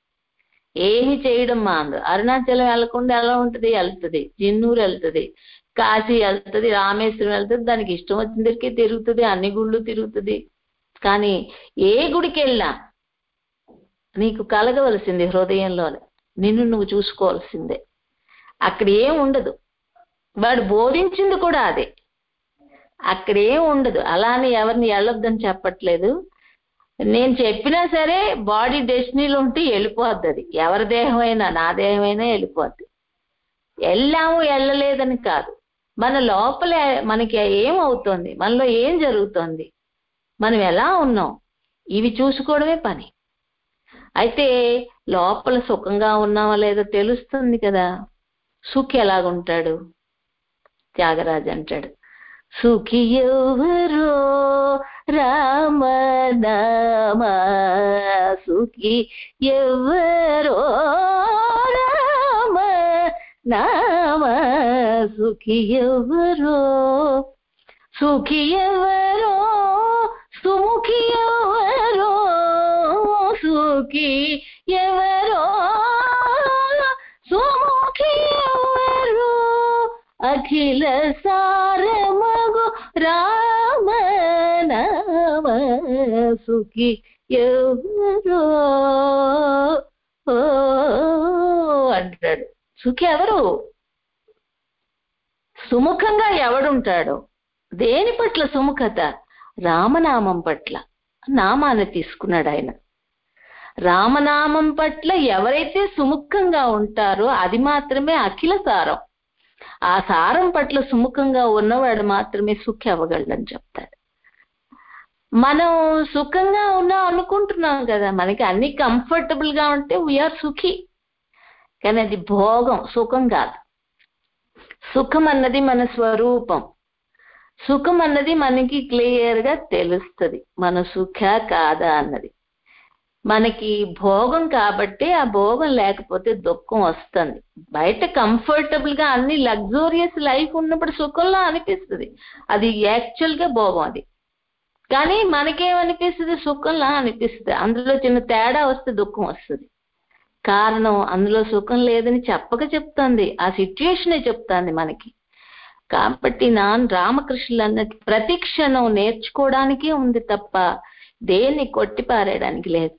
ఏమి చేయడం మాందు. అరుణాచలం వెళ్ళకుండా ఎలా ఉంటుంది, వెళ్తుంది. జిన్నూరు వెళ్తుంది, కాశీ వెళ్తుంది, రామేశ్వరం వెళ్తుంది, దానికి ఇష్టం వచ్చిన దగ్గరికి తిరుగుతుంది, అన్ని గుళ్ళు తిరుగుతుంది. కానీ ఏ గుడికి వెళ్ళినా నీకు కలగవలసింది హృదయంలోనే, నిన్ను నువ్వు చూసుకోవాల్సిందే. అక్కడ ఏం ఉండదు, వాడు బోధించింది కూడా అదే, అక్కడ ఏం ఉండదు. అలానే ఎవరిని వెళ్ళొద్దని చెప్పట్లేదు, నేను చెప్పినా సరే బాడీ డెస్టినీలో ఉంటే వెళ్ళిపోద్ది. అది ఎవరి దేహమైనా నా దేహమైనా వెళ్ళిపోద్ది. వెళ్ళాము వెళ్ళలేదని కాదు, మన లోపల మనకి ఏమవుతోంది, మనలో ఏం జరుగుతోంది, మనం ఎలా ఉన్నాం, ఇవి చూసుకోవడమే పని. అయితే లోపల సుఖంగా ఉన్నామా లేదో తెలుస్తుంది కదా. సుఖి ఎలాగుంటాడు, త్యాగరాజు అంటాడు, సుఖి ఎవరో రామనామ, సుఖి ఎవరో రామ నామ, సుఖి ఎవరో, సుఖి ఎవరో, సుముఖి ఎవరో, సుఖి ఎవరో, సుముఖి ఎవరో, అఖిల సారమగు రామ నామ, సుఖి ఎవరో అంటాడు. సుఖి ఎవరు? సుముఖంగా ఎవడుంటాడో. దేని పట్ల సుముఖత? రామనామం పట్ల. నామాన్ని తీసుకున్నాడు ఆయన. రామనామం పట్ల ఎవరైతే సుముఖంగా ఉంటారో అది మాత్రమే అఖిల సారం. ఆ సారం పట్ల సుముఖంగా ఉన్నవాడు మాత్రమే సుఖి అవ్వగలడని చెప్తాడు. మనం సుఖంగా ఉన్నాం అనుకుంటున్నాం కదా, మనకి అన్ని కంఫర్టబుల్ గా ఉంటే వీఆర్ సుఖి. కానీ అది భోగం, సుఖం కాదు. సుఖం అన్నది మన స్వరూపం. సుఖం అన్నది మనకి క్లియర్ గా తెలుస్తుంది, మన సుఖ కాదా అన్నది. మనకి భోగం కాబట్టి ఆ భోగం లేకపోతే దుఃఖం వస్తుంది. బయట కంఫర్టబుల్ గా అన్ని లగ్జూరియస్ లైఫ్ ఉన్నప్పుడు సుఖంలా అనిపిస్తుంది, అది యాక్చువల్ గా భోగం అది. కానీ మనకేమనిపిస్తుంది? సుఖంలా అనిపిస్తుంది. అందులో చిన్న తేడా వస్తే దుఃఖం వస్తుంది. కారణం అందులో సుఖం లేదని చెప్పక చెప్తుంది, ఆ సిచ్యుయేషనే చెప్తుంది మనకి. కాబట్టి నాన్ రామకృష్ణులు అన్నట్టు ప్రతి క్షణం నేర్చుకోవడానికే ఉంది తప్ప దేన్ని కొట్టి పారేయడానికి లేదు.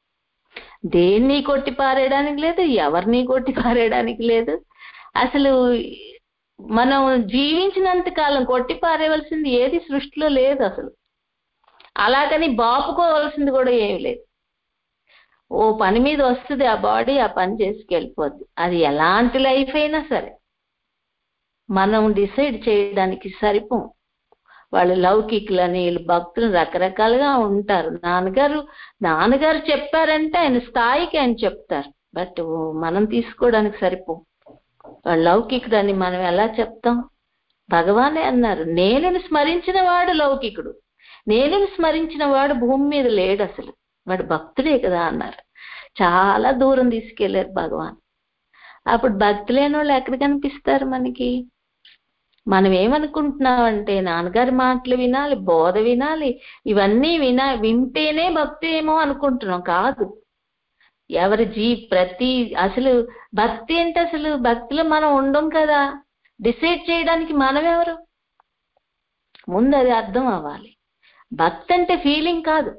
దేన్ని కొట్టి పారేయడానికి లేదు, ఎవరిని కొట్టి పారేయడానికి లేదు. అసలు మనం జీవించినంత కాలం కొట్టి పారేయవలసింది ఏది సృష్టిలో లేదు అసలు. అలాగని బాపుకోవాల్సింది కూడా ఏమి లేదు. ఓ పని మీద వస్తుంది ఆ బాడీ, ఆ పని చేసుకెళ్ళిపోద్ది. అది ఎలాంటి లైఫ్ అయినా సరే మనం డిసైడ్ చేయడానికి సరిపోం. వాళ్ళు లౌకికులని, వీళ్ళు భక్తులు రకరకాలుగా ఉంటారు. నాన్నగారు నాన్నగారు చెప్పారంటే ఆయన స్థాయికి ఆయన చెప్తారు, బట్ మనం తీసుకోవడానికి సరిపోం. వాళ్ళు లౌకికుడని మనం ఎలా చెప్తాం? భగవానే అన్నారు, నేను స్మరించిన వాడు లౌకికుడు, నేను స్మరించిన వాడు భూమి మీద లేడు అసలు, వాడు భక్తుడే కదా అన్నారు. చాలా దూరం తీసుకెళ్లారు భగవాన్. అప్పుడు భక్తి లేని వాళ్ళు ఎక్కడ కనిపిస్తారు మనకి? మనం ఏమనుకుంటున్నామంటే నాన్నగారి మాటలు వినాలి, బోధ వినాలి, ఇవన్నీ వినా వింటేనే భక్తి ఏమో అనుకుంటున్నాం. కాదు. ఎవరి జీ ప్రతి అసలు భక్తి అంటే అసలు భక్తిలో మనం ఉండం కదా. డిసైడ్ చేయడానికి మనం ఎవరు? ముందు అది అర్థం అవ్వాలి. భక్తి అంటే ఫీలింగ్ కాదు,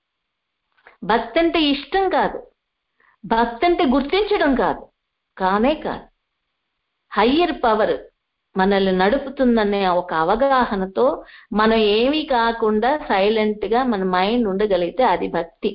భక్తి అంటే ఇష్టం కాదు, భక్తి అంటే గుర్తించడం కాదు, కానే కాదు. హయ్యర్ పవర్ మనల్ని నడుపుతుందనే ఒక అవగాహనతో మనం ఏమీ కాకుండా సైలెంట్ గా మన మైండ్ ఉండగలిగితే అది భక్తి.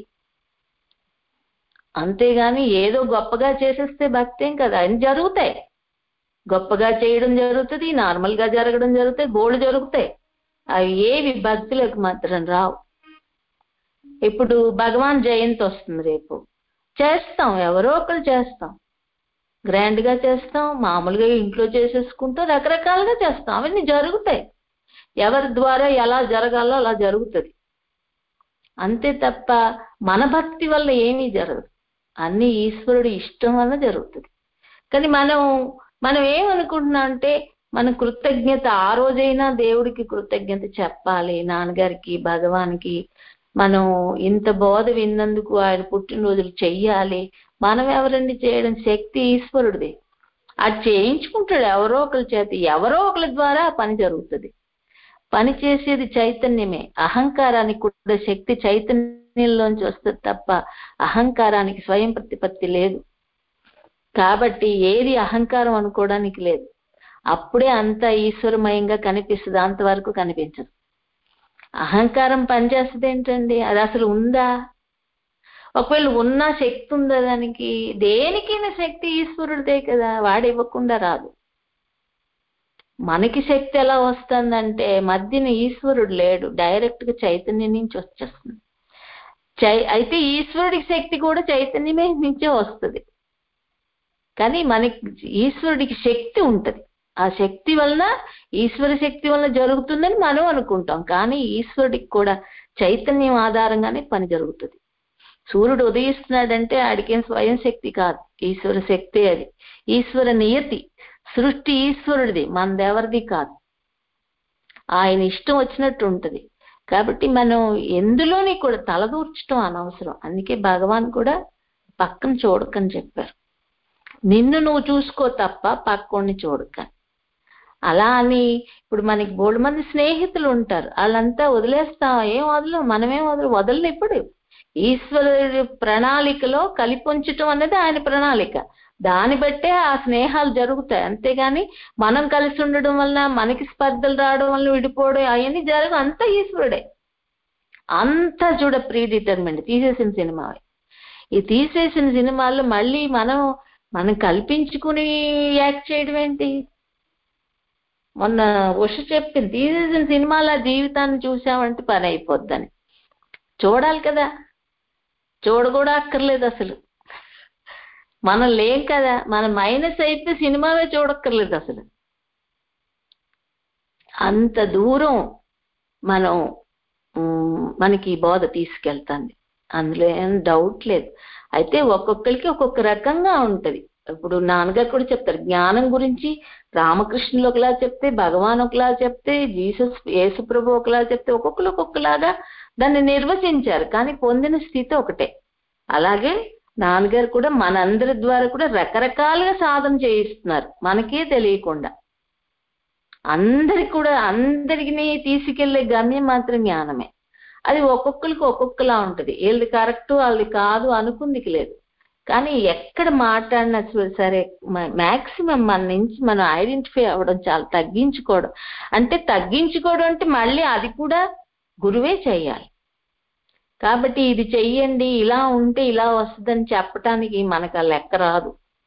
అంతేగాని ఏదో గొప్పగా చేసేస్తే భక్తి ఏం కదా. అన్ని జరుగుతాయి, గొప్పగా చేయడం జరుగుతుంది, నార్మల్ గా జరగడం జరుగుతాయి, బోల్డ్ జరుగుతాయి. అవి ఏవి భక్తులకు మాత్రం రావు. ఇప్పుడు భగవాన్ జయంతి వస్తుంది రేపు, చేస్తాం, ఎవరో ఒకరు చేస్తాం, గ్రాండ్ గా చేస్తాం, మామూలుగా ఇంట్లో చేసేసుకుంటాం, రకరకాలుగా చేస్తాం. అవన్నీ జరుగుతాయి, ఎవరి ద్వారా ఎలా జరగాలో అలా జరుగుతుంది. అంతే తప్ప మన భక్తి వల్ల ఏమీ జరగదు, అన్ని ఈశ్వరుడి ఇష్టం వల్ల జరుగుతుంది. కానీ మనం మనం ఏమనుకుంటున్నాం అంటే మన కృతజ్ఞత ఆ రోజైనా దేవుడికి కృతజ్ఞత చెప్పాలి, నాన్నగారికి, భగవానికి. మనం ఇంత బోధ విన్నందుకు ఆయన పుట్టినరోజులు చెయ్యాలి. మనం ఎవరండి చేయడం? శక్తి ఈశ్వరుడిది. అది చేయించుకుంటాడు ఎవరో ఒకరి చేత, ఎవరో ఒకరి ద్వారా పని జరుగుతుంది. పని చేసేది చైతన్యమే. అహంకారానికి కూడా శక్తి చైతన్యంలోంచి వస్తుంది తప్ప అహంకారానికి స్వయం ప్రతిపత్తి లేదు. కాబట్టి ఏది అహంకారం అనుకోవడానికి లేదు. అప్పుడే అంత ఈశ్వరమయంగా కనిపిస్తుంది, అంతవరకు కనిపించదు. అహంకారం పనిచేస్తుంది ఏంటండి? అది అసలు ఉందా? ఒకవేళ ఉన్నా శక్తి ఉందా దానికి? దేనికైనా శక్తి ఈశ్వరుడిదే కదా, వాడు ఇవ్వకుండా రాదు. మనకి శక్తి ఎలా వస్తుందంటే మధ్యన ఈశ్వరుడు లేడు, డైరెక్ట్ గా చైతన్యం నుంచి వచ్చేస్తుంది. చై అయితే ఈశ్వరుడికి శక్తి కూడా చైతన్యమే నుంచే వస్తుంది. కానీ మనకి ఈశ్వరుడికి శక్తి ఉంటది, ఆ శక్తి వలన ఈశ్వర శక్తి వలన జరుగుతుందని మనం అనుకుంటాం. కానీ ఈశ్వరుడికి కూడా చైతన్యం ఆధారంగానే పని జరుగుతుంది. సూర్యుడు ఉదయిస్తున్నాడంటే ఆడికేం స్వయం శక్తి కాదు, ఈశ్వర శక్తే అది. ఈశ్వర నియతి, సృష్టి ఈశ్వరుడిది, మనదెవరిది కాదు. ఆయన ఇష్టం వచ్చినట్టు ఉంటది. కాబట్టి మనం ఎందులోని కూడా తలదూర్చడం అనవసరం. అందుకే భగవాన్ కూడా పక్కన చూడకని చెప్పారు. నిన్ను నువ్వు చూసుకో తప్ప పక్కోడిని చూడక. అలా అని ఇప్పుడు మనకి బోల్డ్ మంది స్నేహితులు ఉంటారు, వాళ్ళంతా వదిలేస్తాం. ఏం వదలం, మనమేం వదలం, వదలను. ఇప్పుడు ఈశ్వరుడి ప్రణాళికలో కలిపొంచటం అనేది ఆయన ప్రణాళిక. దాన్ని బట్టే ఆ స్నేహాలు జరుగుతాయి. అంతేగాని మనం కలిసి ఉండడం వల్ల మనకి స్పర్ధలు రావడం వల్ల విడిపోవడం అవన్నీ జరగవు. అంతా ఈశ్వరుడే. అంతా చూడ ప్రీ డిటర్మెంట్ తీసేసిన సినిమా. ఈ తీసేసిన సినిమాల్లో మళ్ళీ మనం మనం కల్పించుకుని యాక్ట్ చేయడం ఏంటి? మొన్న ఉష చెప్పింది, తీసేసిన సినిమాల జీవితాన్ని చూసామంటే పని అయిపోద్దని. చూడాలి కదా, చూడ కూడా అక్కర్లేదు అసలు. మనం లేం కదా, మన మైనస్ అయితే సినిమావే చూడక్కర్లేదు అసలు. అంత దూరం మనం మనకి బోధ తీసుకెళ్తాంది, అందులో ఏం డౌట్ లేదు. అయితే ఒక్కొక్కరికి ఒక్కొక్క రకంగా ఉంటది. ఇప్పుడు నాన్నగారు కూడా చెప్తారు, జ్ఞానం గురించి రామకృష్ణులు ఒకలా చెప్తే, భగవాన్ ఒకలా చెప్తే, జీసస్ యేసుప్రభు ఒకలా చెప్తే, ఒక్కొక్కరు ఒక్కొక్కలాగా దాన్ని నిర్వచించారు. కానీ పొందిన స్థితి ఒకటే. అలాగే నాన్నగారు కూడా మనందరి ద్వారా కూడా రకరకాలుగా సాధన చేయిస్తున్నారు మనకే తెలియకుండా. అందరికి కూడా అందరికీ తీసుకెళ్లే గమ్యం మాత్రం జ్ఞానమే. అది ఒక్కొక్కరికి ఒక్కొక్కలా ఉంటది. వీళ్ళది కరెక్ట్ వాళ్ళది కాదు అనుకుందికి లేదు. కానీ ఎక్కడ మాట్లాడినా సరే మాక్సిమం మన నుంచి మనం ఐడెంటిఫై అవ్వడం, చాలా తగ్గించుకోవడం. అంటే తగ్గించుకోవడం అంటే మళ్ళీ అది కూడా గురువే చెయ్యాలి. కాబట్టి ఇది చెయ్యండి, ఇలా ఉంటే ఇలా వస్తుందని చెప్పటానికి మనకు ఆ లెక్క రాదు.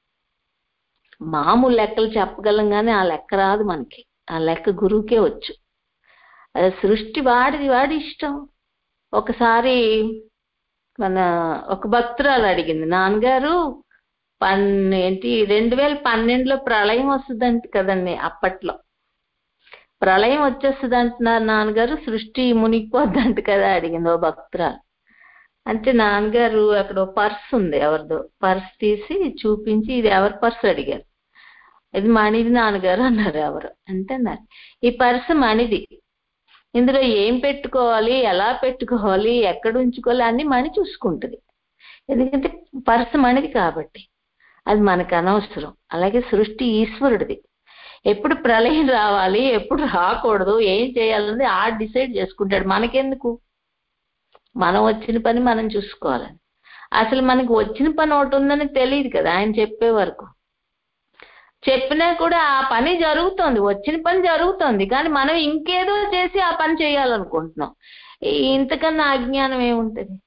మామూలు లెక్కలు చెప్పగలం కానీ ఆ లెక్క రాదు మనకి. ఆ లెక్క గురువుకే వచ్చు. అది సృష్టి వాడిది, వాడి ఇష్టం. ఒకసారి మన ఒక భక్తురాలు అడిగింది, నాన్నగారు పన్ ఏంటి రెండు వేల పన్నెండులో ప్రళయం వస్తుందంట కదండి, అప్పట్లో ప్రళయం వచ్చేస్తుంది అంటున్నారు నాన్నగారు, సృష్టి మునిగిపోద్దంట కదా అడిగింది ఓ భక్తురాలు. అంటే నాన్నగారు అక్కడ ఓ పర్స్ ఉంది ఎవరిదో, పర్స్ తీసి చూపించి ఇది ఎవరి పర్స్ అడిగారు. ఇది మణిది నాన్నగారు అన్నారు. ఎవరు అంటే అన్నారు, ఈ పర్స్ మణిది, ఇందులో ఏం పెట్టుకోవాలి, ఎలా పెట్టుకోవాలి, ఎక్కడ ఉంచుకోవాలి అన్ని మణి చూసుకుంటుంది. ఎందుకంటే పర్స్ మణిది కాబట్టి అది మనకు అనవసరం. అలాగే సృష్టి ఈశ్వరుడిది. ఎప్పుడు ప్రళయం రావాలి, ఎప్పుడు రాకూడదు, ఏం చేయాలన్నది ఆ డిసైడ్ చేసుకుంటాడు. మనకెందుకు? మనం వచ్చిన పని మనం చూసుకోవాలని. అసలు మనకు వచ్చిన పని ఒకటి ఉందని తెలియదు కదా ఆయన చెప్పే వరకు. చెప్పినా కూడా ఆ పని జరుగుతోంది, వచ్చిన పని జరుగుతోంది, కానీ మనం ఇంకేదో చేసి ఆ పని చేయాలనుకుంటున్నాం. ఇంతకన్నా అజ్ఞానం ఏముంటుంది?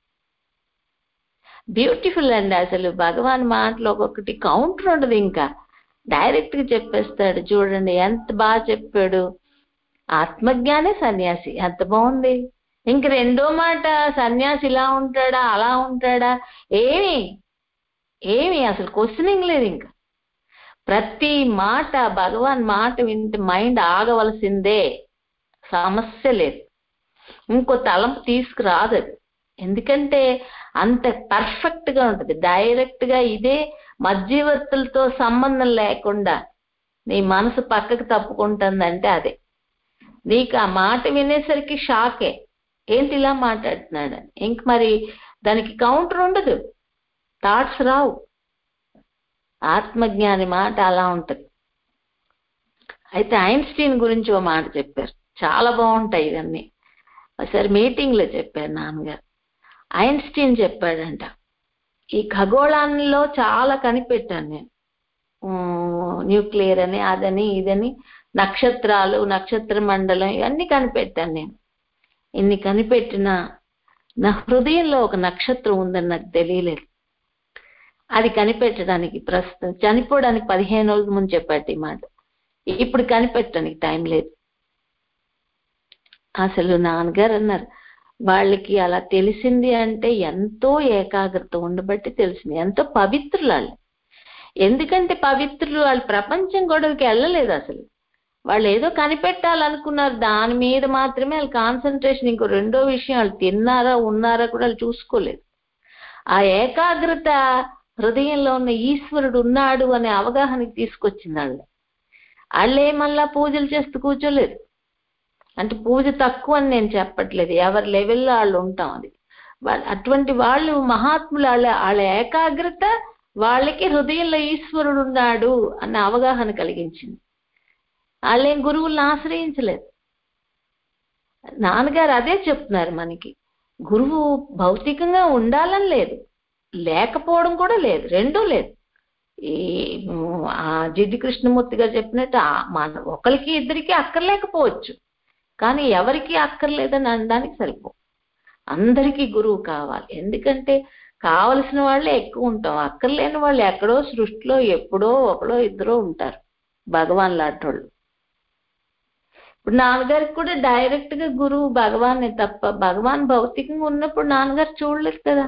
బ్యూటిఫుల్ అండి. అసలు భగవాన్ మాటలు ఒక్కొక్కటి కౌంటర్ ఉండదు, ఇంకా డైరెక్ట్ గా చెప్పేస్తాడు. చూడండి ఎంత బాగా చెప్పాడు. ఆత్మజ్ఞానే సన్యాసి, ఎంత బాగుంది. ఇంక రెండో మాట సన్యాసి ఇలా ఉంటాడా అలా ఉంటాడా ఏమి ఏమి అసలు క్వశ్చనింగ్ లేదు. ఇంకా ప్రతి మాట భగవాన్ మాట వింటే మైండ్ ఆగవలసిందే, సమస్య లేదు. ఇంకో తలంపు తీసుకురాదు అది. ఎందుకంటే అంత పర్ఫెక్ట్ గా ఉంటుంది. డైరెక్ట్ గా ఇదే మధ్యవర్తులతో సంబంధం లేకుండా నీ మనసు పక్కకు తప్పుకుంటుందంటే అదే. నీకు ఆ మాట వినేసరికి షాకే, ఏంటి ఇలా మాట్లాడుతున్నాడు. ఇంక మరి దానికి కౌంటర్ ఉండదు, థాట్స్ రావు. ఆత్మజ్ఞాని మాట అలా ఉంటది. అయితే ఐన్స్టీన్ గురించి ఓ మాట చెప్పారు, చాలా బాగుంటాయి ఇవన్నీ. ఒకసారి మీటింగ్ లో చెప్పారు నాన్నగారు. ఐన్స్టీన్ చెప్పాడంట, ఈ ఖగోళాల్లో చాలా కనిపెట్టాను నేను, న్యూక్లియర్ అని అదని ఇదని, నక్షత్రాలు, నక్షత్ర మండలం, ఇవన్నీ కనిపెట్టాను నేను. ఇన్ని కనిపెట్టినా నా హృదయంలో ఒక నక్షత్రం ఉందని నాకు తెలియలేదు. అది కనిపెట్టడానికి ప్రస్తుతం చనిపోవడానికి పదిహేను రోజుల ముందు చెప్పాడు ఈ మాట. ఇప్పుడు కనిపెట్టడానికి టైం లేదు. అసలు నాన్నగారు అన్నారు, వాళ్ళకి అలా తెలిసింది అంటే ఎంతో ఏకాగ్రత ఉండబట్టి తెలిసింది, ఎంతో పవిత్రులు వాళ్ళు. ఎందుకంటే పవిత్రులు వాళ్ళు ప్రపంచం గొడవకి వెళ్ళలేదు. అసలు వాళ్ళు ఏదో కనిపెట్టాలనుకున్నారు, దాని మీద మాత్రమే వాళ్ళు కాన్సన్ట్రేషన్. ఇంకో రెండో విషయం, వాళ్ళు తిన్నారా ఉన్నారా కూడా వాళ్ళు చూసుకోలేదు. ఆ ఏకాగ్రత హృదయంలో ఉన్న ఈశ్వరుడు ఉన్నాడు అనే అవగాహనకి తీసుకొచ్చింది వాళ్ళు. వాళ్ళే మళ్ళా పూజలు చేస్తూ కూర్చోలేదు. అంటే పూజ తక్కువ అని నేను చెప్పట్లేదు, ఎవరి లెవెల్లో వాళ్ళు ఉంటాం. అది అటువంటి వాళ్ళు మహాత్ములు. వాళ్ళ వాళ్ళ ఏకాగ్రత వాళ్ళకి హృదయంలో ఈశ్వరుడు ఉన్నాడు అన్న అవగాహన కలిగించింది. వాళ్ళేం గురువులను ఆశ్రయించలేదు. నాన్నగారు అదే చెప్తున్నారు మనకి, గురువు భౌతికంగా ఉండాలని లేదు, లేకపోవడం కూడా లేదు, రెండూ లేదు. ఈ ఆ జిడ్డు కృష్ణమూర్తి గారు చెప్పినట్టు మన ఒకరికి ఇద్దరికి అక్కర్లేకపోవచ్చు, కానీ ఎవరికి అక్కర్లేదని అనడానికి సరిపో. అందరికీ గురువు కావాలి. ఎందుకంటే కావలసిన వాళ్ళే ఎక్కువ ఉంటాం, అక్కర్లేని వాళ్ళు ఎక్కడో సృష్టిలో ఎప్పుడో ఒకడో ఇద్దరో ఉంటారు, భగవాన్ లాంటోళ్ళు. ఇప్పుడు నాన్నగారికి కూడా డైరెక్ట్ గా గురువు భగవానే తప్ప, భగవాన్ భౌతికంగా ఉన్నప్పుడు నాన్నగారు చూడలేదు కదా.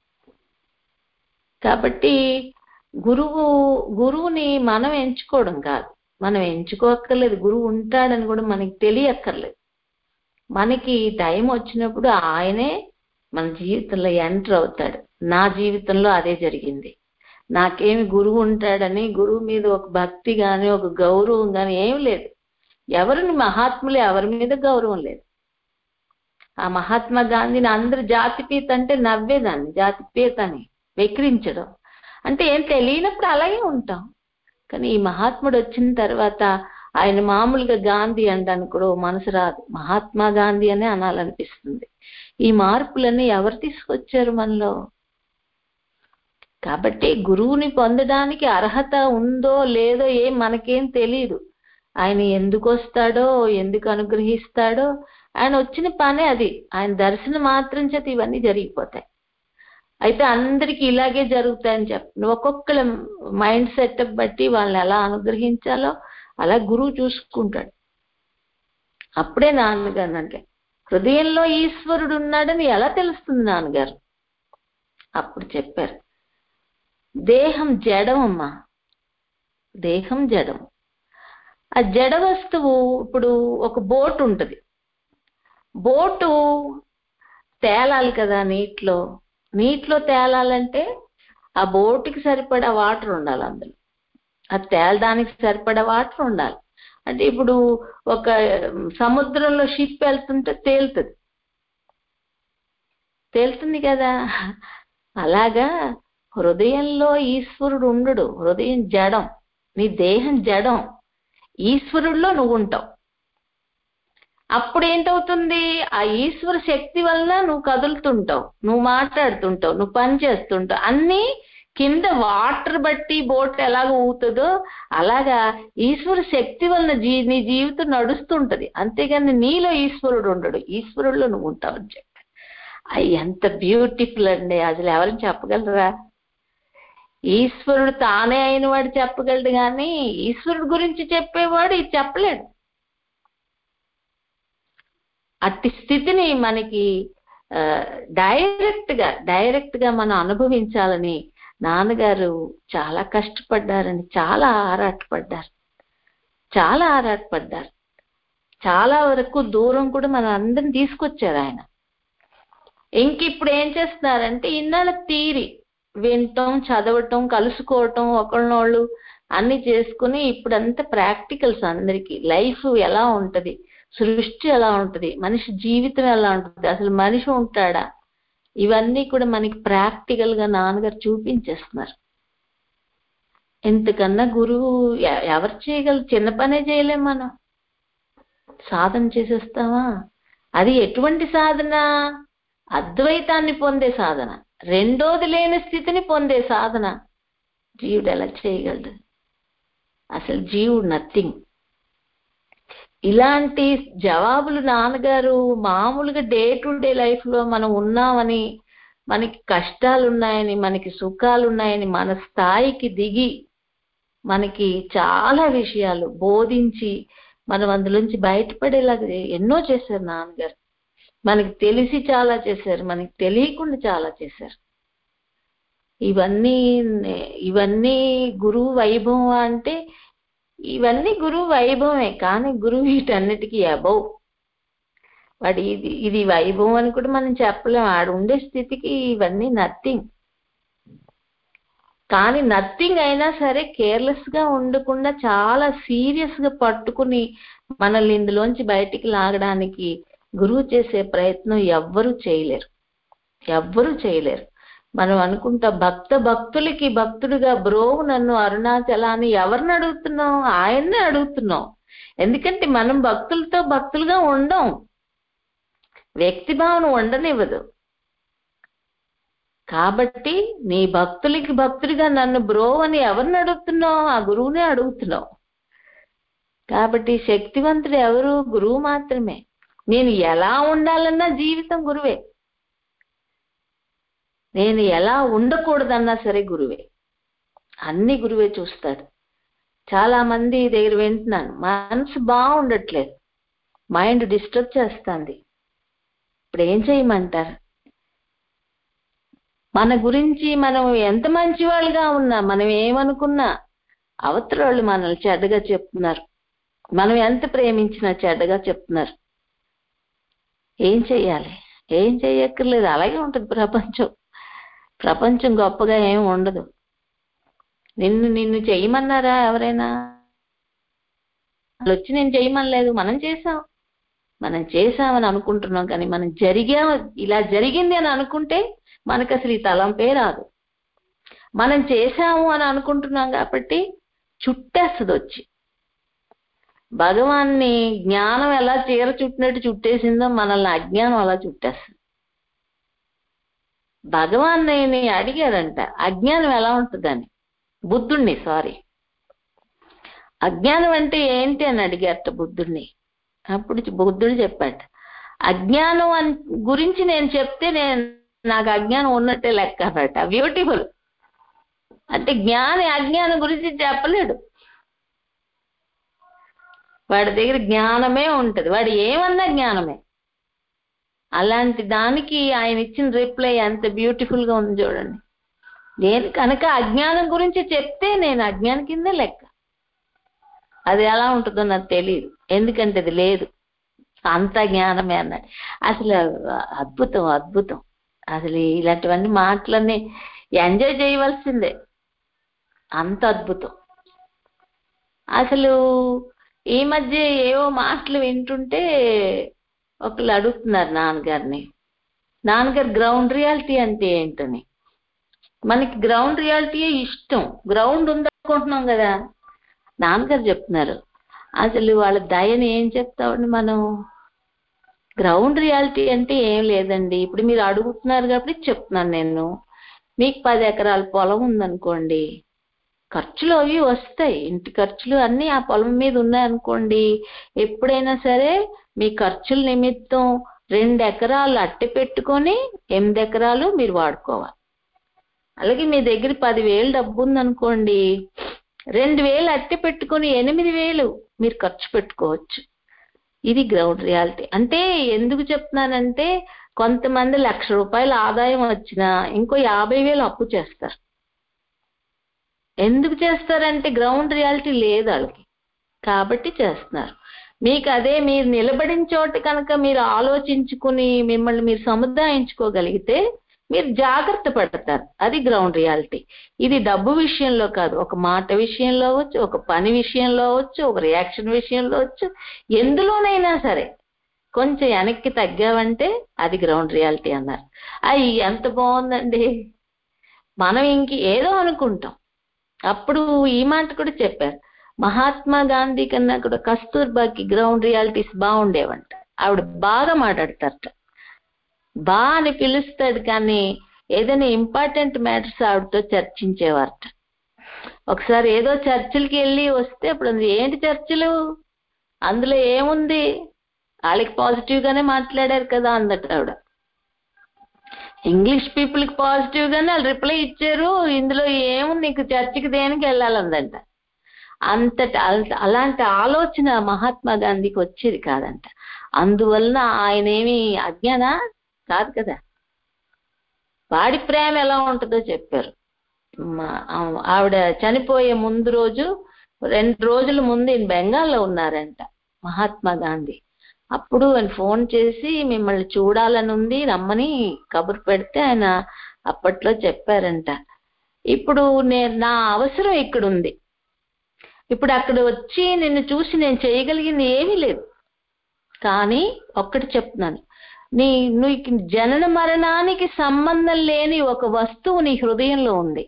కాబట్టి గురువు గురువుని మనం ఎంచుకోవడం కాదు, మనం ఎంచుకోక్కర్లేదు. గురువు ఉంటాడని కూడా మనకి తెలియక్కర్లేదు. మనకి టైం వచ్చినప్పుడు ఆయనే మన జీవితంలో ఎంటర్ అవుతాడు. నా జీవితంలో అదే జరిగింది. నాకేమి గురువు ఉంటాడని గురువు మీద ఒక భక్తి కానీ ఒక గౌరవం కానీ ఏమి లేదు. ఎవరిని మహాత్ములు ఎవరి మీద గౌరవం లేదు. ఆ మహాత్మా గాంధీని అందరు జాతిపీత అంటే నవ్వేదాన్ని, జాతిపీత అని వెక్కిరించడం అంటే ఏం తెలియనప్పుడు అలాగే ఉంటాం. కానీ ఈ మహాత్ముడు వచ్చిన తర్వాత ఆయన మామూలుగా గాంధీ అనడానికి కూడా మనసు రాదు, మహాత్మా గాంధీ అనే అనాలనిపిస్తుంది. ఈ మార్పులన్నీ ఎవరు తీసుకొచ్చారు మనలో? కాబట్టి గురువుని పొందడానికి అర్హత ఉందో లేదో ఏం మనకేం తెలియదు. ఆయన ఎందుకు వస్తాడో, ఎందుకు అనుగ్రహిస్తాడో, ఆయన వచ్చిన పనే అది. ఆయన దర్శనం మాత్రం చేత ఇవన్నీ జరిగిపోతాయి. అయితే అందరికి ఇలాగే జరుగుతాయని చెప్పను. ఒక్కొక్కళ్ళ మైండ్ సెటప్ బట్టి వాళ్ళని ఎలా అనుగ్రహించాలో అలా గురువు చూసుకుంటాడు. అప్పుడే నాన్నగారు అంటే హృదయంలో ఈశ్వరుడు ఉన్నాడని ఎలా తెలుస్తుంది నాన్నగారు? అప్పుడు చెప్పారు, దేహం జడం అమ్మా, దేహం జడం. ఆ జడ వస్తువు, ఇప్పుడు ఒక బోటు ఉంటుంది, బోటు తేలాలి కదా నీటిలో. నీటిలో తేలాలంటే ఆ బోటుకి సరిపడా వాటర్ ఉండాలి, అందులో అది తేలడానికి సరిపడా వాటర్ ఉండాలి. అంటే ఇప్పుడు ఒక సముద్రంలో షిప్ వెళ్తుంటే తేలుతుంది తేలుతుంది కదా. అలాగా హృదయంలో ఈశ్వరుడు ఉండడు. హృదయం జడం, నీ దేహం జడం, ఈశ్వరుడిలో నువ్వు ఉంటావు. అప్పుడు ఏంటవుతుంది? ఆ ఈశ్వర శక్తి వల్ల నువ్వు కదులుతుంటావు, నువ్వు మాట్లాడుతుంటావు, నువ్వు పని చేస్తుంటావు. అన్నీ కింద వాటర్ బట్టి బోట్ ఎలాగ ఊగుతుందో అలాగా ఈశ్వర శక్తి వలన జీ నీ జీవితం నడుస్తుంటది. అంతేగాని నీలో ఈశ్వరుడు ఉండడు, ఈశ్వరుడిలో నువ్వు ఉంటావు అని చెప్పి. అవి ఎంత బ్యూటిఫుల్ అండి, అసలు ఎవరిని చెప్పగలరా? ఈశ్వరుడు తానే అయిన వాడు చెప్పగలడు, కానీ ఈశ్వరుడు గురించి చెప్పేవాడు ఇది చెప్పలేడు. అట్టి స్థితిని మనకి డైరెక్ట్ గా డైరెక్ట్ గా మనం అనుభవించాలని నాన్నగారు చాలా కష్టపడ్డారని, చాలా ఆరాటపడ్డారు, చాలా ఆరాటపడ్డారు. చాలా వరకు దూరం కూడా మన అందరిని తీసుకొచ్చారు ఆయన. ఇంక ఇప్పుడు ఏం చేస్తున్నారంటే ఇన్నాళ్ళ తీరి వినటం, చదవటం, కలుసుకోవటం, ఒకళ్ళనోళ్ళు అన్ని చేసుకుని ఇప్పుడంతా ప్రాక్టికల్స్. అందరికీ లైఫ్ ఎలా ఉంటది, సృష్టి ఎలా ఉంటది, మనిషి జీవితం ఎలా ఉంటుంది, అసలు మనిషి ఉంటాడా, ఇవన్నీ కూడా మనకి ప్రాక్టికల్ గా నాన్నగారు చూపించేస్తున్నారు. ఎంతకన్నా గురువు ఎవరు చేయగలరు? చిన్న పనే చేయలేం మనం. సాధన చేసేస్తామా? అది ఎటువంటి సాధన? అద్వైతాన్ని పొందే సాధన, రెండోది లేని స్థితిని పొందే సాధన. జీవుడు ఎలా చేయగలడు? అసలు జీవుడు నథింగ్. ఇలాంటి జవాబులు నాన్నగారు మామూలుగా డే టు డే లైఫ్ లో మనం ఉన్నామని, మనకి కష్టాలు ఉన్నాయని, మనకి సుఖాలు ఉన్నాయని, మన స్థాయికి దిగి మనకి చాలా విషయాలు బోధించి మనం అందులోంచి బయటపడేలాగా ఎన్నో చేశారు నాన్నగారు. మనకి తెలిసి చాలా చేశారు, మనకి తెలియకుండా చాలా చేశారు. ఇవన్నీ ఇవన్నీ గురువు వైభవం అంటే ఇవన్నీ గురువు వైభవమే, కానీ గురువు వీటన్నిటికీ అబౌవ్. వాడు ఇది ఇది వైభవం అని కూడా మనం చెప్పలేం. ఆడు ఉండే స్థితికి ఇవన్నీ నథింగ్. కానీ నథింగ్ అయినా సరే కేర్లెస్ గా ఉండకుండా చాలా సీరియస్ గా పట్టుకుని మనల్ని ఇందులోంచి బయటికి లాగడానికి గురువు చేసే ప్రయత్నం ఎవ్వరూ చేయలేరు, ఎవ్వరూ చేయలేరు. మనం అనుకుంటా భక్త భక్తులకి భక్తుడిగా బ్రోవు నన్ను అరుణాచలాన్ని ఎవరిని అడుగుతున్నాం? ఆయన్నే అడుగుతున్నాం. ఎందుకంటే మనం భక్తులతో భక్తులుగా ఉండం, వ్యక్తి భావన ఉండనివ్వదు. కాబట్టి నీ భక్తులకి భక్తుడిగా నన్ను బ్రో అని ఎవరిని అడుగుతున్నావు? ఆ గురువునే అడుగుతున్నావు. కాబట్టి శక్తివంతుడు ఎవరు? గురువు మాత్రమే. నేను ఎలా ఉండాలన్నా జీవితం గురువే, నేను ఎలా ఉండకూడదన్నా సరే గురువే. అన్ని గురువే చూస్తాడు. చాలా మంది దగ్గర వింటున్నాను, మనసు బాగుండట్లేదు, మైండ్ డిస్టర్బ్ చేస్తుంది. ఇప్పుడు ఏం చేయమంటారు? మన గురించి మనం ఎంత మంచి వాళ్ళుగా ఉన్నా, మనం ఏమనుకున్నా అవతల వాళ్ళు మనల్ని చెడ్డగా చెప్తున్నారు. మనం ఎంత ప్రేమించినా చెడ్డగా చెప్తున్నారు. ఏం చెయ్యాలి? ఏం చెయ్యక్కర్లేదు, అలాగే ఉంటుంది ప్రపంచం. ప్రపంచం గొప్పగా ఏం ఉండదు. నిన్ను నిన్ను చెయ్యమన్నారా ఎవరైనా? వాళ్ళు వచ్చి నేను చెయ్యమనలేదు, మనం చేసాం. మనం చేసామని అనుకుంటున్నాం, కానీ మనం జరిగా ఇలా జరిగింది అని అనుకుంటే మనకు అసలు ఈ తలంపే రాదు. మనం చేశాము అని అనుకుంటున్నాం కాబట్టి చుట్టేస్తుంది వచ్చి. భగవాన్ని జ్ఞానం ఎలా చీర చుట్టినట్టు చుట్టేసిందో మనల్ని అజ్ఞానం అలా చుట్టేస్తుంది. భగవాన్ని అడిగారంట అజ్ఞానం ఎలా ఉంటుందని, బుద్ధుణ్ణి సారీ అజ్ఞానం అంటే ఏంటి అని అడిగారట బుద్ధుడిని. అప్పుడు బుద్ధుడు చెప్పాట, అజ్ఞానం అని గురించి నేను చెప్తే నేను నాకు అజ్ఞానం ఉన్నట్టే లెక్క అన్నట. బ్యూటిఫుల్. అంటే జ్ఞాని అజ్ఞానం గురించి చెప్పలేడు, వాడి దగ్గర జ్ఞానమే ఉంటది, వాడు ఏమన్నా జ్ఞానమే. అలాంటి దానికి ఆయన ఇచ్చిన రిప్లై ఎంత బ్యూటిఫుల్ గా ఉంది చూడండి. నేను కనుక అజ్ఞానం గురించి చెప్తే నేను అజ్ఞానం కింద లెక్క. అది ఎలా ఉంటుందో నాకు తెలియదు, ఎందుకంటే అది లేదు, అంత జ్ఞానమే అన్నాడు. అసలు అద్భుతం అద్భుతం. అసలు ఇలాంటివన్నీ మాటలన్నీ ఎంజాయ్ చేయవలసిందే, అంత అద్భుతం. అసలు ఈ మధ్య ఏవో మాటలు వింటుంటే ఒకళ్ళు అడుగుతున్నారు నాన్నగారిని, నాన్నగారు గ్రౌండ్ రియాలిటీ అంటే ఏంటని. మనకి గ్రౌండ్ రియాలిటీయే ఇష్టం, గ్రౌండ్ ఉందనుకుంటున్నాం కదా. నాన్నగారు చెప్తున్నారు, అసలు వాళ్ళ దయని ఏం చెప్తామండి మనం. గ్రౌండ్ రియాలిటీ అంటే ఏం లేదండి, ఇప్పుడు మీరు అడుగుతున్నారు కాబట్టి చెప్తున్నాను. నేను మీకు పది ఎకరాల పొలం ఉందనుకోండి, ఖర్చులు అవి వస్తాయి, ఇంటి ఖర్చులు అన్నీ ఆ పొలం మీద ఉన్నాయనుకోండి. ఎప్పుడైనా సరే మీ ఖర్చుల నిమిత్తం రెండు ఎకరాలు అట్టె పెట్టుకొని ఎనిమిది ఎకరాలు మీరు వాడుకోవాలి. అలాగే మీ దగ్గర పదివేలు డబ్బు ఉందనుకోండి, రెండు వేలు అట్టె పెట్టుకొని ఎనిమిది వేలు మీరు ఖర్చు పెట్టుకోవచ్చు. ఇది గ్రౌండ్ రియాలిటీ. అంటే ఎందుకు చెప్తున్నానంటే, కొంతమంది లక్ష రూపాయల ఆదాయం వచ్చినా ఇంకో యాభై వేలు అప్పు చేస్తారు. ఎందుకు చేస్తారంటే గ్రౌండ్ రియాలిటీ లేదు వాళ్ళకి, కాబట్టి చేస్తున్నారు. మీకు అదే మీరు నిలబడిన చోట కనుక మీరు ఆలోచించుకుని మిమ్మల్ని మీరు సముదాయించుకోగలిగితే మీరు జాగ్రత్త పడతారు. అది గ్రౌండ్ రియాలిటీ. ఇది డబ్బు విషయంలో కాదు, ఒక మాట విషయంలో అవచ్చు, ఒక పని విషయంలో అవచ్చు, ఒక రియాక్షన్ విషయంలో అవచ్చు, ఎందులోనైనా సరే కొంచెం వెనక్కి తగ్గావంటే అది గ్రౌండ్ రియాలిటీ అన్నారు. అయ్యి ఎంత బాగుందండి. మనం ఇంక ఏదో అనుకుంటాం. అప్పుడు ఈ మాట కూడా చెప్పారు, మహాత్మా గాంధీ కన్నా కూడా కస్తూర్బాకి గ్రౌండ్ రియాలిటీస్ బాగుండేవంట. ఆవిడ బాగా మాట్లాడతారట, బా అని పిలుస్తాడు, కానీ ఏదైనా ఇంపార్టెంట్ మ్యాటర్స్ ఆవిడతో చర్చించేవారట. ఒకసారి ఏదో చర్చిలకి వెళ్ళి వస్తే అప్పుడు ఏంటి చర్చలు, అందులో ఏముంది, వాళ్ళకి పాజిటివ్ గానే మాట్లాడారు కదా అందట ఆవిడ. ఇంగ్లీష్ పీపుల్ కి పాజిటివ్ గానే వాళ్ళు రిప్లై ఇచ్చారు, ఇందులో ఏముంది, నీకు చర్చికి దేనికి వెళ్ళాలందంట. అంతట అలాంటి ఆలోచన మహాత్మా గాంధీకి వచ్చేది కాదంట. అందువలన ఆయన ఏమి అజ్ఞాన కాదు కదా. వాడి ప్రేమ ఎలా ఉంటుందో చెప్పారు. ఆవిడ చనిపోయే ముందు రోజు, రెండు రోజుల ముందు ఈయన బెంగాల్లో ఉన్నారంట మహాత్మా గాంధీ. అప్పుడు ఆయన ఫోన్ చేసి మిమ్మల్ని చూడాలని ఉంది రమ్మని కబురు పెడితే ఆయన అప్పట్లో చెప్పారంట, ఇప్పుడు నేను నా అవసరం ఇక్కడ ఉంది, ఇప్పుడు అక్కడ వచ్చి నిన్ను చూసి నేను చేయగలిగింది ఏమీ లేదు, కానీ ఒక్కటి చెప్తున్నాను, నీ నీకు జనన మరణానికి సంబంధం లేని ఒక వస్తువు నీ హృదయంలో ఉంది.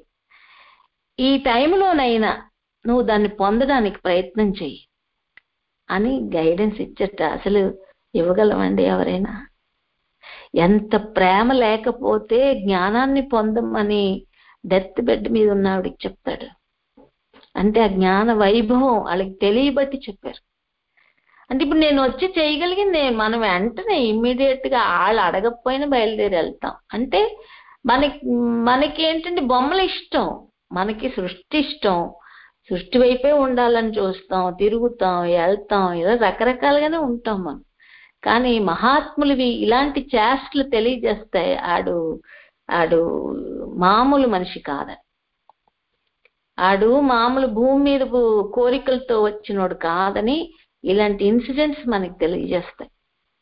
ఈ టైంలోనైనా నువ్వు దాన్ని పొందడానికి ప్రయత్నం చెయ్యి అని గైడెన్స్ ఇచ్చట. అసలు ఇవ్వగలమండి ఎవరైనా? ఎంత ప్రేమ లేకపోతే జ్ఞానాన్ని పొందమని డెత్ బెడ్ మీద ఉన్నవాడికి చెప్తాడు. అంటే ఆ జ్ఞాన వైభవం వాళ్ళకి తెలియబట్టి చెప్పారు. అంటే ఇప్పుడు నేను వచ్చి చేయగలిగింది మనం వెంటనే ఇమ్మీడియట్ గా వాళ్ళు అడగకపోయినా బయలుదేరి వెళ్తాం. అంటే మనకి మనకి ఏంటంటే బొమ్మలు ఇష్టం, మనకి సృష్టి ఇష్టం, సృష్టి వైపే ఉండాలని చూస్తాం, తిరుగుతాం, వెళ్తాం, ఇలా రకరకాలుగానే ఉంటాం మనం. కానీ మహాత్ములవి ఇలాంటి చేష్టలు తెలియజేస్తాయి ఆడు ఆడు మామూలు మనిషి కాదని, ఆడు మామూలు భూమి మీద కోరికలతో వచ్చినోడు కాదని ఇలాంటి ఇన్సిడెంట్స్ మనకి తెలియజేస్తాయి.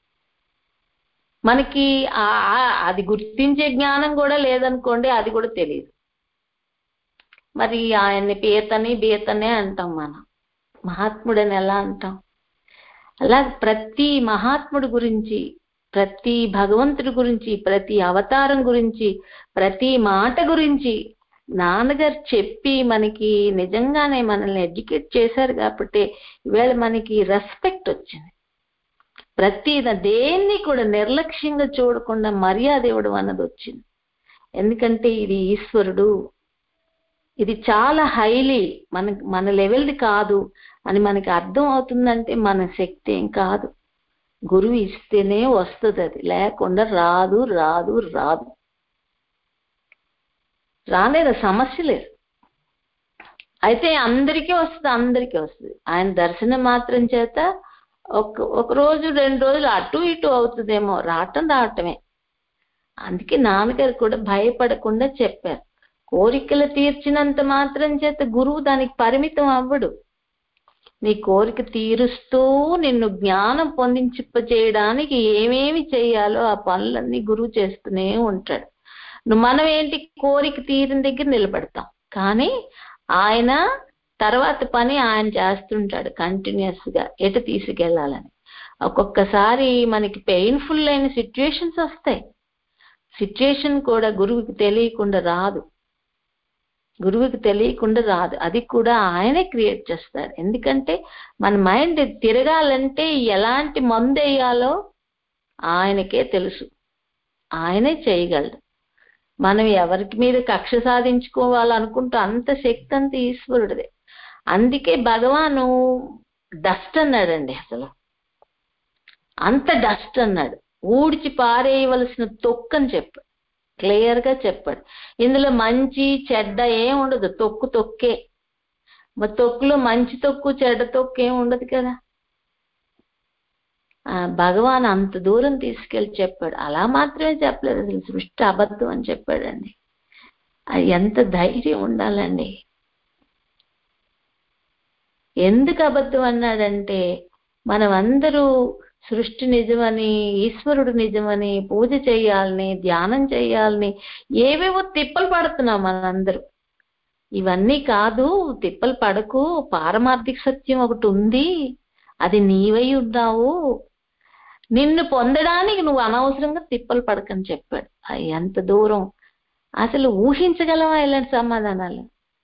మనకి అది గుర్తించే జ్ఞానం కూడా లేదనుకోండి, అది కూడా తెలియదు. మరి ఆయన్ని పీతని బీతనే అంటాం మనం, మహాత్ముడని ఎలా అంటాం? అలా ప్రతి మహాత్ముడి గురించి, ప్రతి భగవంతుడి గురించి, ప్రతి అవతారం గురించి, ప్రతి మాట గురించి నాన్నగారు చెప్పి మనకి నిజంగానే మనల్ని ఎడ్యుకేట్ చేశారు కాబట్టి ఇవాళ మనకి రెస్పెక్ట్ వచ్చింది. ప్రతి దేన్ని కూడా నిర్లక్ష్యంగా చూడకుండా మర్యాద ఇవ్వడం అన్నది వచ్చింది. ఎందుకంటే ఇది ఈశ్వరుడు, ఇది చాలా హైలీ మన మన లెవెల్ది కాదు అని మనకి అర్థం అవుతుందంటే మన శక్తి ఏం కాదు. గురువు ఇస్తేనే వస్తుంది, అది లేకుండా రాదు రాదు రాదు రాలేదు, సమస్య లేదు. అయితే అందరికీ వస్తుంది, అందరికీ వస్తుంది. ఆయన దర్శనం మాత్రం చేత ఒక ఒక రోజు రెండు రోజులు అటు ఇటు అవుతుందేమో, రావటం రావటమే. అందుకే నాన్నగారు కూడా భయపడకుండా చెప్పారు, కోరికలు తీర్చినంత మాత్రం చేత గురువు దానికి పరిమితం అవ్వడు. నీ కోరిక తీరుస్తూ నిన్ను జ్ఞానం పొందించిప్ప చేయడానికి ఏమేమి చేయాలో ఆ పనులన్నీ గురువు చేస్తూనే ఉంటాడు. నువ్వు మనం ఏంటి, కోరిక తీరిన దగ్గర నిలబడతాం, కానీ ఆయన తర్వాత పని ఆయన చేస్తుంటాడు కంటిన్యూస్ గా ఎటు తీసుకెళ్లాలని. ఒక్కొక్కసారి మనకి పెయిన్ఫుల్ అయిన సిచ్యువేషన్స్ వస్తాయి. సిచ్యువేషన్ కూడా గురువుకి తెలియకుండా రాదు, గురువుకి తెలియకుండా రాదు, అది కూడా ఆయనే క్రియేట్ చేస్తాడు. ఎందుకంటే మన మైండ్ తిరగాలంటే ఎలాంటి మందు వేయాలో ఆయనకే తెలుసు, ఆయనే చేయగలడు. మనం ఎవరికి మీద కక్ష సాధించుకోవాలనుకుంటూ అంత శక్తి అంత ఈశ్వరుడిదే. అందుకే భగవాను డస్ట్ అన్నాడండి, అసలు అంత డస్ట్ అన్నాడు, ఊడ్చి పారేయవలసిన తొక్కు అని చెప్పాడు, క్లియర్ గా చెప్పాడు. ఇందులో మంచి చెడ్డ ఏం ఉండదు, తొక్కు తొక్కే. మరి తొక్కులో మంచి తొక్కు చెడ్డ తొక్కు ఏం ఉండదు కదా. ఆ భగవాన్ అంత దూరం తీసుకెళ్లి చెప్పాడు. అలా మాత్రమే చెప్పలేదు, అసలు సృష్టి అబద్ధం అని చెప్పాడండి. అది ఎంత ధైర్యం ఉండాలండి. ఎందుకు అబద్ధం అన్నాడంటే మనం అందరూ సృష్టి నిజమని, ఈశ్వరుడు నిజమని, పూజ చేయాలని, ధ్యానం చేయాలని ఏవేవో తిప్పలు పడుతున్నాం మనందరూ. ఇవన్నీ కాదు, తిప్పలు పడకు, పారమార్థిక సత్యం ఒకటి ఉంది, అది నీవై ఉన్నావు, నిన్ను పొందడానికి నువ్వు అనవసరంగా తిప్పలు పడకని చెప్పాడు. అది ఎంత దూరం అసలు ఊహించగలవా ఇలాంటి సమాధానాలు?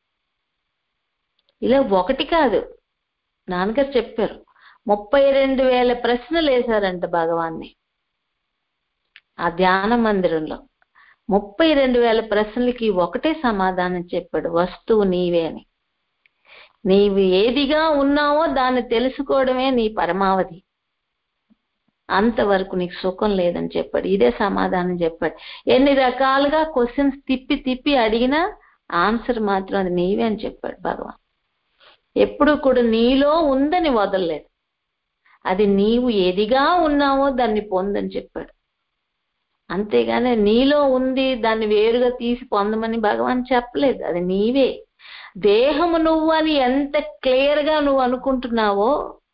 ఇలా ఒకటి కాదు, నాన్నగారు చెప్పారు, ముప్పై రెండు వేల ప్రశ్నలు వేశారంట భగవాన్ని ఆ ధ్యాన మందిరంలో. ముప్పై రెండు వేల ప్రశ్నలకి ఒకటే సమాధానం చెప్పాడు, వస్తువు నీవే అని. నీవు ఏదిగా ఉన్నావో దాన్ని తెలుసుకోవడమే నీ పరమావధి, అంతవరకు నీకు సుఖం లేదని చెప్పాడు. ఇదే సమాధానం చెప్పాడు. ఎన్ని రకాలుగా క్వశ్చన్స్ తిప్పి తిప్పి అడిగినా ఆన్సర్ మాత్రం అది నీవే అని చెప్పాడు భగవాన్. ఎప్పుడు కూడా నీలో ఉందని వదలలేదు, అది నీవు ఏదిగా ఉన్నావో దాన్ని పొందని చెప్పాడు. అంతేగాని నీలో ఉంది దాన్ని వేరుగా తీసి పొందమని భగవాన్ చెప్పలేదు, అది నీవే. దేహము నువ్వు అని ఎంత క్లియర్ గా నువ్వు అనుకుంటున్నావో,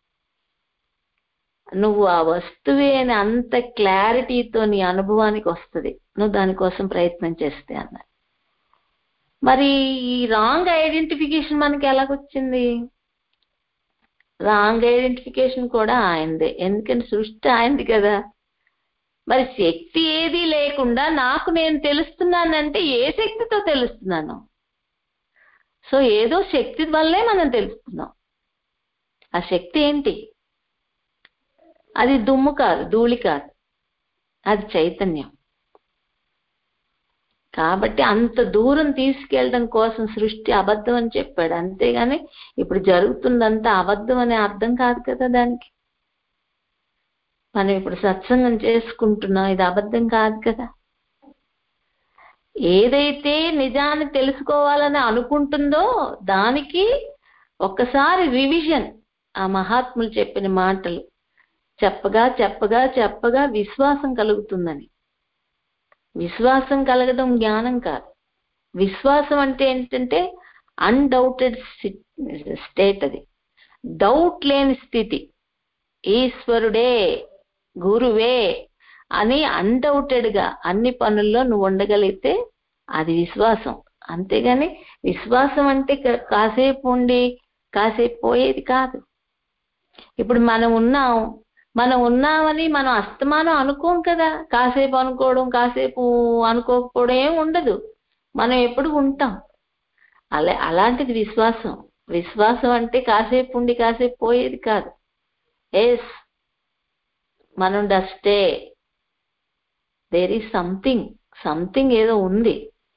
నువ్వు ఆ వస్తువే అని అంత క్లారిటీతో నీ అనుభవానికి వస్తుంది, నువ్వు దానికోసం ప్రయత్నం చేస్తే అన్నారు. మరి ఈ రాంగ్ ఐడెంటిఫికేషన్ మనకి ఎలాగొచ్చింది? రాంగ్ ఐడెంటిఫికేషన్ కూడా ఆయనదే, ఎందుకంటే సృష్టి ఆయనది కదా. మరి శక్తి ఏది లేకుండా నాకు నేను తెలుస్తున్నానంటే ఏ శక్తితో తెలుస్తున్నాను? సో ఏదో శక్తి వల్లే మనం తెలుస్తున్నాం. ఆ శక్తి ఏంటి? అది దుమ్ము కాదు, ధూళి కాదు, అది చైతన్యం. కాబట్టి అంత దూరం తీసుకెళ్ళడం కోసం సృష్టి అబద్ధం అని చెప్పాడు. అంతేగాని ఇప్పుడు జరుగుతుందంతా అబద్ధం అనే అర్థం కాదు కదా దానికి. మనం ఇప్పుడు సత్సంగం చేసుకుంటున్నాం, ఇది అబద్ధం కాదు కదా. ఏదైతే నిజాన్ని తెలుసుకోవాలని అనుకుంటుందో దానికి ఒక్కసారి రివిజన్, ఆ మహాత్ములు చెప్పిన మాటలు చెప్పగా చెప్పగా చెప్పగా విశ్వాసం కలుగుతుందని. విశ్వాసం కలగడం జ్ఞానం కాదు. విశ్వాసం అంటే ఏంటంటే అన్డౌటెడ్ స్టేట్, అది డౌట్ లేని స్థితి. ఈశ్వరుడే, గురువే అని అన్డౌటెడ్ గా అన్ని పనుల్లో నువ్వు ఉండగలిగితే అది విశ్వాసం. అంతేగాని విశ్వాసం అంటే కాసేపు ఉండి కాసేపు పోయేది కాదు. ఇప్పుడు మనం ఉన్నాం, మనం ఉన్నామని మనం అస్తమానం అనుకోం కదా. కాసేపు అనుకోవడం కాసేపు అనుకోకపోవడం ఏం ఉండదు, మనం ఎప్పుడు ఉంటాం. అలా అలాంటిది విశ్వాసం. విశ్వాసం అంటే కాసేపు ఉండి కాసేపు పోయేది కాదు. ఎస్, మనం డస్టే, దేర్ ఈజ్ సంథింగ్, సంథింగ్ ఏదో ఉంది.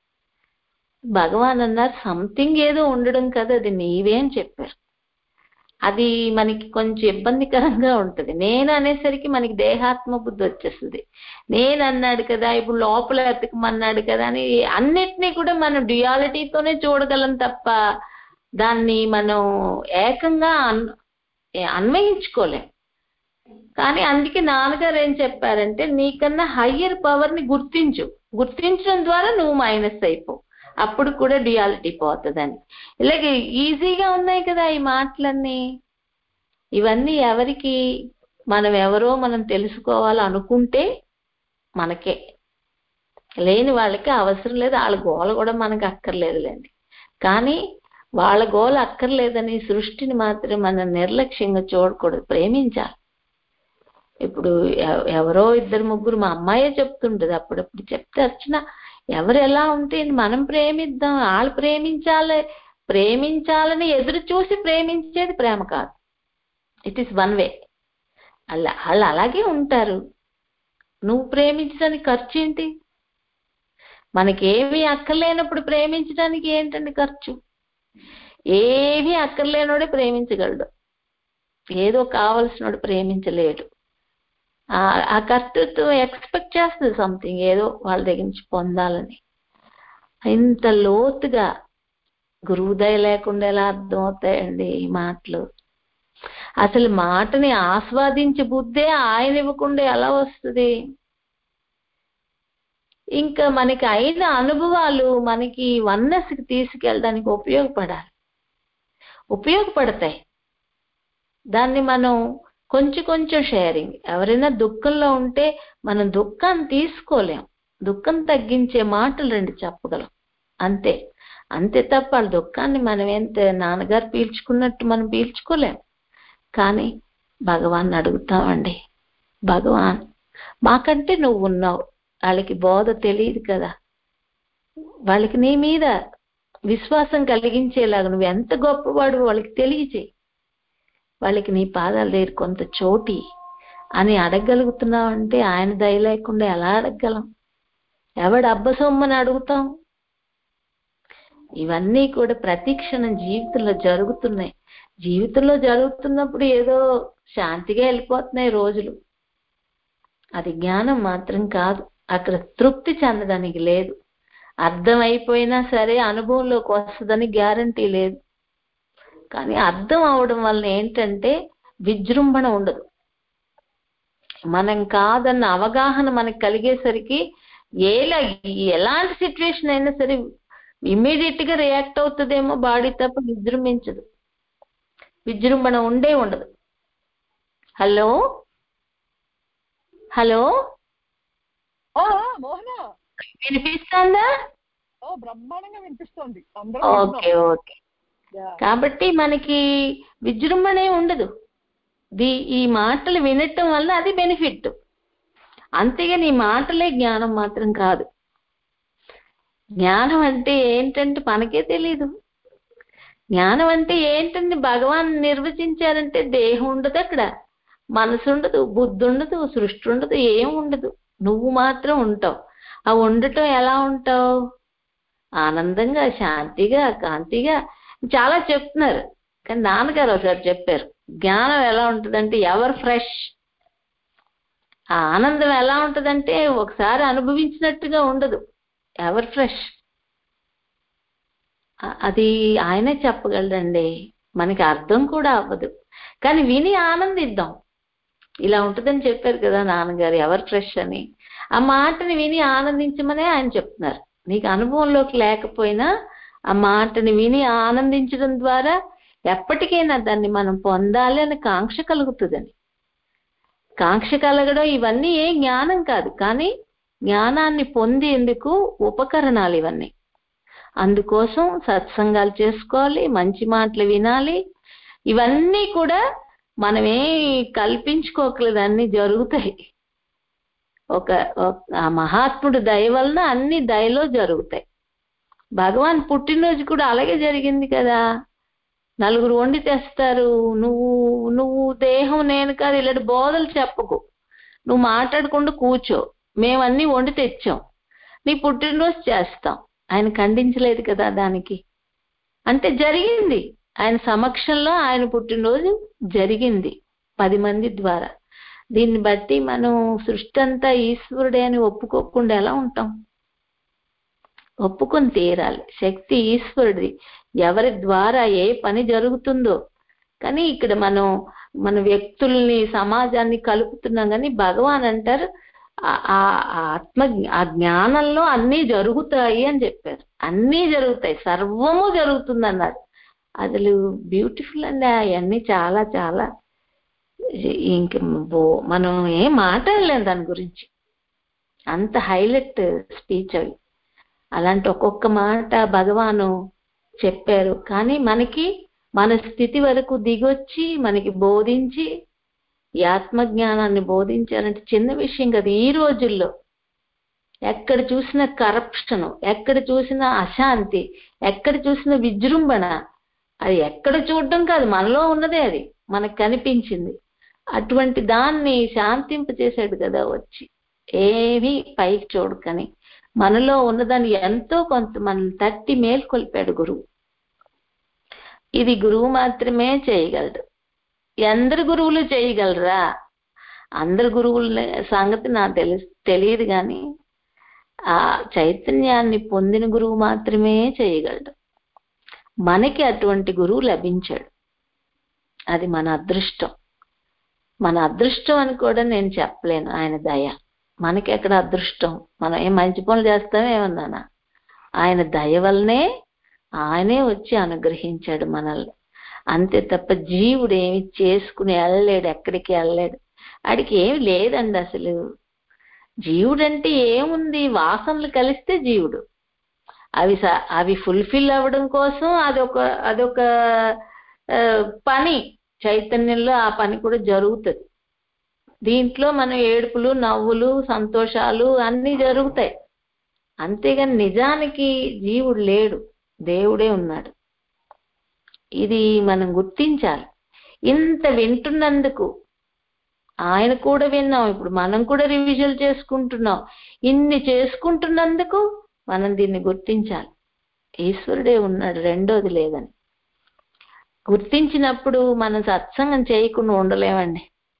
భగవాన్ అన్నారు సంథింగ్ ఏదో ఉండడం కదా, అది నీవే అని చెప్పారు. అది మనకి కొంచెం ఇబ్బందికరంగా ఉంటుంది. నేను అనేసరికి మనకి దేహాత్మ బుద్ధి వచ్చేస్తుంది. నేను అన్నాడు కదా, ఇప్పుడు లోపల ఎతకమన్నాడు కదా అని అన్నిటినీ కూడా మనం డ్యుయాలిటీతోనే చూడగలం తప్ప దాన్ని మనం ఏకంగా అన్ అన్వయించుకోలేం. కానీ అందుకే నాన్నగారు ఏం చెప్పారంటే నీకన్నా హయ్యర్ పవర్ ని గుర్తించు, గుర్తించడం ద్వారా నువ్వు మైనస్ అయిపో, అప్పుడు కూడా డ్యుయాలిటీ పోతుందని. ఇలాగే ఈజీగా ఉన్నాయి కదా ఈ మాటలన్నీ. ఇవన్నీ ఎవరికి, మనం ఎవరో మనం తెలుసుకోవాలనుకుంటే మనకే, లేని వాళ్ళకి అవసరం లేదు. వాళ్ళ గోల కూడా మనకు అక్కర్లేదులేండి. కానీ వాళ్ళ గోల అక్కర్లేదని సృష్టిని మాత్రం మనం నిర్లక్ష్యంగా చూడకూడదు, ప్రేమించాలి. ఇప్పుడు ఎవరో ఇద్దరు ముగ్గురు, మా అమ్మాయే చెప్తుంటది అప్పుడప్పుడు, చెప్తే అర్చన ఎవరు ఎలా ఉంటే మనం ప్రేమిద్దాం, వాళ్ళు ప్రేమించాలి, ప్రేమించాలని ఎదురు చూసి ప్రేమించేది ప్రేమ కాదు. It is one way. అలా వాళ్ళు అలాగే ఉంటారు. నువ్వు ప్రేమించడానికి ఖర్చు ఏంటి? మనకేమీ అక్కర్లేనప్పుడు ప్రేమించడానికి ఏంటండి ఖర్చు? ఏమీ అక్కర్లేనోడే ప్రేమించగలడు, ఏదో కావలసినోడు ప్రేమించలేడు. ఆ కర్తృత్వం ఎక్స్పెక్ట్ చేస్తుంది సంథింగ్, ఏదో వాళ్ళ దగ్గర నుంచి పొందాలని. ఇంత లోతుగా గురువు దయ లేకుండా ఎలా అర్థం అవుతాయండి ఈ మాటలు? అసలు మాటని ఆస్వాదించే బుద్ధే ఆయన ఇవ్వకుండా ఎలా వస్తుంది? ఇంకా మనకి అయిన అనుభవాలు మనకి వన్నెస్కి తీసుకెళ్ళడానికి ఉపయోగపడాలి, ఉపయోగపడతాయి. దాన్ని మనం కొంచెం కొంచెం షేరింగ్. ఎవరైనా దుఃఖంలో ఉంటే మనం దుఃఖాన్ని తీసుకోలేం, దుఃఖం తగ్గించే మాటలు రెండు చెప్పగలం, అంతే. అంతే తప్ప వాళ్ళ దుఃఖాన్ని మనం ఎంత నాన్నగారు పీల్చుకున్నట్టు మనం పీల్చుకోలేం. కానీ భగవాన్ అడుగుతామండి, భగవాన్ మాకంటే నువ్వు ఉన్నావు. వాళ్ళకి బోధ తెలియదు కదా, వాళ్ళకి నీ మీద విశ్వాసం కలిగించేలాగా నువ్వు ఎంత గొప్పవాడు వాళ్ళకి తెలియజేయి, వాళ్ళకి నీ పాదాల దగ్గర కొంత చోటి అని అడగగలుగుతున్నావు అంటే ఆయన దయ లేకుండా ఎలా అడగగలం? ఎవడు అబ్బసొమ్మని అడుగుతాం? ఇవన్నీ కూడా ప్రతిక్షణం జీవితంలో జరుగుతున్నాయి. జీవితంలో జరుగుతున్నప్పుడు ఏదో శాంతిగా వెళ్ళిపోతున్నాయి రోజులు, అది జ్ఞానం మాత్రం కాదు. అక్కడ తృప్తి చెందడానికి లేదు. అర్థమైపోయినా సరే అనుభవంలోకి వస్తుందని గ్యారంటీ లేదు. కానీ అర్థం అవడం వల్ల ఏంటంటే విజృంభణ ఉండదు. మనం కాదన్న అవగాహన మనకు కలిగేసరికి ఏలా ఎలాంటి సిచ్యువేషన్ అయినా సరే ఇమ్మీడియట్ గా రియాక్ట్ అవుతుందేమో బాడీ, తప్ప విజృంభించదు. విజృంభణ ఉండే ఉండదు. హలో హలో మోహన వినిపిస్తుందా? బ్రహ్మాండంగా వినిపిస్తోంది. Okay okay. కాబట్టి మనకి విజృంభణే ఉండదు. ది ఈ మాటలు వినటం వల్ల అది బెనిఫిట్, అంతేగాని ఈ మాటలే జ్ఞానం మాత్రం కాదు. జ్ఞానం అంటే ఏంటంటే మనకే తెలీదు. జ్ఞానం అంటే ఏంటంటే భగవాన్ నిర్వచించారంటే దేహం ఉండదు, అక్కడ మనసు ఉండదు, బుద్ధి ఉండదు, సృష్టి ఉండదు, ఏం ఉండదు. నువ్వు మాత్రం ఉంటావు. ఆ ఉండటం ఎలా ఉంటావు? ఆనందంగా, శాంతిగా, కాంతిగా. చాలా చెప్తున్నారు, కానీ నాన్నగారు ఒకసారి చెప్పారు, జ్ఞానం ఎలా ఉంటుందంటే ఎవర్ ఫ్రెష్. ఆ ఆనందం ఎలా ఉంటుందంటే ఒకసారి అనుభవించినట్టుగా ఉండదు, ఎవర్ ఫ్రెష్. అది ఆయనే చెప్పగలడండి, మనకి అర్థం కూడా అవ్వదు, కానీ విని ఆనందిద్దాం. ఇలా ఉంటుందని చెప్పారు కదా నాన్నగారు, ఎవర్ ఫ్రెష్ అని. ఆ మాటని విని ఆనందించమనే ఆయన చెప్తున్నారు. నీకు అనుభవంలోకి లేకపోయినా ఆ మాటని విని ఆనందించడం ద్వారా ఎప్పటికైనా దాన్ని మనం పొందాలి అని కాంక్ష కలుగుతుందని. కాంక్ష కలగడం ఇవన్నీ ఏ జ్ఞానం కాదు, కానీ జ్ఞానాన్ని పొందేందుకు ఉపకరణాలు ఇవన్నీ. అందుకోసం సత్సంగాలు చేసుకోవాలి, మంచి మాటలు వినాలి. ఇవన్నీ కూడా మనమే కల్పించుకోకలేదు, అన్ని జరుగుతాయి. ఒక ఆ మహాత్ముడు దయ వలన అన్ని దయలో జరుగుతాయి. భగవాన్ పుట్టినరోజు కూడా అలాగే జరిగింది కదా. నలుగురు వండి తెస్తారు, నువ్వు నువ్వు దేహం నేను కాదు ఇలాంటి బోధలు చెప్పకు, నువ్వు మాట్లాడకుండా కూర్చో, మేమన్నీ వండి తెచ్చాం, నీ పుట్టినరోజు చేస్తాం. ఆయన ఖండించలేదు కదా దానికి. అంటే జరిగింది, ఆయన సమక్షంలో ఆయన పుట్టినరోజు జరిగింది పది మంది ద్వారా. దీన్ని బట్టి మనం సృష్టి అంతా ఈశ్వరుడే అని ఒప్పుకోకుండా ఎలా ఉంటాం? ఒప్పుకొని తీరాలి. శక్తి ఈశ్వరుడి, ఎవరి ద్వారా ఏ పని జరుగుతుందో. కానీ ఇక్కడ మనం మన వ్యక్తుల్ని, సమాజాన్ని కలుపుతున్నాం. కానీ భగవాన్ అంటారు ఆ ఆత్మ ఆ జ్ఞానంలో అన్నీ జరుగుతాయి అని చెప్పారు. అన్నీ జరుగుతాయి, సర్వము జరుగుతుంది అన్నారు. అసలు బ్యూటిఫుల్ అండి అవన్నీ, చాలా చాలా. ఇంక మనం ఏం మాట్లాడలేం దాని గురించి, అంత హైలైట్ స్పీచ్ అవి. అలాంటి ఒక్కొక్క మాట భగవాను చెప్పారు. కానీ మనకి మన స్థితి వరకు దిగొచ్చి మనకి బోధించి ఈ ఆత్మజ్ఞానాన్ని బోధించాలంటే చిన్న విషయం కదా. ఈ రోజుల్లో ఎక్కడ చూసిన కరప్షన్, ఎక్కడ చూసిన అశాంతి, ఎక్కడ చూసిన విజృంభణ, అది ఎక్కడ చూడడం కాదు, మనలో ఉన్నదే, అది మనకు కనిపించింది. అటువంటి దాన్ని శాంతింప చేశాడు కదా వచ్చి, ఏమీ పైకి చూడకని మనలో ఉన్నదాన్ని ఎంతో కొంత మనం తట్టి మేల్కొల్పాడు గురువు. ఇది గురువు మాత్రమే చేయగలడు. ఎందరు గురువులు చేయగలరా? అందరు గురువుల సంగతి నాకు తెలి తెలియదు కానీ ఆ చైతన్యాన్ని పొందిన గురువు మాత్రమే చేయగలడు. మనకి అటువంటి గురువు లభించాడు, అది మన అదృష్టం. మన అదృష్టం అని కూడా నేను చెప్పలేను, ఆయన దయ. మనకి ఎక్కడ అదృష్టం? మనం ఏం మంచి పనులు చేస్తామేమన్నానా? ఆయన దయ వల్లనే ఆయనే వచ్చి అనుగ్రహించాడు మనల్ని. అంతే తప్ప జీవుడు ఏమి చేసుకుని వెళ్ళలేడు, ఎక్కడికి వెళ్ళలేడు. ఆడికి ఏమి లేదండి అసలు. జీవుడంటే ఏముంది? వాసనలు కలిస్తే జీవుడు. అవి అవి ఫుల్ఫిల్ అవ్వడం కోసం అదొక అదొక పని. చైతన్యంలో ఆ పని కూడా జరుగుతుంది. దీంట్లో మనం ఏడుపులు, నవ్వులు, సంతోషాలు అన్నీ జరుగుతాయి. అంతేగాని నిజానికి జీవుడు లేడు, దేవుడే ఉన్నాడు. ఇది మనం గుర్తించాలి. ఇంత వింటున్నందుకు ఆయన కూడా విన్నాం, ఇప్పుడు మనం కూడా రివిజన్ చేసుకుంటున్నాం. ఇన్ని చేసుకుంటున్నందుకు మనం దీన్ని గుర్తించాలి. ఈశ్వరుడే ఉన్నాడు, రెండోది లేదని గుర్తించినప్పుడు మనం సత్సంగం చేయకుండా ఉండలేమండి.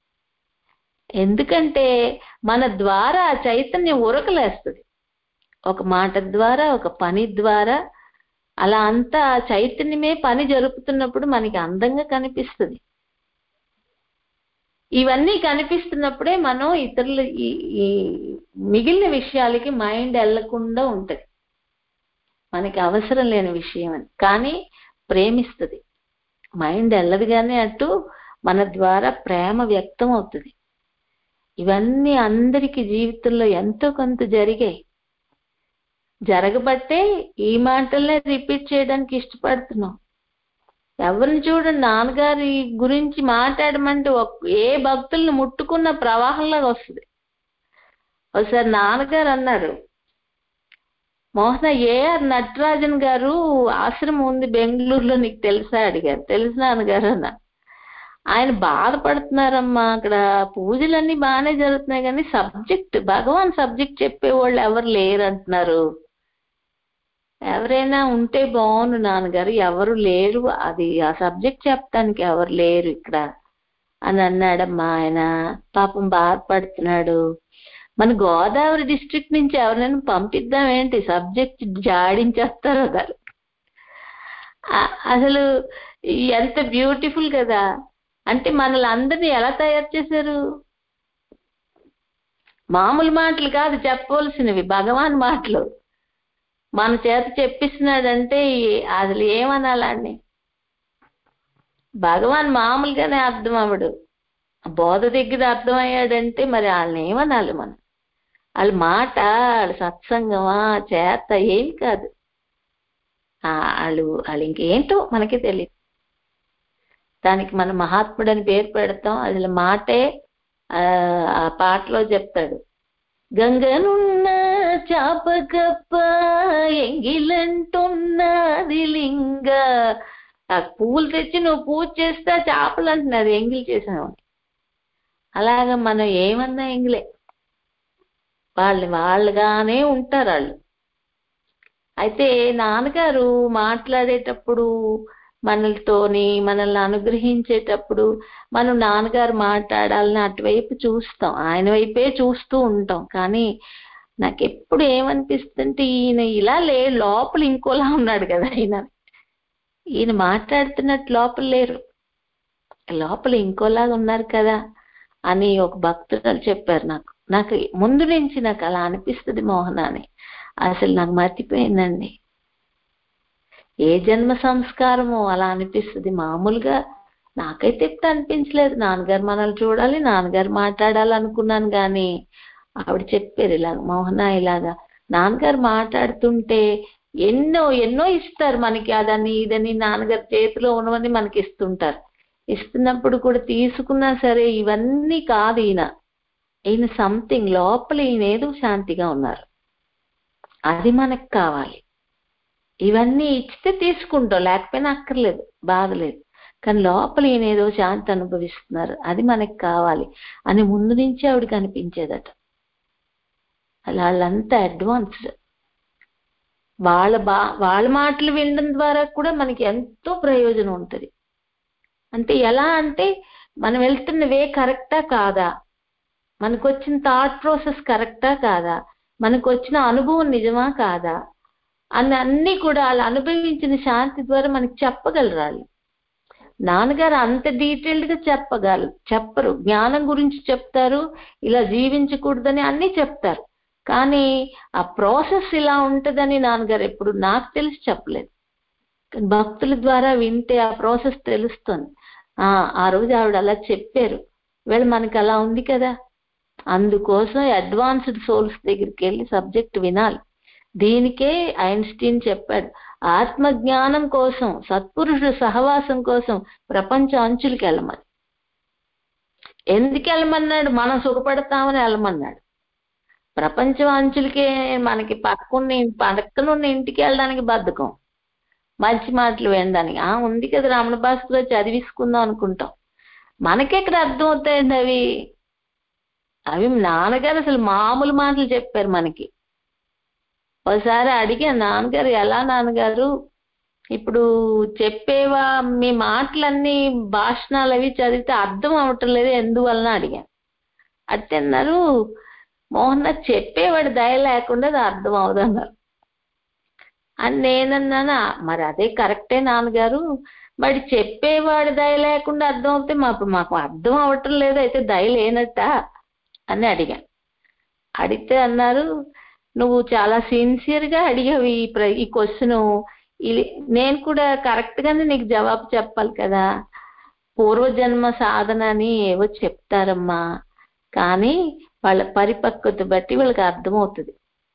ఎందుకంటే మన ద్వారా చైతన్యం ఉరకలేస్తుంది. ఒక మాట ద్వారా, ఒక పని ద్వారా, అలా అంతా చైతన్యమే పని జరుపుతున్నప్పుడు మనకి అందంగా కనిపిస్తుంది. ఇవన్నీ కనిపిస్తున్నప్పుడే మనం ఇతరులు ఈ మిగిలిన విషయాలకి మైండ్ వెళ్లకుండా ఉంటది. మనకి అవసరం లేని విషయం అని కానీ ప్రేమిస్తుంది. మైండ్ వెళ్ళదు కానీ అటు మన ద్వారా ప్రేమ వ్యక్తం అవుతుంది. ఇవన్నీ అందరికీ జీవితంలో ఎంతో కొంత జరిగాయి. జరగబట్టే ఈ మాటలనే రిపీట్ చేయడానికి ఇష్టపడుతున్నాం. ఎవరిని చూడండి, నాన్నగారి గురించి మాట్లాడమంటే ఏ భక్తులను ముట్టుకున్న ప్రవాహంలాగా వస్తుంది. ఒకసారి నాన్నగారు అన్నారు, మోహన ఏఆర్ నటరాజన్ గారు ఆశ్రమం ఉంది బెంగళూరులో, నీకు తెలుసా అడిగారు. తెలుసు నాన్నగారు అన్న. ఆయన బాధపడుతున్నారమ్మా. అక్కడ పూజలన్నీ బాగానే జరుగుతున్నాయి కానీ సబ్జెక్ట్, భగవాన్ సబ్జెక్ట్ చెప్పేవాళ్ళు ఎవరు లేరు అంటున్నారు. ఎవరైనా ఉంటే బాగుండు నాన్నగారు, ఎవరు లేరు, అది ఆ సబ్జెక్ట్ చెప్పడానికి ఎవరు లేరు ఇక్కడ అని అన్నాడమ్మా. ఆయన పాపం బాధపడుతున్నాడు. మన గోదావరి డిస్ట్రిక్ట్ నుంచి ఎవరైనా పంపిద్దాం ఏంటి, సబ్జెక్ట్ జాడించేస్తారు అసలు. అసలు ఎంత బ్యూటిఫుల్ కదా. అంటే మనల్ని అందరినీ ఎలా తయారు చేశారు? మామూలు మాటలు కాదు చెప్పవలసినవి, భగవాన్ మాటలు మన చేత చెప్పిస్తున్నాడంటే అసలు ఏమనాలండి. భగవాన్ మామూలుగానే అర్థం అవ్వడు. బోధ దగ్గర అర్థమయ్యాడంటే మరి వాళ్ళని ఏమనాలి మనం? వాళ్ళ మాట, వాళ్ళ సత్సంగమా చేత ఏం కాదు. వాళ్ళు వాళ్ళు ఇంకేంటో మనకి తెలియదు. దానికి మనం మహాత్ముడు అని పేరు పెడతాం. అసలు మాటే ఆ పాటలో చెప్తాడు, గంగనున్న చాపకప్ప ఎంగిలంటున్నది లింగ. ఆ పువ్వులు తెచ్చి నువ్వు పూజ చేస్తే చేపలు అంటున్నది ఎంగిల్ చేసినావు. అలాగా మనం ఏమన్నా ఎంగిలే, వాళ్ళు వాళ్ళుగానే ఉంటారు వాళ్ళు. అయితే నాన్నగారు మాట్లాడేటప్పుడు మనలతోని మనల్ని అనుగ్రహించేటప్పుడు మనం నాన్నగారు మాట్లాడాలని అటువైపు చూస్తాం, ఆయన వైపే చూస్తూ ఉంటాం. కానీ నాకు ఎప్పుడు ఏమనిపిస్తుంటే ఈయన ఇలా లే, లోపల ఇంకోలా ఉన్నాడు కదా. ఆయన ఈయన మాట్లాడుతున్నట్టు లోపల లేరు, లోపల ఇంకోలాగా ఉన్నారు కదా అని ఒక భక్తురాలు చెప్పారు నాకు. నాకు ముందు నుంచి నాకు అలా అనిపిస్తుంది మోహన అని. అసలు నాకు మర్చిపోయిందండి. ఏ జన్మ సంస్కారమో అలా అనిపిస్తుంది. మామూలుగా నాకైతే ఎప్పుడు అనిపించలేదు. నాన్నగారు మనల్ని చూడాలి, నాన్నగారు మాట్లాడాలనుకున్నాను. కానీ ఆవిడ చెప్పారు ఇలాగ, మోహన ఇలాగా నాన్నగారు మాట్లాడుతుంటే ఎన్నో ఎన్నో ఇస్తారు మనకి, అదని ఇదని నాన్నగారు చేతిలో ఉన్నవన్నీ మనకి ఇస్తుంటారు. ఇస్తున్నప్పుడు కూడా తీసుకున్నా సరే ఇవన్నీ కాదు. ఈయన ఈయన సంథింగ్ లోపల ఈయన ఏదో శాంతిగా ఉన్నారు, అది మనకు కావాలి. ఇవన్నీ ఇచ్చితే తీసుకుంటాం, లేకపోయినా అక్కర్లేదు, బాధలేదు. కానీ లోపల ఈయన ఏదో శాంతి అనుభవిస్తున్నారు, అది మనకు కావాలి అని ముందు నుంచి ఆవిడకి అనిపించేదట. అలా వాళ్ళంతా అడ్వాన్స్డ్. వాళ్ళ బా వాళ్ళ మాటలు వినడం ద్వారా కూడా మనకి ఎంతో ప్రయోజనం ఉంటుంది. అంటే ఎలా అంటే మనం వెళ్తున్న వే కరెక్టా కాదా, మనకు వచ్చిన థాట్ ప్రాసెస్ కరెక్టా కాదా, మనకు వచ్చిన అనుభవం నిజమా కాదా అని అన్ని కూడా వాళ్ళు అనుభవించిన శాంతి ద్వారా మనకి చెప్పగలరు వాళ్ళు. నాన్నగారు అంత డీటెయిల్డ్ గా చెప్పగలరు చెప్పరు. జ్ఞానం గురించి చెప్తారు, ఇలా జీవించకూడదని అన్ని చెప్తారు. కానీ ఆ ప్రాసెస్ ఇలా ఉంటుందని నాన్నగారు ఎప్పుడు నాకు తెలిసి చెప్పలేదు. భక్తుల ద్వారా వింటే ఆ ప్రాసెస్ తెలుస్తుంది. ఆ ఆ రోజు ఆవిడ అలా చెప్పారు, వీళ్ళు మనకి అలా ఉంది కదా. అందుకోసం అడ్వాన్స్డ్ సోల్స్ దగ్గరికి వెళ్ళి సబ్జెక్ట్ వినాలి. దీనికే ఐన్స్టీన్ చెప్పాడు, ఆత్మజ్ఞానం కోసం, సత్పురుషుడు సహవాసం కోసం ప్రపంచ అంచులకి వెళ్ళమని. ఎందుకు వెళ్ళమన్నాడు? మనం సుఖపడతామని వెళ్ళమన్నాడు. ప్రపంచం అంచులకే మనకి పక్కన పక్కనున్న ఇంటికి వెళ్ళడానికి బద్ధకం, మంచి మాటలు వినడానికి. ఆ ఉంది కదా రమణ భాస్కర్ చదివిసుకుందాం అనుకుంటాం. మనకెక్కడ అర్థం అవుతాయండి అవి. అవి నాన్నగారు అసలు మామూలు మాటలు చెప్పారు మనకి. ఒకసారి అడిగా, నాన్నగారు ఎలా నాన్నగారు ఇప్పుడు చెప్పేవా మీ మాటలన్నీ భాషణాలు అవి చదివితే అర్థం అవటం లేదు ఎందువలన అడిగాను. అంటే అన్నారు, మోహన్ చెప్పేవాడు దయ లేకుండా అది అర్థం అవదన్నారు. అని నేనన్నానా, మరి అదే కరెక్టే నాన్నగారు, మరి చెప్పేవాడు దయ లేకుండా అర్థం అవుతే మాకు మాకు అర్థం అవటం లేదు, అయితే దయ లేనట్ట అని అడిగాను. అడిగితే అన్నారు, నువ్వు చాలా సిన్సియర్ గా అడిగావు ఈ ప్ర ఈ క్వశ్చన్. నేను కూడా కరెక్ట్ గానే నీకు జవాబు చెప్పాలి కదా. పూర్వజన్మ సాధన అని ఏవో చెప్తారమ్మా, కానీ వాళ్ళ పరిపక్వత బట్టి వాళ్ళకి అర్థమవుతుంది.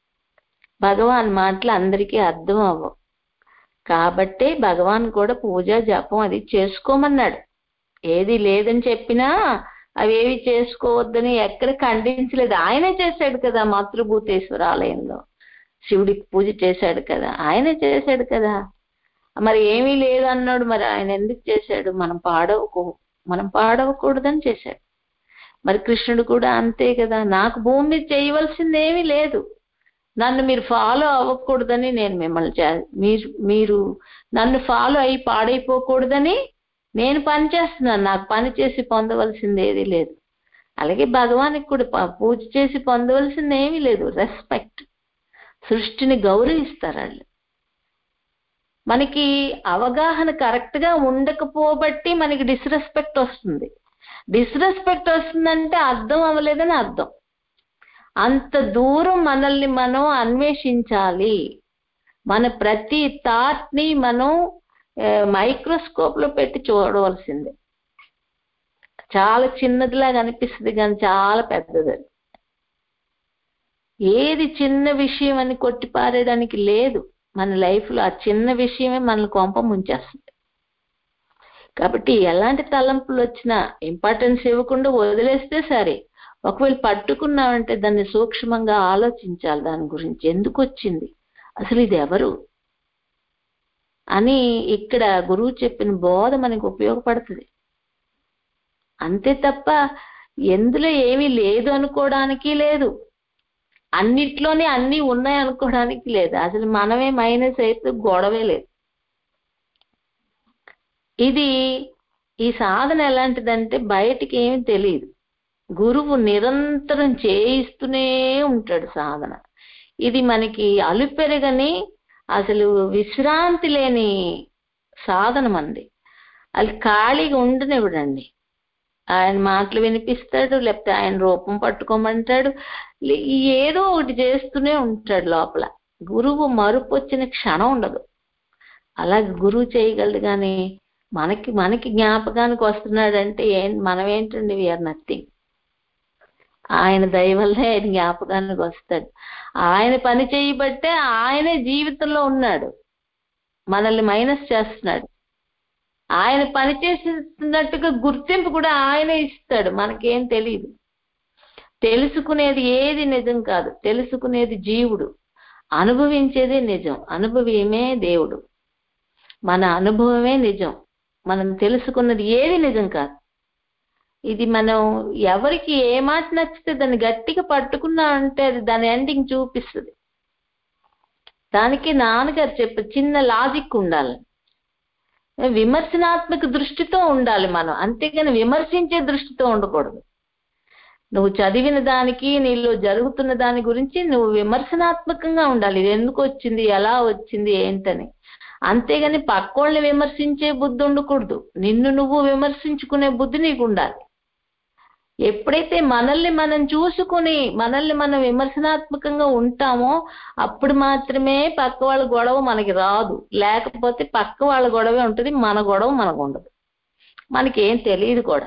భగవాన్ మాటలు అందరికీ అర్థం అవ్వవు. కాబట్టే భగవాన్ కూడా పూజ జపం అది చేసుకోమన్నాడు. ఏది లేదని చెప్పినా అవేవి చేసుకోవద్దని ఎక్కడ ఖండించలేదు. ఆయనే చేశాడు కదా, మాతృభూతేశ్వర ఆలయంలో శివుడికి పూజ చేశాడు కదా, ఆయనే చేశాడు కదా. మరి ఏమీ లేదన్నాడు, మరి ఆయన ఎందుకు చేశాడు? మనం పాడవుకో మనం పాడవకూడదని చేశాడు. మరి కృష్ణుడు కూడా అంతే కదా, నాకు భూమి మీద చేయవలసింది ఏమీ లేదు, నన్ను మీరు ఫాలో అవ్వకూడదని నేను మిమ్మల్ని చే మీరు మీరు నన్ను ఫాలో అయ్యి పాడైపోకూడదని నేను పని చేస్తున్నాను, నాకు పని చేసి పొందవలసింది ఏది లేదు. అలాగే భగవానికి కూడా పూజ చేసి పొందవలసింది ఏమీ లేదు, రెస్పెక్ట్. సృష్టిని గౌరవిస్తారు వాళ్ళు. మనకి అవగాహన కరెక్ట్ గా ఉండకపోబట్టి మనకి డిస్రెస్పెక్ట్ వస్తుంది. డిస్రెస్పెక్ట్ వస్తుందంటే అర్థం అవ్వలేదని అర్థం. అంత దూరం మనల్ని మనం అన్వేషించాలి. మన ప్రతి థాట్ ని మనం మైక్రోస్కోప్ లో పెట్టి చూడవలసిందే. చాలా చిన్నదిలాగా అనిపిస్తుంది కానీ చాలా పెద్దది. ఏది చిన్న విషయం అని కొట్టిపారేయడానికి లేదు మన లైఫ్ లో. ఆ చిన్న విషయమే మనల్ని కొంప ముంచేస్తుంది. కాబట్టి ఎలాంటి తలంపులు వచ్చినా ఇంపార్టెన్స్ ఇవ్వకుండా వదిలేస్తే సరే. ఒకవేళ పట్టుకున్నామంటే దాన్ని సూక్ష్మంగా ఆలోచించాలి, దాని గురించి ఎందుకు వచ్చింది, అసలు ఇది ఎవరు అని. ఇక్కడ గురువు చెప్పిన బోధ మనకు ఉపయోగపడుతుంది. అంతే తప్ప ఎందులో ఏమీ లేదు అనుకోవడానికి లేదు, అన్నిట్లోనే అన్ని ఉన్నాయి అనుకోవడానికి లేదు. అసలు మనమే మైనస్ అయితే గొడవే లేదు. ఇది ఈ సాధన ఎలాంటిదంటే బయటికి ఏమి తెలియదు, గురువు నిరంతరం చేయిస్తూనే ఉంటాడు సాధన. ఇది మనకి అలుపెరగని అసలు విశ్రాంతి లేని సాధన మంది. అది ఖాళీగా ఉండనివ్వడండి. ఆయన మాటలు వినిపిస్తాడు, లేకపోతే ఆయన రూపం పట్టుకోమంటాడు, ఏదో ఒకటి చేస్తూనే ఉంటాడు లోపల. గురువు మరుపు వచ్చిన క్షణం ఉండదు. అలాగే గురువు చేయగలడు. కానీ మనకి మనకి జ్ఞాపకానికి వస్తున్నాడంటే ఏం మనం ఏంటండి, వీఆర్ నథింగ్. ఆయన దయ వల్లే ఆయన జ్ఞాపకానికి వస్తాడు. ఆయన పని చేయబట్టే ఆయనే జీవితంలో ఉన్నాడు, మనల్ని మైనస్ చేస్తున్నాడు. ఆయన పని చేస్తున్నట్టుగా గుర్తింపు కూడా ఆయనే ఇస్తాడు. మనకేం తెలియదు. తెలుసుకునేది ఏది నిజం కాదు, తెలుసుకునేది జీవుడు, అనుభవించేదే నిజం. అనుభవమే దేవుడు. మన అనుభవమే నిజం. మనం తెలుసుకున్నది ఏది నిజం కాదు. ఇది మనం ఎవరికి ఏ మాట నచ్చితే దాన్ని గట్టిగా పట్టుకున్నా అంటే అది దాని ఎండింగ్ చూపిస్తుంది. దానికి నాన్నగారు చెప్పే చిన్న లాజిక్ ఉండాలి, విమర్శనాత్మక దృష్టితో ఉండాలి మనం, అంతేగాని విమర్శించే దృష్టితో ఉండకూడదు. నువ్వు చదివిన దానికి నీలో జరుగుతున్న దాని గురించి నువ్వు విమర్శనాత్మకంగా ఉండాలి. ఇది ఎందుకు వచ్చింది, ఎలా వచ్చింది, ఏంటని. అంతేగాని పక్కోళ్ళని విమర్శించే బుద్ధి ఉండకూడదు. నిన్ను నువ్వు విమర్శించుకునే బుద్ధి నీకు ఉండాలి. ఎప్పుడైతే మనల్ని మనం చూసుకుని మనల్ని మనం విమర్శనాత్మకంగా ఉంటామో అప్పుడు మాత్రమే పక్క వాళ్ళ గొడవ మనకి రాదు. లేకపోతే పక్క వాళ్ళ గొడవే ఉంటుంది, మన గొడవ మనకు ఉండదు. మనకేం తెలియదు కూడా.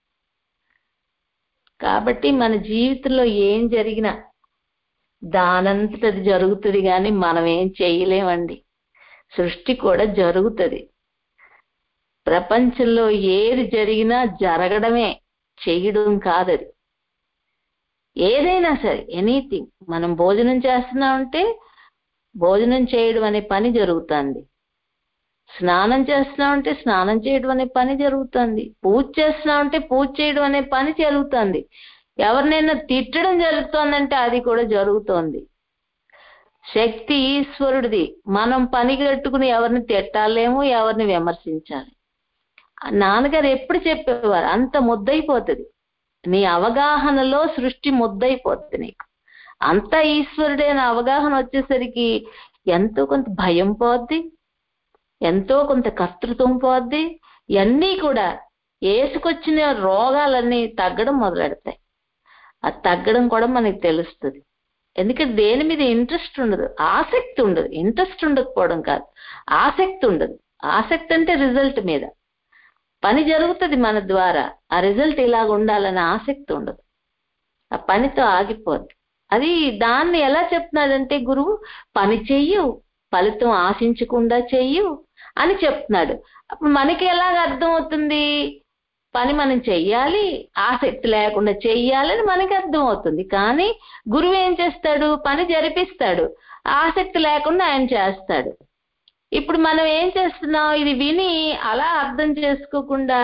కాబట్టి మన జీవితంలో ఏం జరిగినా దానంతటది జరుగుతుంది, కానీ మనం ఏం చేయలేమండి. సృష్టి కూడా జరుగుతుంది. ప్రపంచంలో ఏది జరిగినా జరగడమే, చేయడం కాదది. ఏదైనా సరే, ఎనీథింగ్. మనం భోజనం చేస్తున్నామంటే భోజనం చేయడం అనే పని జరుగుతుంది. స్నానం చేస్తున్నామంటే స్నానం చేయడం అనే పని జరుగుతుంది. పూజ చేస్తున్నామంటే పూజ చేయడం అనే పని జరుగుతుంది. ఎవరినైనా తిట్టడం జరుగుతోందంటే అది కూడా జరుగుతోంది. శక్తి ఈశ్వరుడిది. మనం పని కట్టుకుని ఎవరిని తిట్టాలేమో, ఎవరిని విమర్శించాలి. నాన్నగారు ఎప్పుడు చెప్పేవారు, అంత ముద్దయిపోతుంది నీ అవగాహనలో, సృష్టి ముద్దయిపోతుంది నీకు. అంతా ఈశ్వరుడే అనే అవగాహన వచ్చేసరికి ఎంతో కొంత భయం పోద్ది, ఎంతో కొంత కర్తృత్వం పోద్ది. ఇవన్నీ కూడా ఏసుకొచ్చిన రోగాలన్నీ తగ్గడం మొదలెడతాయి. అది తగ్గడం కూడా మనకి తెలుస్తుంది. ఎందుకంటే దేని మీద ఇంట్రెస్ట్ ఉండదు, ఆసక్తి ఉండదు. ఇంట్రెస్ట్ ఉండకపోవడం కాదు, ఆసక్తి ఉండదు. ఆసక్తి అంటే రిజల్ట్ మీద. పని జరుగుతుంది మన ద్వారా, ఆ రిజల్ట్ ఇలాగ ఉండాలని ఆసక్తి ఉండదు. ఆ పనితో ఆగిపోద్ది. అది దాన్ని ఎలా చెప్తున్నాడంటే గురువు, పని చెయ్యు, ఫలితం ఆశించకుండా చెయ్యు అని చెప్తున్నాడు. అప్పుడు మనకి ఎలాగ అర్థం అవుతుంది, పని మనం చెయ్యాలి, ఆసక్తి లేకుండా చెయ్యాలని మనకి అర్థం అవుతుంది. కానీ గురువు ఏం చేస్తాడు, పని జరిపిస్తాడు, ఆసక్తి లేకుండా ఆయన చేస్తాడు. ఇప్పుడు మనం ఏం చేస్తున్నాం, ఇది విని అలా అర్థం చేసుకోకుండా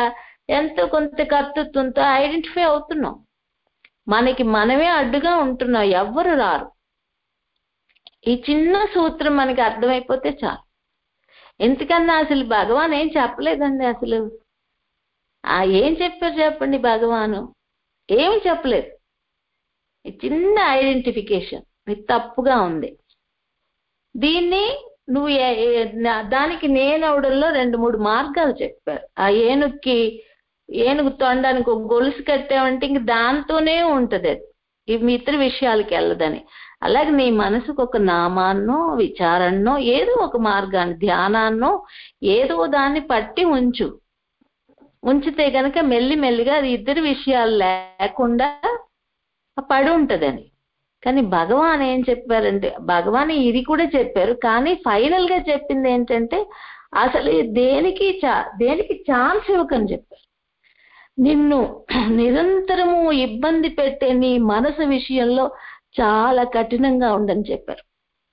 ఎంతో కొంత కర్తృత్వంతో ఐడెంటిఫై అవుతున్నాం. మనకి మనమే అడ్డుగా ఉంటున్నాం, ఎవ్వరు రారు. ఈ చిన్న సూత్రం మనకి అర్థమైపోతే చాలు. ఎందుకన్నా అసలు భగవాన్ ఏం చెప్పలేదండి. అసలు ఆ ఏం చెప్పారు చెప్పండి? భగవాను ఏమి చెప్పలేదు. ఈ చిన్న ఐడెంటిఫికేషన్ ఇది తప్పుగా ఉంది. దీన్ని నువ్వు దానికి నేనవడంలో రెండు మూడు మార్గాలు చెప్పారు. ఆ ఏనుగుకి ఏనుగు తొండానికి ఒక గొలుసు కట్టామంటే ఇంక దాంతోనే ఉంటది అది, ఇవి ఇతర విషయాలకి వెళ్ళదని. అలాగే నీ మనసుకు ఒక నామాన్నో విచారణో ఏదో ఒక మార్గాన్ని ధ్యానాన్నో ఏదో దాన్ని పట్టి ఉంచు. ఉంచితే గనక మెల్లి మెల్లిగా అది ఇద్దరు విషయాలు లేకుండా పడి ఉంటదని. కానీ భగవాన్ ఏం చెప్పారంటే, భగవాన్ ఇది కూడా చెప్పారు, కానీ ఫైనల్ గా చెప్పింది ఏంటంటే అసలు దేనికి చా దేనికి ఛాన్స్ ఇవ్వకని చెప్పారు. నిన్ను నిరంతరము ఇబ్బంది పెట్టే నీ మనసు విషయంలో చాలా కఠినంగా ఉండని చెప్పారు.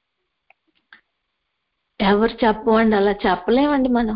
ఎవరు చెప్పమండి, అలా చెప్పలేమండి. మనం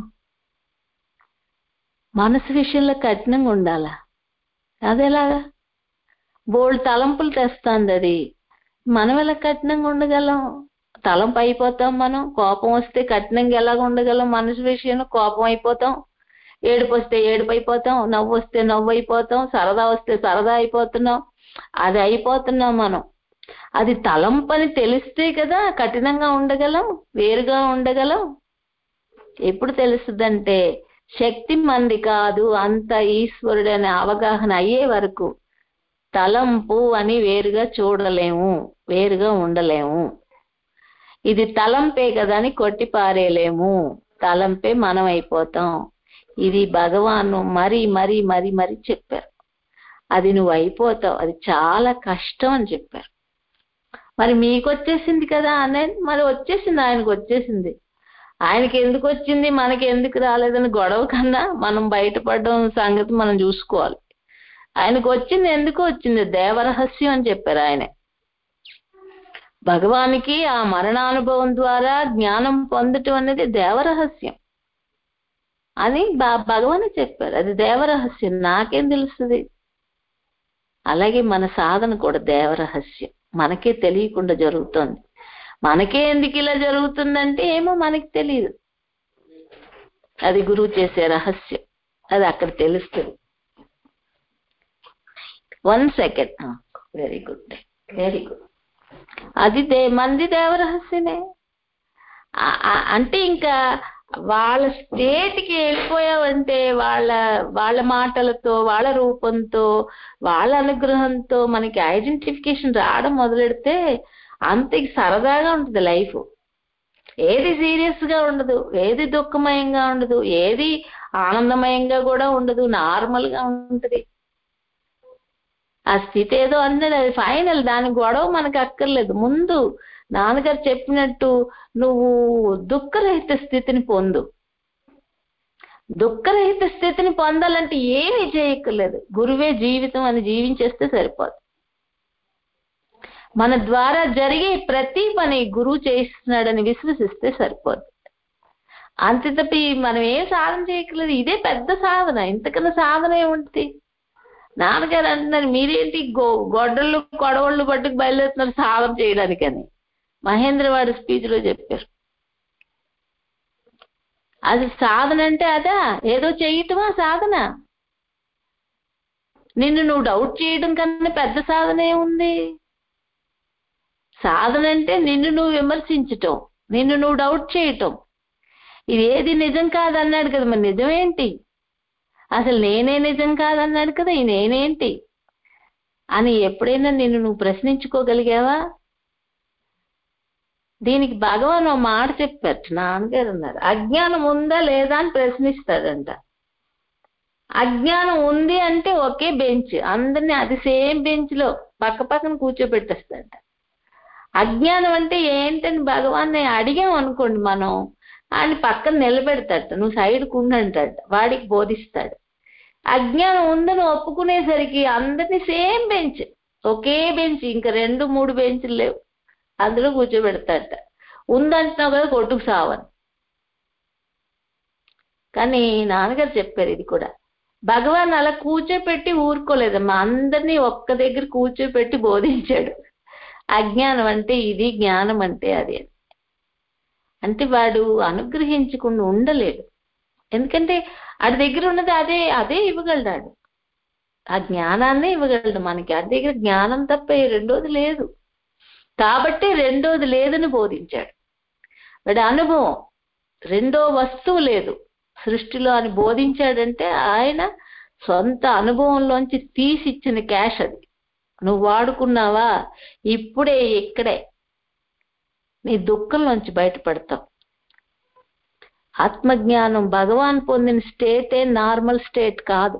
మనసు విషయంలో కఠినంగా ఉండాలా? అదేలాగా బోల్డ్ తలంపులు తెస్తుంది అది. మనం ఎలా కఠినంగా ఉండగలం? తలంపు అయిపోతాం మనం. కోపం వస్తే కఠినంగా ఎలాగ ఉండగలం? మనసు విషయంలో కోపం అయిపోతాం, ఏడుపు వస్తే ఏడుపు అయిపోతాం, నవ్వు వస్తే నవ్వు అయిపోతాం, సరదా వస్తే సరదా అయిపోతున్నాం. అది అయిపోతున్నాం మనం. అది తలంపని తెలిస్తే కదా కఠినంగా ఉండగలం, వేరుగా ఉండగలం. ఎప్పుడు తెలుస్తుందంటే శక్తి మంది కాదు, అంత ఈశ్వరుడు అనే అవగాహన అయ్యే వరకు తలంపు అని వేరుగా చూడలేము, వేరుగా ఉండలేము. ఇది తలంపే కదా అని కొట్టి పారేయలేము, తలంపే మనం అయిపోతాం. ఇది భగవాను మరీ మరీ మరీ మరీ చెప్పారు. అది నువ్వు అయిపోతావు, అది చాలా కష్టం అని చెప్పారు. మరి మీకు వచ్చేసింది కదా అనేది, మరి వచ్చేసింది, ఆయనకు వచ్చేసింది. ఆయనకి ఎందుకు వచ్చింది మనకి ఎందుకు రాలేదని గొడవ కన్నా మనం బయటపడడం సంగతి మనం చూసుకోవాలి. ఆయనకు వచ్చింది ఎందుకు వచ్చింది? దేవరహస్యం అని చెప్పారు ఆయన. భగవానికి ఆ మరణానుభవం ద్వారా జ్ఞానం పొందటం అనేది దేవరహస్యం అని భగవానే చెప్పారు. అది దేవరహస్యం, నాకేం తెలుస్తుంది? అలాగే మన సాధన కూడా దేవరహస్యం, మనకే తెలియకుండా జరుగుతుంది. మనకే ఎందుకు ఇలా జరుగుతుందంటే ఏమో మనకి తెలియదు. అది గురువు చేసే రహస్యం, అది అక్కడ తెలుస్తుంది. One second. Very good, very good. అది దే మంది దేవరహస్యమే. అంటే ఇంకా వాళ్ళ స్టేట్కి వెళ్ళిపోయావంటే వాళ్ళ వాళ్ళ మాటలతో, వాళ్ళ రూపంతో, వాళ్ళ అనుగ్రహంతో మనకి ఐడెంటిఫికేషన్ రావడం మొదలెడితే అంత సరదాగా ఉంటుంది లైఫ్. ఏది సీరియస్ గా ఉండదు, ఏది దుఃఖమయంగా ఉండదు, ఏది ఆనందమయంగా కూడా ఉండదు, నార్మల్ గా ఉంటుంది. ఆ స్థితి ఏదో అన్నది, అది ఫైనల్. దాని గొడవ మనకు అక్కర్లేదు. ముందు నాన్నగారు చెప్పినట్టు నువ్వు దుఃఖరహిత స్థితిని పొందు. దుఃఖరహిత స్థితిని పొందాలంటే ఏమీ చేయక్కర్లేదు, గురువే జీవితం అని జీవించేస్తే సరిపోదు. మన ద్వారా జరిగే ప్రతి పని గురువు చేస్తున్నాడని విశ్వసిస్తే సరిపోదు. అంతే తప్పి మనం ఏం సాధన చేయక్కర్లేదు. ఇదే పెద్ద సాధన, ఇంతకన్నా సాధన ఏముంటుంది? నాన్నగారు అంటున్నారు, మీరేంటి గో గొడ్డళ్ళు కొడవళ్ళు పట్టుకు బయలుదేరుతున్నారు సాధన చేయడానికని. మహేంద్రవాడి స్పీచ్ లో చెప్పారు. అది సాధన అంటే అదా? ఏదో చేయటమా సాధన? నిన్ను నువ్వు డౌట్ చేయడం కన్నా పెద్ద సాధన ఏముంది? సాధన అంటే నిన్ను నువ్వు విమర్శించటం, నిన్ను నువ్వు డౌట్ చేయటం. ఇది ఏది నిజం కాదన్నాడు కదా, మరి నిజమేంటి? అసలు నేనే నిజం కాదన్నాడు కదా, ఈ నేనేంటి అని ఎప్పుడైనా నిన్ను నువ్వు ప్రశ్నించుకోగలిగావా? దీనికి భగవాన్ ఓ మాట చెప్పారు. నాన్నగారు అన్నారు, అజ్ఞానం ఉందా లేదా అని ప్రశ్నిస్తాడంట. అజ్ఞానం ఉంది అంటే ఒకే బెంచ్, అందరినీ అది సేమ్ బెంచ్ లో పక్క పక్కన కూర్చోబెట్టేస్తాడంట. అజ్ఞానం అంటే ఏంటని భగవాన్ అడిగాం అనుకోండి, మనం ఆయన పక్కన నిలబెడతాడు, నువ్వు సైడ్కు ఉండంటాడు, వాడికి బోధిస్తాడు. అజ్ఞానం ఉందని ఒప్పుకునేసరికి అందరినీ సేమ్ బెంచ్, ఒకే బెంచ్, ఇంకా రెండు మూడు బెంచ్లు లేవు, అందులో కూర్చోబెడతాడట. ఉందంటున్నావు కదా కొట్టుకు సావని. కానీ నాన్నగారు చెప్పారు ఇది కూడా, భగవాన్ అలా కూర్చోపెట్టి ఊరుకోలేదమ్మా, అందరినీ ఒక్క దగ్గర కూర్చోపెట్టి బోధించాడు. అజ్ఞానం అంటే ఇది, జ్ఞానం అంటే అది. అంటే వాడు అనుగ్రహించకుండా ఉండలేడు. ఎందుకంటే ఆడి దగ్గర ఉన్నది అదే అదే ఇవ్వగలడాడు. ఆ జ్ఞానాన్నే ఇవ్వగలడు మనకి. ఆడి దగ్గర జ్ఞానం తప్ప రెండోది లేదు. కాబట్టి రెండోది లేదని బోధించాడు. వాడి అనుభవం, రెండో వస్తువు లేదు సృష్టిలో అని బోధించాడంటే ఆయన సొంత అనుభవంలోంచి తీసిచ్చిన క్యాష్ అది. నువ్వు వాడుకున్నావా, ఇప్పుడే ఇక్కడే నీ దుఃఖంలోంచి బయటపడతావు. ఆత్మజ్ఞానం భగవాన్ పొందిన స్టేటే నార్మల్ స్టేట్ కాదు.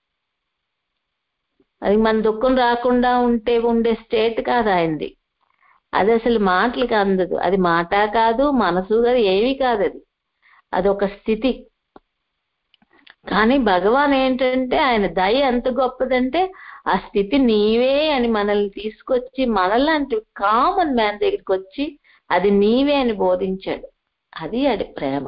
అది మన దుఃఖం రాకుండా ఉంటే ఉండే స్టేట్ కాదు ఆయనది. అది అసలు మాటలకు అందదు. అది మాట కాదు, మనసు కాదు, ఏమీ కాదు. అది అదొక స్థితి. కానీ భగవాన్ ఏంటంటే ఆయన దయ ఎంత గొప్పదంటే ఆ స్థితి నీవే అని మనల్ని తీసుకొచ్చి మనలాంటి కామన్ మ్యాన్ దగ్గరికి వచ్చి అది నీవే అని బోధించాడు. అది ఆడి ప్రేమ.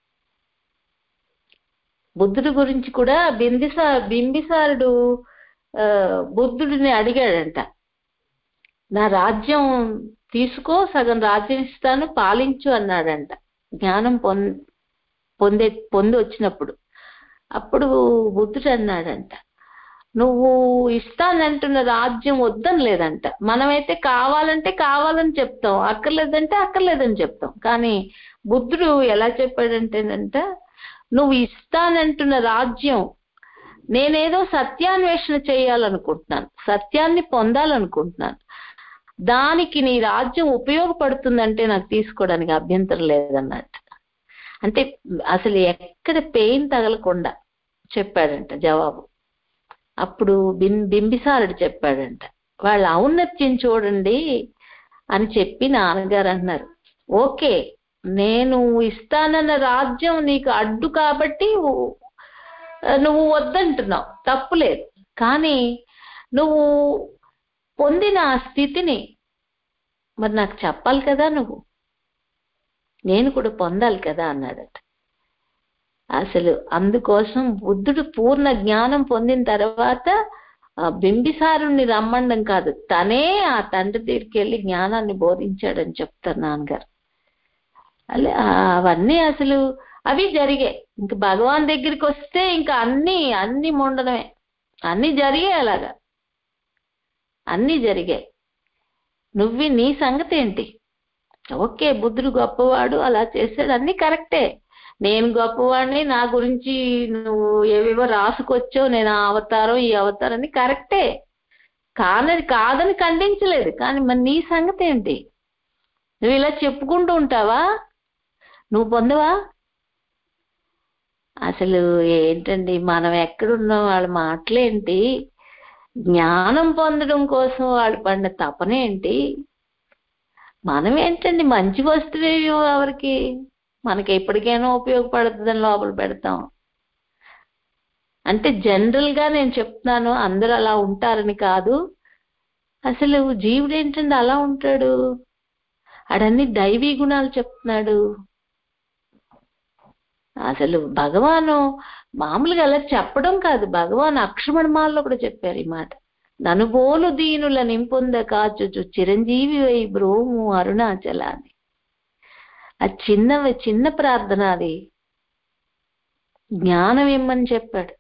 బుద్ధుడి గురించి కూడా బింబిసా బింబిసారుడు ఆ బుద్ధుడిని అడిగాడంట, నా రాజ్యం తీసుకో, సగం రాజ్యం ఇస్తాను, పాలించు అన్నాడంట. జ్ఞానం పొంది పొందే పొంది వచ్చినప్పుడు అప్పుడు బుద్ధుడు అన్నాడంట, నువ్వు ఇస్తానంటున్న రాజ్యం వద్దని లేదంట. మనమైతే కావాలంటే కావాలని చెప్తాం, అక్కర్లేదంటే అక్కర్లేదని చెప్తాం. కానీ బుద్ధుడు ఎలా చెప్పాడంటేనంట, నువ్వు ఇస్తానంటున్న రాజ్యం నేనేదో సత్యాన్వేషణ చేయాలనుకుంటున్నాను, సత్యాన్ని పొందాలనుకుంటున్నాను, దానికి నీ రాజ్యం ఉపయోగపడుతుందంటే నాకు తీసుకోవడానికి అభ్యంతరం లేదన్నట్టు. అంటే అసలు ఎక్కడ పెయిన్ తగలకుండా చెప్పాడంట జవాబు. అప్పుడు బిం బింబిసారుడు చెప్పాడంట, వాళ్ళ ఔన్నత్యం చూడండి అని చెప్పి నాన్నగారు అంటున్నారు, ఓకే నేను ఇస్తానన్న రాజ్యం నీకు అడ్డు కాబట్టి నువ్వు వద్దంటున్నావు, తప్పులేదు. కానీ నువ్వు పొందిన ఆ స్థితిని మరి నాకు చెప్పాలి కదా, నువ్వు నేను కూడా పొందాలి కదా అన్నాడట. అసలు అందుకోసం బుద్ధుడు పూర్ణ జ్ఞానం పొందిన తర్వాత బింబిసారుణ్ణి రమ్మండం కాదు, తనే ఆ తండ్రి దగ్గరికి వెళ్ళి జ్ఞానాన్ని బోధించాడని చెప్తారు నాన్నగారు. అలా అవన్నీ అసలు అవి జరిగాయి. ఇంక భగవాన్ దగ్గరికి వస్తే ఇంకా అన్ని అన్ని మొండడమే, అన్ని జరిగాయి. అలాగా అన్ని జరిగాయి. నువ్వు నీ సంగతి ఏంటి? ఓకే బుద్ధుడు గొప్పవాడు, అలా చేశాడు, అన్ని కరెక్టే. నేను గొప్పవాడిని, నా గురించి నువ్వు ఏవేవో రాసుకొచ్చావు, నేను ఆ అవతారం ఈ అవతారం, అన్ని కరెక్టే. కానది కాదని ఖండించలేదు. కానీ మరి నీ సంగతి ఏంటి? నువ్వు ఇలా చెప్పుకుంటూ ఉంటావా? నువ్వు పొందవా? అసలు ఏంటండి మనం ఎక్కడున్నాం, వాళ్ళ మాటలేంటి? జ్ఞానం పొందడం కోసం వాళ్ళు పడిన తపనేంటి? మనం ఏంటండి మంచి వస్తువే ఎవరికి మనకి ఎప్పటికైనా ఉపయోగపడుతుందని లోపల పెడతాం. అంటే జనరల్ గా నేను చెప్తున్నాను, అందరూ అలా ఉంటారని కాదు. అసలు జీవుడు ఏంటండి అలా ఉంటాడు? ఆడన్ని దైవీ గుణాలు చెప్తున్నాడు. అసలు భగవాను మామూలుగా అలా చెప్పడం కాదు, భగవాన్ అక్షరమాలలో కూడా చెప్పారు ఈ మాట, ననుబోలు దీనుల నింపొంద కాచుచు చిరంజీవి వై బ్రోము అరుణాచల అని. ఆ చిన్న చిన్న ప్రార్థన అది, జ్ఞానం ఇమ్మని చెప్పాడు.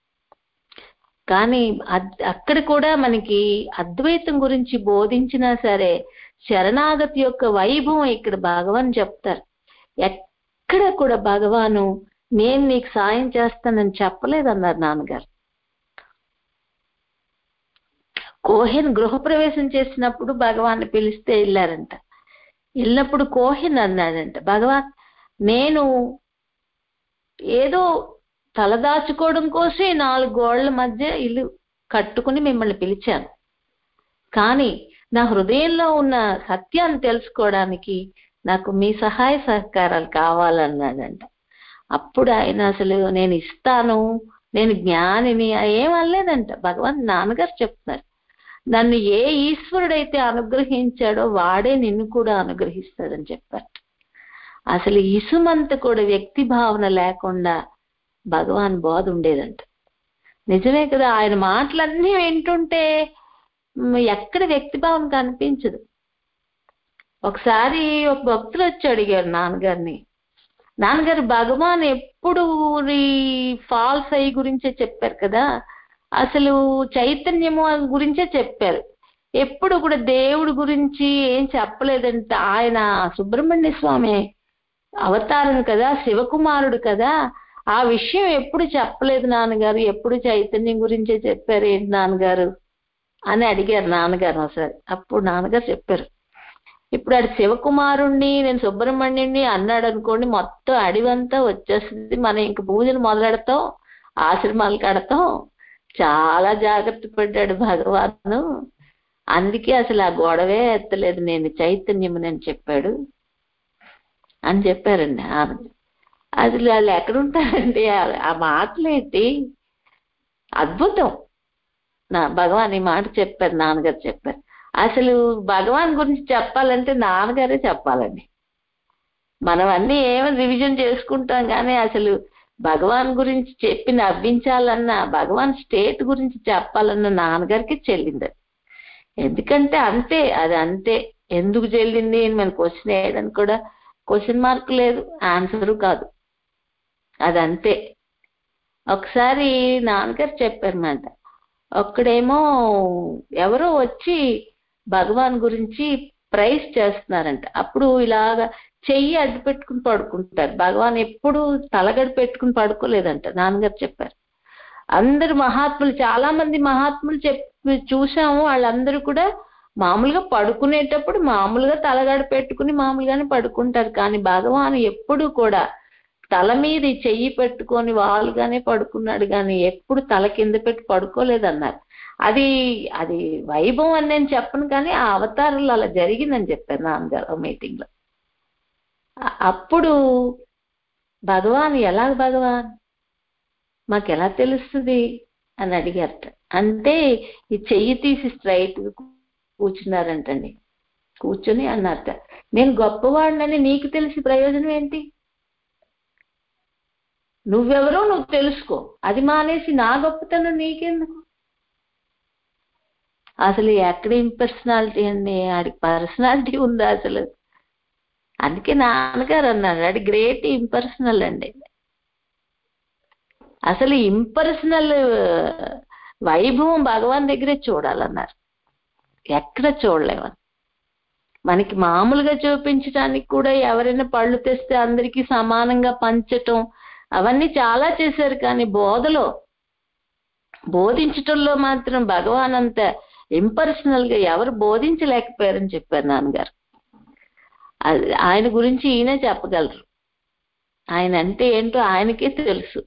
కానీ అక్కడ కూడా మనకి అద్వైతం గురించి బోధించినా సరే శరణాగతి యొక్క వైభవం ఇక్కడ భగవాన్ చెప్తారు. ఎక్కడ కూడా భగవాను నేను నీకు సాయం చేస్తానని చెప్పలేదన్నారు నాన్నగారు. కోహెన్ గృహప్రవేశం చేసినప్పుడు భగవాన్ని పిలిస్తే వెళ్ళారంట. వెళ్ళినప్పుడు కోహెన్ అన్నాడంట, భగవాన్ నేను ఏదో తలదాచుకోవడం కోసమే నాలుగు గోళ్ల మధ్య ఇల్లు కట్టుకుని మిమ్మల్ని పిలిచాను, కానీ నా హృదయంలో ఉన్న సత్యాన్ని తెలుసుకోవడానికి నాకు మీ సహాయ సహకారాలు కావాలన్నాడంట. అప్పుడు ఆయన అసలు నేను ఇస్తాను, నేను జ్ఞానిని ఏం అనలేదంట. భగవాన్ నాన్నగారు చెప్తున్నారు, నన్ను ఏ ఈశ్వరుడైతే అనుగ్రహించాడో వాడే నిన్ను కూడా అనుగ్రహిస్తాడని చెప్పారు. అసలు ఇసుమంత కూడా వ్యక్తి భావన లేకుండా భగవాన్ బోధ ఉండేదంట. నిజమే కదా, ఆయన మాటలన్నీ వింటుంటే ఎక్కడ వ్యక్తిభావం కనిపించదు. ఒకసారి ఒక భక్తులు వచ్చి అడిగారు నాన్నగారిని, నాన్నగారు భగవాన్ ఎప్పుడు ఫాల్స్ అయ్యి గురించే చెప్పారు కదా, అసలు చైతన్యము గురించే చెప్పారు, ఎప్పుడు కూడా దేవుడి గురించి ఏం చెప్పలేదంట. ఆయన సుబ్రహ్మణ్య స్వామి అవతారం కదా, శివకుమారుడు కదా, ఆ విషయం ఎప్పుడు చెప్పలేదు నాన్నగారు, ఎప్పుడు చైతన్యం గురించే చెప్పారు ఏంటి నాన్నగారు అని అడిగారు నాన్నగారు ఒకసారి. అప్పుడు నాన్నగారు చెప్పారు, ఇప్పుడు ఆడు శివకుమారుణ్ణి నేను సుబ్రహ్మణ్యుణ్ణి అన్నాడు అనుకోండి, మొత్తం అడివంతా వచ్చేస్తుంది, మనం ఇంక పూజలు మొదలెడతాం, ఆశ్రమాలు కడతాం. చాలా జాగ్రత్త పడ్డాడు భగవాను, అందుకే అసలు ఆ గొడవే ఎత్తలేదు, నేను చైతన్యమునని చెప్పాడు అని చెప్పారండి. అసలు వాళ్ళు ఎక్కడుంటారండి, ఆ మాటలేంటి అద్భుతం. నా భగవాన్ ఈ మాట చెప్పారు, నాన్నగారు చెప్పారు. అసలు భగవాన్ గురించి చెప్పాలంటే నాన్నగారే చెప్పాలండి. మనం అన్ని ఏమో రివిజన్ చేసుకుంటాం కానీ అసలు భగవాన్ గురించి చెప్పి నవ్వించాలన్నా, భగవాన్ స్టేట్ గురించి చెప్పాలన్న నాన్నగారికి చెల్లింది. ఎందుకంటే అంతే, అది అంతే. ఎందుకు చెల్లింది అని మన క్వశ్చన్ వేయడానికి కూడా క్వశ్చన్ మార్క్ లేదు, ఆన్సరు కాదు, అదంతే. ఒకసారి నాన్నగారు చెప్పారన్నమాట, ఒక్కడేమో ఎవరో వచ్చి భగవాన్ గురించి ప్రైజ్ చేస్తున్నారంట. అప్పుడు ఇలాగా చెయ్యి అడ్డు పెట్టుకుని పడుకుంటారు. భగవాన్ ఎప్పుడు తలగడి పెట్టుకుని పడుకోలేదంట, నాన్నగారు చెప్పారు. అందరు మహాత్ములు, చాలా మంది మహాత్ములు చెప్పి చూసాము, వాళ్ళందరూ కూడా మామూలుగా పడుకునేటప్పుడు మామూలుగా తలగడ పెట్టుకుని మామూలుగానే పడుకుంటారు. కానీ భగవాన్ ఎప్పుడు కూడా తల మీద చెయ్యి పెట్టుకొని వాలుగానే పడుకున్నాడు, కానీ ఎప్పుడు తల కింద పెట్టి పడుకోలేదన్నారు. అది అది వైభవం అని నేను చెప్పను, కానీ ఆ అవతారంలో అలా జరిగిందని చెప్పారు నాన్నగారు మీటింగ్ లో. అప్పుడు భగవాన్ ఎలా భగవాన్ మాకు ఎలా తెలుస్తుంది అని అడిగారట. అంటే ఈ చెయ్యి తీసి స్ట్రైట్ కూర్చున్నారంటండి. కూర్చొని అన్నారట, నేను గొప్పవాడినని నీకు తెలిసి ప్రయోజనం ఏంటి, నువ్వెవరో నువ్వు తెలుసుకో, అది మానేసి నా గొప్పతనం నీకెందుకు. అసలు ఎక్కడ ఇంపర్సనాలిటీ అండి, ఆడికి పర్సనాలిటీ ఉందా అసలు? అందుకే నాన్నగారు అన్నారు, అది గ్రేట్ ఇంపర్సనల్ అండి. అసలు ఇంపర్సనల్ వైభవం భగవాన్ దగ్గరే చూడాలన్నారు, ఎక్కడ చూడలేమని. మనకి మామూలుగా చూపించడానికి కూడా ఎవరైనా పళ్ళు తెస్తే అందరికీ సమానంగా పంచటం అవన్నీ చాలా చేశారు, కానీ బోధలో బోధించటంలో మాత్రం భగవాన్ అంత ఇంపర్సనల్ గా ఎవరు బోధించలేకపోయారని చెప్పారు నాన్నగారు. ఆయన గురించి ఈయనే చెప్పగలరు, ఆయన అంటే ఏంటో ఆయనకే తెలుసు.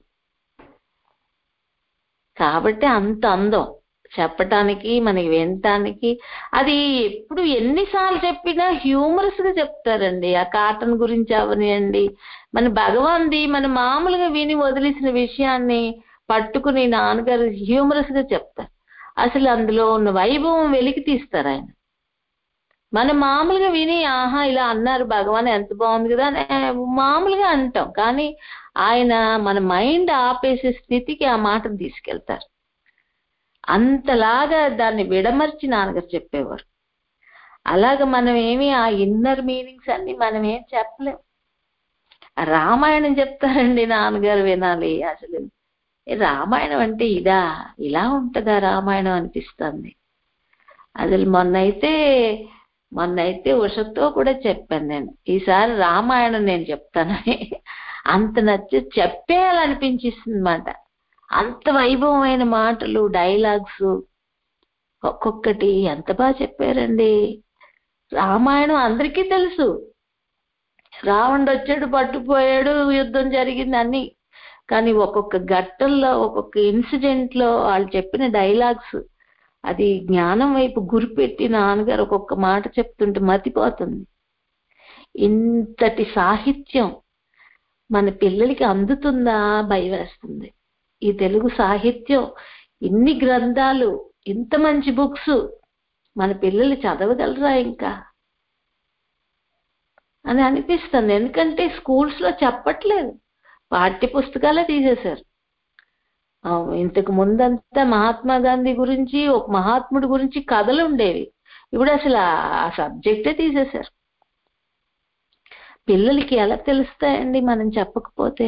కాబట్టి అంత అందం చెప్పటానికి, మనకి వినటానికి. అది ఎప్పుడు ఎన్నిసార్లు చెప్పినా హ్యూమరస్ గా చెప్తారండి. ఆ కాటన్ గురించి అవనియండి, మన భగవాన్ది మన మామూలుగా విని వదిలేసిన విషయాన్ని పట్టుకుని నాన్నగారు హ్యూమరస్ గా చెప్తారు. అసలు అందులో ఉన్న వైభవం వెలికి తీస్తారు ఆయన. మనం మామూలుగా విని ఆహా ఇలా అన్నారు భగవాన్ ఎంత బాగుంది కదా అని మామూలుగా అంటాం, కానీ ఆయన మన మైండ్ ఆపేసే స్థితికి ఆ మాటను తీసుకెళ్తారు. అంతలాగా దాన్ని విడమర్చి నాన్నగారు చెప్పేవారు. అలాగ మనం ఏమి ఆ ఇన్నర్ మీనింగ్స్ అన్ని మనం ఏం చెప్పలేం. రామాయణం చెప్తారండి నాన్నగారు, వినాలి. అసలు రామాయణం అంటే ఇదా, ఇలా ఉంటుందా రామాయణం అనిపిస్తుంది. అసలు మొన్నైతే మొన్నైతే ఉషతో కూడా చెప్పాను నేను, ఈసారి రామాయణం నేను చెప్తానని. అంత నచ్చి చెప్పేయాలనిపించిస్తుంది అన్నమాట. అంత వైభవమైన మాటలు, డైలాగ్స్ ఒక్కొక్కటి ఎంత బాగా చెప్పారండి. రామాయణం అందరికీ తెలుసు, రావణుడు వచ్చాడు, పట్టుపోయాడు, యుద్ధం జరిగింది అన్ని. కానీ ఒక్కొక్క ఘట్టంలో, ఒక్కొక్క ఇన్సిడెంట్ లో వాళ్ళు చెప్పిన డైలాగ్స్, అది జ్ఞానం వైపు గురిపెట్టి నాన్నగారు ఒక్కొక్క మాట చెప్తుంటే మతిపోతుంది. ఇంతటి సాహిత్యం మన పిల్లలకి అందుతుందా భయం వేస్తుంది. ఈ తెలుగు సాహిత్యం, ఇన్ని గ్రంథాలు, ఇంత మంచి బుక్స్ మన పిల్లలు చదవగలరా ఇంకా అని అనిపిస్తుంది. ఎందుకంటే స్కూల్స్ లో చెప్పట్లేదు, పాఠ్య పుస్తకాలే తీసేశారు. ఇంతకు ముందంతా మహాత్మా గాంధీ గురించి, ఒక మహాత్ముడి గురించి కథలు ఉండేవి. ఇప్పుడు అసలు ఆ సబ్జెక్టే తీసేశారు. పిల్లలకి ఎలా తెలుస్తాయండి మనం చెప్పకపోతే?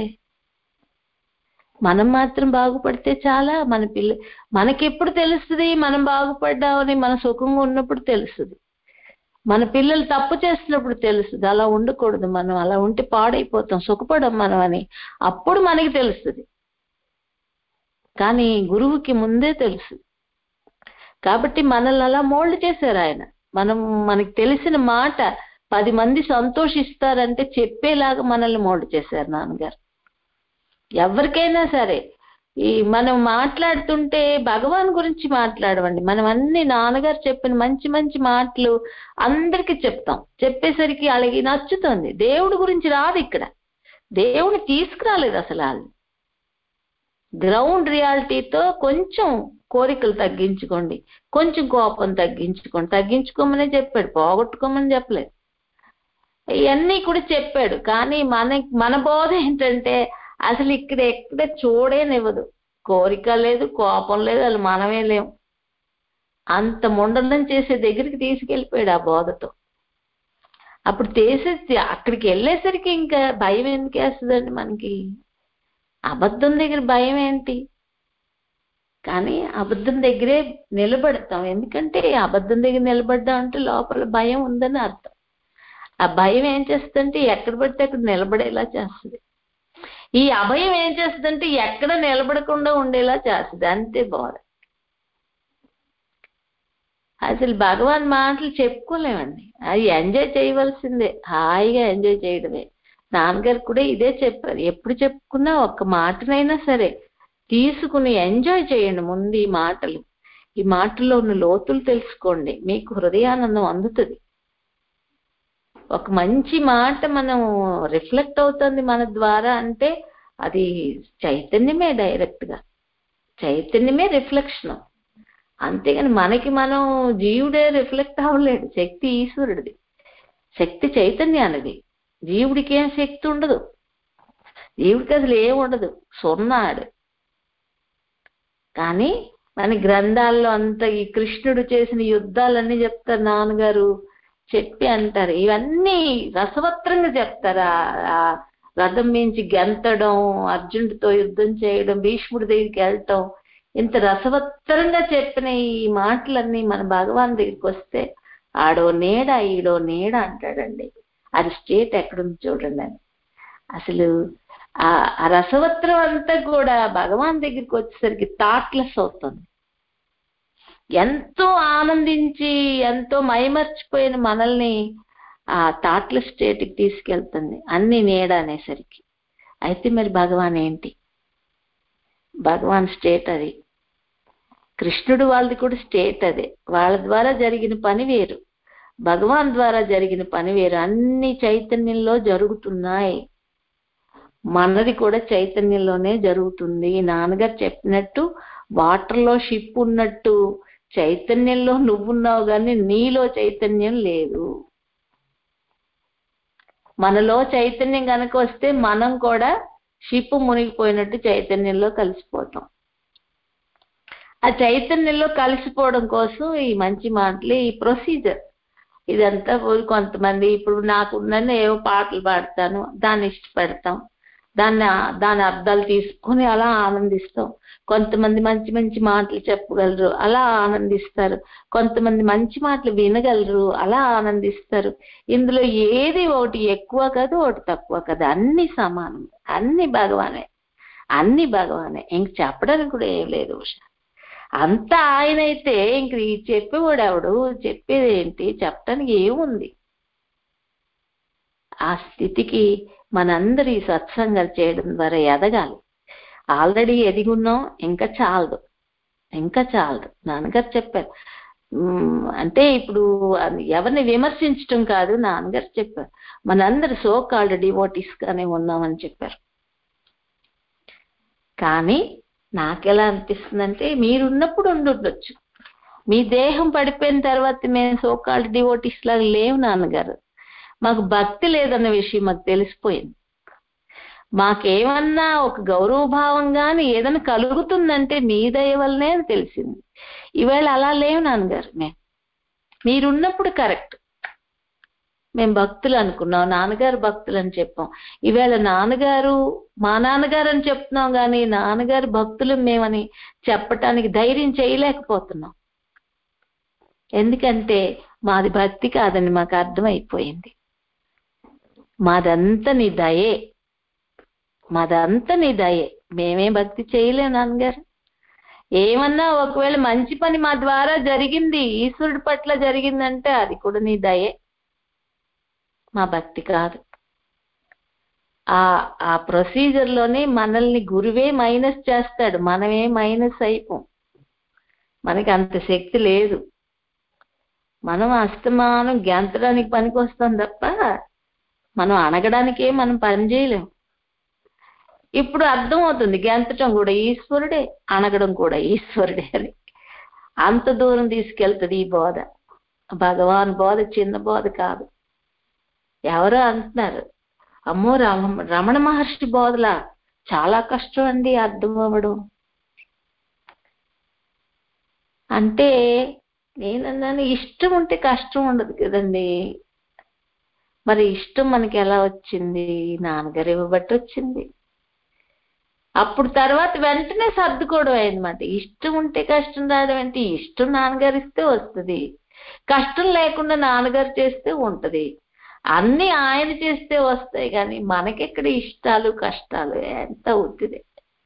మనం మాత్రం బాగుపడితే చాలా. మన పిల్ల మనకెప్పుడు తెలుస్తుంది మనం బాగుపడ్డామని? మన సుఖంగా ఉన్నప్పుడు తెలుస్తుంది. మన పిల్లలు తప్పు చేస్తున్నప్పుడు తెలుస్తుంది. అలా ఉండకూడదు, మనం అలా ఉంటే పాడైపోతాం, సుఖపడం మనం అని అప్పుడు మనకి తెలుస్తుంది. కానీ గురువుకి ముందే తెలుసు. కాబట్టి మనల్ని అలా మోల్డ్ చేశారు ఆయన. మనం మనకి తెలిసిన మాట పది మంది సంతోషిస్తారంటే చెప్పేలాగా మనల్ని మోల్డ్ చేశారు నాన్నగారు. ఎవరికైనా సరే ఈ మనం మాట్లాడుతుంటే భగవాన్ గురించి మాట్లాడవండి. మనం అన్ని నాన్నగారు చెప్పిన మంచి మంచి మాటలు అందరికీ చెప్తాం. చెప్పేసరికి వాళ్ళకి నచ్చుతుంది. దేవుడి గురించి రాదు ఇక్కడ. దేవుని తీసుకురాలేదు అసలు వాళ్ళు. గ్రౌండ్ రియాలిటీతో కొంచెం కోరికలు తగ్గించుకోండి, కొంచెం కోపం తగ్గించుకోండి. తగ్గించుకోమనే చెప్పాడు, పోగొట్టుకోమని చెప్పలేదు. ఇవన్నీ కూడా చెప్పాడు. కానీ మన మన బోధ ఏంటంటే అసలు ఇక్కడ ఎక్కడ చూడేనివ్వదు. కోరిక లేదు, కోపం లేదు, అసలు మనమే లేము. అంత మొండలం చేసే దగ్గరికి తీసుకెళ్ళిపోయాడు ఆ బోధతో. అప్పుడు తీసేసి అక్కడికి వెళ్ళేసరికి ఇంకా భయం ఎందుకు వేస్తుందండి మనకి? అబద్ధం దగ్గర భయం ఏంటి? కానీ అబద్ధం దగ్గరే నిలబడతాం. ఎందుకంటే అబద్ధం దగ్గర నిలబడ్డాం అంటే లోపల భయం ఉందని అర్థం. ఆ భయం ఏం చేస్తుందంటే ఎక్కడ పడితే అక్కడ నిలబడేలా చేస్తుంది. ఈ అభయం ఏం చేస్తుందంటే ఎక్కడ నిలబడకుండా ఉండేలా చేస్తుంది. అంతే బోధ. అసలు భగవాన్ మాటలు చెప్పుకోలేమండి, అది ఎంజాయ్ చేయవలసిందే, హాయిగా ఎంజాయ్ చేయడమే. నాన్నగారు కూడా ఇదే చెప్పారు. ఎప్పుడు చెప్పుకున్నా ఒక్క మాటనైనా సరే తీసుకుని ఎంజాయ్ చేయండి. ముందు ఈ మాటలు, ఈ మాటల్లో ఉన్న లోతులు తెలుసుకోండి, మీకు హృదయానందం అందుతుంది. ఒక మంచి మాట మనం రిఫ్లెక్ట్ అవుతుంది మన ద్వారా అంటే అది చైతన్యమే, డైరెక్ట్ గా చైతన్యమే రిఫ్లెక్షన్. అంతేగాని మనకి మనం జీవుడే రిఫ్లెక్ట్ అవ్వలేడు. శక్తి ఈశ్వరుడిది, శక్తి చైతన్యానిది. జీవుడికి ఏం శక్తి ఉండదు, జీవుడికి అసలు ఏం ఉండదు, సున్నాడు. కానీ మన గ్రంథాల్లో అంత ఈ కృష్ణుడు చేసిన యుద్ధాలన్నీ చెప్తారు నాన్నగారు. చెప్పి అంటారు ఇవన్నీ రసవత్రంగా చెప్తారు. ఆ రథం మించి గెంతడం, అర్జునుడితో యుద్ధం చేయడం, భీష్ముడి దగ్గరికి వెళ్ళటం, ఇంత రసవత్తరంగా చెప్పిన ఈ మాటలన్నీ మన భగవాన్ దగ్గరికి వస్తే ఆడో నీడ ఈడో నీడ అంటాడండి. అది స్టేట్ ఎక్కడుంది చూడండి అని. అసలు ఆ రసవత్రం అంతా కూడా భగవాన్ దగ్గరికి వచ్చేసరికి థాట్లెస్ అవుతుంది. ఎంతో ఆనందించి ఎంతో మైమర్చిపోయిన మనల్ని ఆ థాట్లెస్ స్టేట్కి తీసుకెళ్తుంది అన్ని నీడ అనేసరికి. అయితే మరి భగవాన్ ఏంటి? భగవాన్ స్టేట్ అది. కృష్ణుడు వాళ్ళది కూడా స్టేట్ అదే. వాళ్ళ ద్వారా జరిగిన పని వేరు, భగవాన్ ద్వారా జరిగిన పని వేరు. అన్ని చైతన్యంలో జరుగుతున్నాయి. మనది కూడా చైతన్యంలోనే జరుగుతుంది. నాన్నగారు చెప్పినట్టు వాటర్లో షిప్ ఉన్నట్టు చైతన్యంలో నువ్వున్నావు కానీ నీలో చైతన్యం లేదు. మనలో చైతన్యం కనుక వస్తే మనం కూడా షిప్ మునిగిపోయినట్టు చైతన్యంలో కలిసిపోతాం. ఆ చైతన్యంలో కలిసిపోవడం కోసం ఈ మంచి మాటలు, ఈ ప్రొసీజర్ ఇదంతా. కొంతమంది ఇప్పుడు నాకున్న ఏవో పాటలు పాడతాను, దాన్ని ఇష్టపడతాం, దాన్ని దాని అర్థాలు తీసుకొని అలా ఆనందిస్తాం. కొంతమంది మంచి మంచి మాటలు చెప్పగలరు, అలా ఆనందిస్తారు. కొంతమంది మంచి మాటలు వినగలరు, అలా ఆనందిస్తారు. ఇందులో ఏది ఒకటి ఎక్కువ కాదు, ఒకటి తక్కువ కాదు, అన్ని సమానం, అన్ని భగవానే, అన్ని భగవానే. ఇంక చెప్పడానికి కూడా ఏం లేదు ఉషా. అంతా ఆయన అయితే ఇంక చెప్పేవాడు ఎవడు? చెప్పేది ఏంటి? చెప్పడానికి ఏముంది? ఆ స్థితికి మనందరి సత్సంగాలు చేయడం ద్వారా ఎదగాలి. ఆల్రెడీ ఎదిగున్నాం, ఇంకా చాలదు, ఇంకా చాలదు. నాన్నగారు చెప్పారు. అంటే ఇప్పుడు ఎవరిని విమర్శించడం కాదు, నాన్నగారు చెప్పారు మనందరు సో కాల్డ్ డివోటీస్ గానే ఉన్నామని చెప్పారు. కానీ నాకెలా అనిపిస్తుందంటే మీరున్నప్పుడు ఉండుండొచ్చు, మీ దేహం పడిపోయిన తర్వాత మేము సో కాల్డ్ డివోటీస్ లాగా లేవు నాన్నగారు. మాకు భక్తి లేదన్న విషయం మాకు తెలిసిపోయింది. మాకేమన్నా ఒక గౌరవభావం గాని ఏదైనా కలుగుతుందంటే మీ దయ వల్లనే అని తెలిసింది. ఈవేళ అలా లేవు నాన్నగారు. మేము మీరున్నప్పుడు కరెక్ట్, మేము భక్తులు అనుకున్నాం, నాన్నగారు భక్తులు అని చెప్పాం. ఈవేళ నాన్నగారు మా నాన్నగారు అని చెప్తున్నాం కానీ నాన్నగారు భక్తులు మేమని చెప్పటానికి ధైర్యం చేయలేకపోతున్నాం. ఎందుకంటే మాది భక్తి కాదని మాకు అర్థమైపోయింది. మాదంతా నీ దయే, మాదంతా నీ దయే. మేమే భక్తి చేయలేం నాన్నగారు. ఏమన్నా ఒకవేళ మంచి పని మా ద్వారా జరిగింది, ఈశ్వరుడి పట్ల జరిగిందంటే అది కూడా నీ దయే, మా భక్తి కాదు. ఆ ఆ ప్రొసీజర్ లోనే మనల్ని గురువే మైనస్ చేస్తాడు, మనమే మైనస్ అయిపోం. మనకి అంత శక్తి లేదు. మనం అస్తమానం గెంతడానికి పనికి వస్తాం తప్ప మనం అణగడానికే మనం పని చేయలేం. ఇప్పుడు అర్థమవుతుంది, గెంతటం కూడా ఈశ్వరుడే, అణగడం కూడా ఈశ్వరుడే అని. అంత దూరం తీసుకెళ్తుంది ఈ బోధ. భగవాన్ బోధ చిన్న బోధ కాదు. ఎవరో అంటున్నారు, అమ్మో రమ రమణ మహర్షి బోధలా చాలా కష్టం అండి అర్థం అవ్వడం అంటే. నేనన్నాను, ఇష్టం ఉంటే కష్టం ఉండదు కదండి. మరి ఇష్టం మనకి ఎలా వచ్చింది? నాన్నగారు ఇవ్వబట్టి వచ్చింది. అప్పుడు తర్వాత వెంటనే సర్దుకోవడం అయిందన్నమాట. ఇష్టం ఉంటే కష్టం రావడం అంటే, ఇష్టం నాన్నగారు ఇస్తే వస్తుంది, కష్టం లేకుండా నాన్నగారు చేస్తే ఉంటది. అన్ని ఆయన చేస్తే వస్తాయి కానీ మనకెక్కడ ఇష్టాలు కష్టాలు, ఎంత అవుతుంది.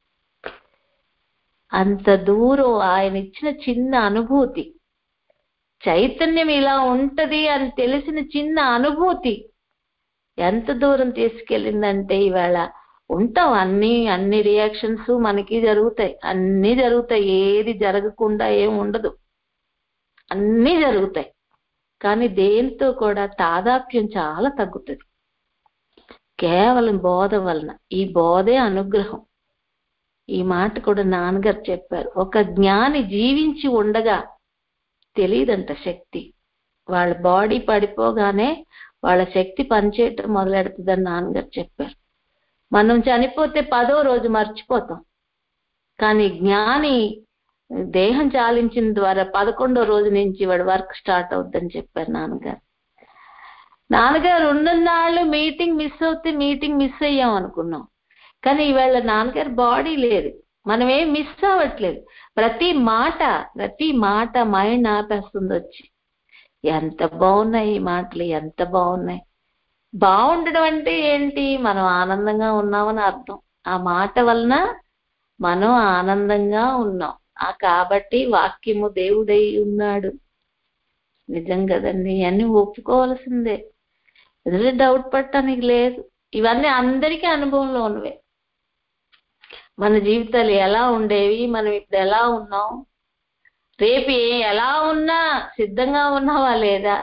అంత దూరం ఆయన ఇచ్చిన చిన్న అనుభూతి, చైతన్యం ఇలా ఉంటది అని తెలిసిన చిన్న అనుభూతి ఎంత దూరం తీసుకెళ్ళిందంటే, ఇవాళ ఉంటాం అన్ని అన్ని రియాక్షన్స్ మనకి జరుగుతాయి, అన్నీ జరుగుతాయి, ఏది జరగకుండా ఏం ఉండదు, అన్నీ జరుగుతాయి. కానీ దేనితో కూడా తాదాప్యం చాలా తగ్గుతుంది కేవలం బోధ వలన. ఈ బోధే అనుగ్రహం. ఈ మాట కూడా నాన్నగారు చెప్పారు. ఒక జ్ఞాని జీవించి ఉండగా తెలియదంట శక్తి. వాళ్ళ బాడీ పడిపోగానే వాళ్ళ శక్తి పనిచేయటం మొదలెడుతుందని నాన్నగారు చెప్పారు. మనం చనిపోతే పదో రోజు మర్చిపోతాం, కానీ జ్ఞాని దేహం చాలించిన ద్వారా పదకొండో రోజు నుంచి వాడు వర్క్ స్టార్ట్ అవుద్దని చెప్పారు నాన్నగారు. నాన్నగారు ఉన్ననాళ్ళు మీటింగ్ మిస్ అవుతే మీటింగ్ మిస్ అయ్యాం అనుకున్నాం, కానీ ఈవేళ నాన్నగారు బాడీ లేదు, మనమేం మిస్ అవ్వట్లేదు. ప్రతి మాట ప్రతి మాట మైండ్ ఆపేస్తుంది వచ్చి. ఎంత బాగున్నాయి ఈ మాటలు, ఎంత బాగున్నాయి. బాగుండడం అంటే ఏంటి? మనం ఆనందంగా ఉన్నామని అర్థం. ఆ మాట వలన మనం ఆనందంగా ఉన్నాం. ఆ కాబట్టి వాక్యము దేవుడై ఉన్నాడు. నిజం కదండి, అన్ని ఒప్పుకోవాల్సిందే, ఎదురు డౌట్ పట్టడానికి లేదు. ఇవన్నీ అందరికీ అనుభవంలో ఉన్నవే. మన జీవితాలు ఎలా ఉండేవి, మనం ఇప్పుడు ఎలా ఉన్నాం, రేపు ఎలా ఉన్నా సిద్ధంగా ఉన్నావా లేదా,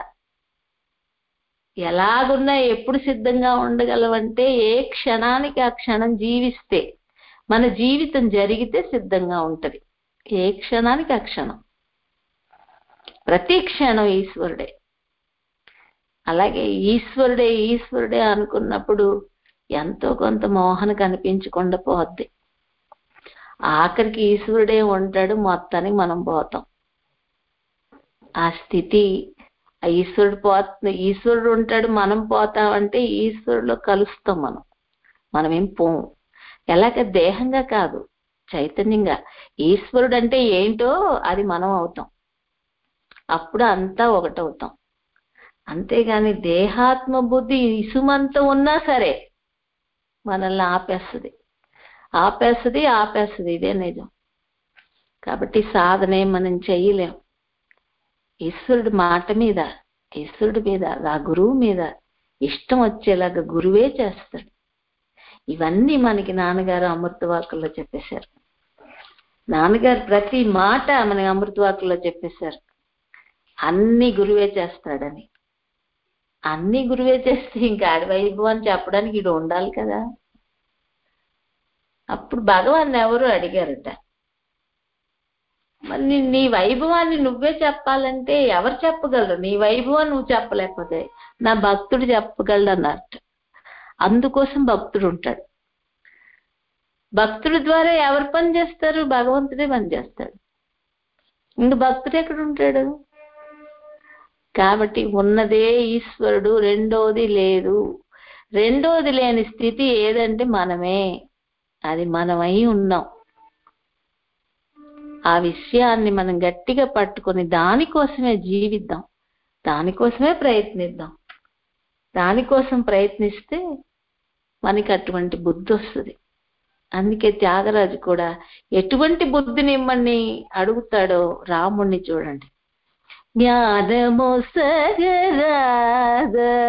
ఎలాగున్నా ఎప్పుడు సిద్ధంగా ఉండగలవంటే ఏ క్షణానికి ఆ క్షణం జీవిస్తే, మన జీవితం జరిగితే సిద్ధంగా ఉంటది. ఏ క్షణానికి ఆ క్షణం, ప్రతి క్షణం ఈశ్వరుడే. అలాగే ఈశ్వరుడే ఈశ్వరుడే అనుకున్నప్పుడు ఎంతో కొంత మోహన కనిపించకుండా పోద్ది. ఆఖరికి ఈశ్వరుడే ఉంటాడు, మొత్తానికి మనం పోతాం. ఆ స్థితి, ఆ ఈశ్వరుడు పోతుంది, ఈశ్వరుడు ఉంటాడు, మనం పోతామంటే ఈశ్వరులో కలుస్తాం. మనం మనమేం పోము. ఎలాగ దేహంగా కాదు, చైతన్యంగా. ఈశ్వరుడు అంటే ఏంటో అది మనం అవుతాం. అప్పుడు అంతా ఒకటవుతాం. అంతేగాని దేహాత్మ బుద్ధి ఇసుమంత ఉన్నా సరే మనల్ని ఆపేస్తుంది ఆపేస్తుంది ఆపేస్తుంది ఇదే నిజం. కాబట్టి సాధనే మనం చెయ్యలేం. ఈశ్వరుడు మాట మీద, ఈశ్వరుడి మీద, ఆ గురువు మీద ఇష్టం వచ్చేలాగా గురువే చేస్తాడు. ఇవన్నీ మనకి నాన్నగారు అమృతవాకుల్లో చెప్పేశారు. నాన్నగారు ప్రతి మాట మనకి అమృతవాకుల్లో చెప్పేశారు. అన్ని గురువే చేస్తాడని. అన్ని గురువే చేస్తే ఇంకా ఆడి వైభవం అని చెప్పడానికి ఇడు ఉండాలి కదా. అప్పుడు భగవాన్ ఎవరు అడిగారట, మరి నీ వైభవాన్ని నువ్వే చెప్పాలంటే ఎవరు చెప్పగలరు? నీ వైభవం నువ్వు చెప్పలేకపోతే నా భక్తుడు చెప్పగలడు అన్నట్టు. అందుకోసం భక్తుడు ఉంటాడు. భక్తుడి ద్వారా ఎవరు పని చేస్తారు? భగవంతుడే పని చేస్తాడు. ఇంక భక్తుడు ఎక్కడ ఉంటాడు? కాబట్టి ఉన్నదే ఈశ్వరుడు, రెండోది లేదు. రెండోది లేని స్థితి ఏదంటే మనమే. అది మనమై ఉన్నాం. ఆ విషయాన్ని మనం గట్టిగా పట్టుకొని దానికోసమే జీవిద్దాం, దానికోసమే ప్రయత్నిద్దాం. దానికోసం ప్రయత్నిస్తే మనకి అటువంటి బుద్ధి వస్తుంది. అందుకే త్యాగరాజు కూడా ఎటువంటి బుద్ధిని ఇమ్మని అడుగుతాడో రాముణ్ణి చూడండి. జ్ఞానమొసగరాదా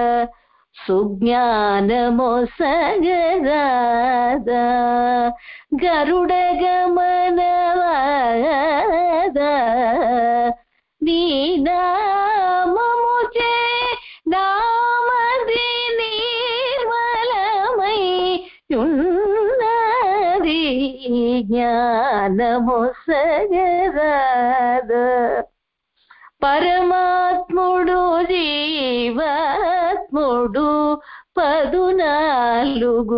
సుజ్ఞానమొసగరాదా గరుడ గమనవాదా నీ నామముచే నామది నిర్మలమై ఉన్నది జ్ఞానమొసగరాదా పరమాత్ముడు జీవాత్ముడు పదునాలుగు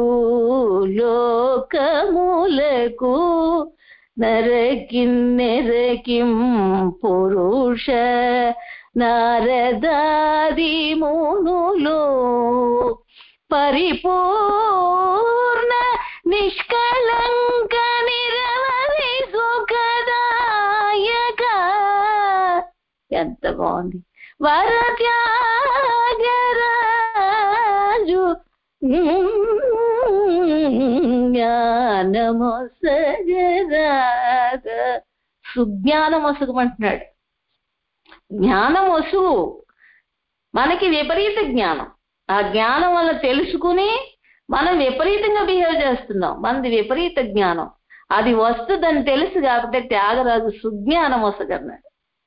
లోకములకు నరకిన్నెరకిం పురుష నారదాది మునులు పరిపూర్ణ నిష్కళంక నిరవధి సుఖదాయక. ఎంత బాగుంది! వరత్యాగరాజు జ్ఞానమొసగరాద సుజ్ఞానమొసగమంటున్నాడు. జ్ఞానమొసుగు మనకి విపరీత జ్ఞానం. ఆ జ్ఞానం వల్ల తెలుసుకుని మనం విపరీతంగా బిహేవ్ చేస్తున్నాం. మనది విపరీత జ్ఞానం. అది వస్తుందని తెలుసు కాబట్టి త్యాగరాజు సుజ్ఞానమొసగన్నాడు.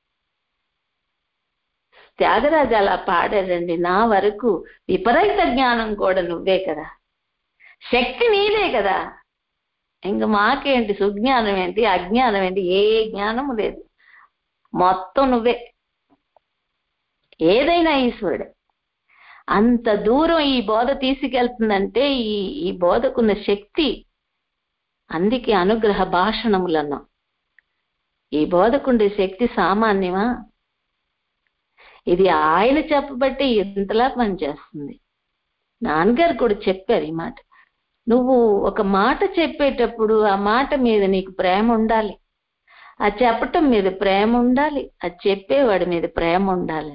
త్యాగరాజు అలా పాడారండి. నా వరకు విపరీత జ్ఞానం కూడా నువ్వే కదా, శక్తి నీదే కదా, ఇంక మాకేంటి సుజ్ఞానం ఏంటి, అజ్ఞానం ఏంటి, ఏ జ్ఞానము లేదు, మొత్తం నువ్వే. ఏదైనా ఈశ్వరుడే. అంత దూరం ఈ బోధ తీసుకెళ్తుందంటే ఈ ఈ బోధకున్న శక్తి. అందుకే అనుగ్రహ భాషణములన్నాం. ఈ బోధకుండే శక్తి సామాన్యమా? ఇది ఆయన చెప్పబట్టి ఇంతలా పనిచేస్తుంది. నాన్నగారు కూడా చెప్పారు ఈ మాట. నువ్వు ఒక మాట చెప్పేటప్పుడు ఆ మాట మీద నీకు ప్రేమ ఉండాలి, ఆ చెప్పటం మీద ప్రేమ ఉండాలి, అది చెప్పేవాడి మీద ప్రేమ ఉండాలి.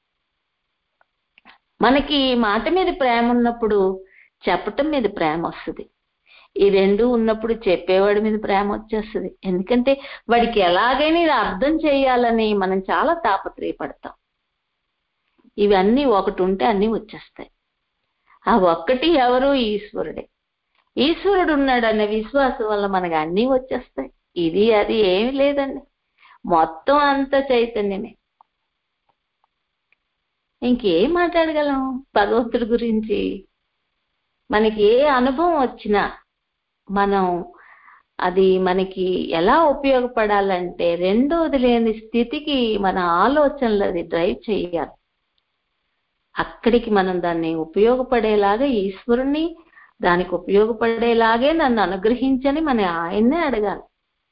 మనకి మాట మీద ప్రేమ ఉన్నప్పుడు చెప్పటం మీద ప్రేమ వస్తుంది. ఈ రెండు ఉన్నప్పుడు చెప్పేవాడి మీద ప్రేమ వచ్చేస్తుంది. ఎందుకంటే వాడికి ఎలాగైనా ఇది అర్థం చేయాలని మనం చాలా తాపత్రయపడతాం. ఇవన్నీ ఒకటి ఉంటే అన్నీ వచ్చేస్తాయి. ఆ ఒక్కటి ఎవరు? ఈశ్వరుడే. ఈశ్వరుడు ఉన్నాడనే విశ్వాసం వల్ల మనకు అన్నీ వచ్చేస్తాయి. ఇది అది ఏమి లేదండి, మొత్తం అంత చైతన్యమే. ఇంకేం మాట్లాడగలం భగవంతుడి గురించి? మనకి ఏ అనుభవం వచ్చినా మనం అది మనకి ఎలా ఉపయోగపడాలంటే రెండోది లేని స్థితికి మన ఆలోచనలు అది డ్రైవ్ చేయాలి. అక్కడికి మనం దాన్ని ఉపయోగపడేలాగా ఈశ్వరుణ్ణి, దానికి ఉపయోగపడేలాగే నన్ను అనుగ్రహించని మన ఆయన్నే అడగాలి.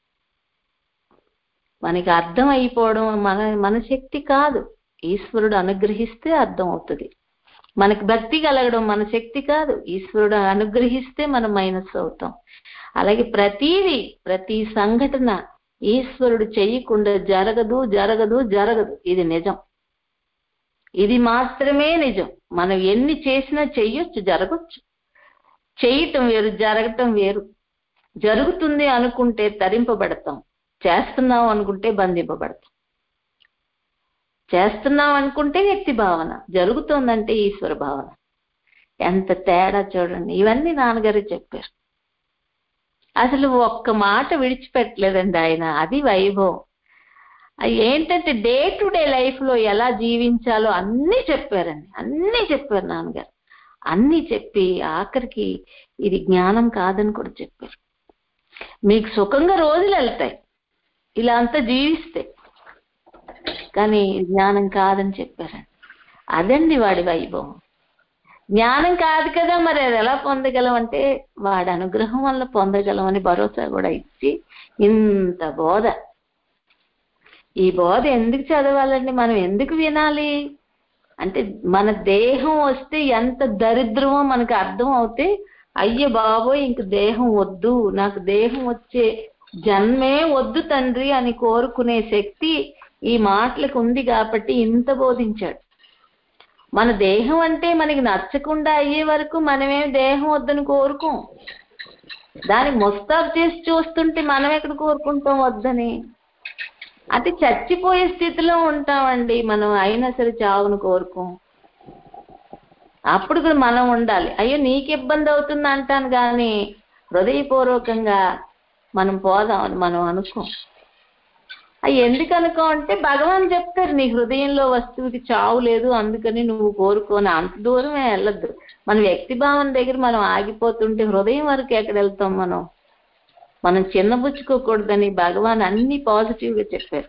మనకి అర్థం అయిపోవడం మన మన శక్తి కాదు, ఈశ్వరుడు అనుగ్రహిస్తే అర్థం అవుతుంది. మనకి భక్తి కలగడం మన శక్తి కాదు, ఈశ్వరుడు అనుగ్రహిస్తే మనం మైనస్ అవుతాం. అలాగే ప్రతిదీ, ప్రతి సంఘటన ఈశ్వరుడు చెయ్యకుండా జరగదు జరగదు జరగదు. ఇది నిజం, ఇది మాత్రమే నిజం. మనం ఎన్ని చేసినా చెయ్యొచ్చు, జరగచ్చు. చేయటం వేరు, జరగటం వేరు. జరుగుతుంది అనుకుంటే తరింపబడతాం, చేస్తున్నాం అనుకుంటే బంధింపబడతాం. చేస్తున్నాం అనుకుంటే వ్యక్తి భావన, జరుగుతోందంటే ఈశ్వర భావన. ఎంత తేడా చూడండి. ఇవన్నీ నాన్నగారు చెప్పారు. అసలు ఒక్క మాట విడిచిపెట్టలేదండి ఆయన. అది వైభవం. ఏంటంటే డే టు డే లైఫ్ లో ఎలా జీవించాలో అన్నీ చెప్పారండి, అన్నీ చెప్పారు నాన్నగారు. అన్నీ చెప్పి ఆఖరికి ఇది జ్ఞానం కాదని కూడా చెప్పారు. మీకు సుఖంగా రోజులు వెళ్తాయి ఇలా అంతా జీవిస్తే, కానీ జ్ఞానం కాదని చెప్పారండి. అదండి వాడి వైభవం. జ్ఞానం కాదు కదా, మరి అది ఎలా పొందగలం అంటే వాడి అనుగ్రహం వల్ల పొందగలం అని భరోసా కూడా ఇచ్చి ఇంత బోధ. ఈ బోధ ఎందుకు చదవాలండి, మనం ఎందుకు వినాలి అంటే మన దేహం వస్తే ఎంత దరిద్రమో మనకు అర్థం అవుతే అయ్య బాబోయ్ ఇంక దేహం వద్దు, నాకు దేహం వచ్చే జన్మే వద్దు తండ్రి అని కోరుకునే శక్తి ఈ మాటలకు ఉంది కాబట్టి ఇంత బోధించాడు. మన దేహం అంటే మనకి నచ్చకుండా అయ్యే వరకు మనమేం దేహం వద్దని కోరుకోం. దానికి ముస్తాబు చేసి చూస్తుంటే మనం ఎక్కడ కోరుకుంటాం వద్దని. అంటే చచ్చిపోయే స్థితిలో ఉంటామండి మనం, అయినా సరే చావును కోరుకోం. అప్పుడు కూడా మనం ఉండాలి. అయ్యో నీకు ఇబ్బంది అవుతుంది అంటాను కానీ హృదయపూర్వకంగా మనం పోదామని మనం అనుకోం. అవి ఎందుకు అనుకో అంటే భగవాన్ చెప్తారు నీ హృదయంలో వస్తువుకి చావు లేదు అందుకని నువ్వు కోరుకోని. అంత దూరమే వెళ్ళద్దు. మన వ్యక్తి భావం దగ్గర మనం ఆగిపోతుంటే హృదయం వరకు ఎక్కడ వెళ్తాం మనం. మనం చిన్నబుచ్చుకోకూడదని భగవాన్ అన్ని పాజిటివ్ గా చెప్పారు.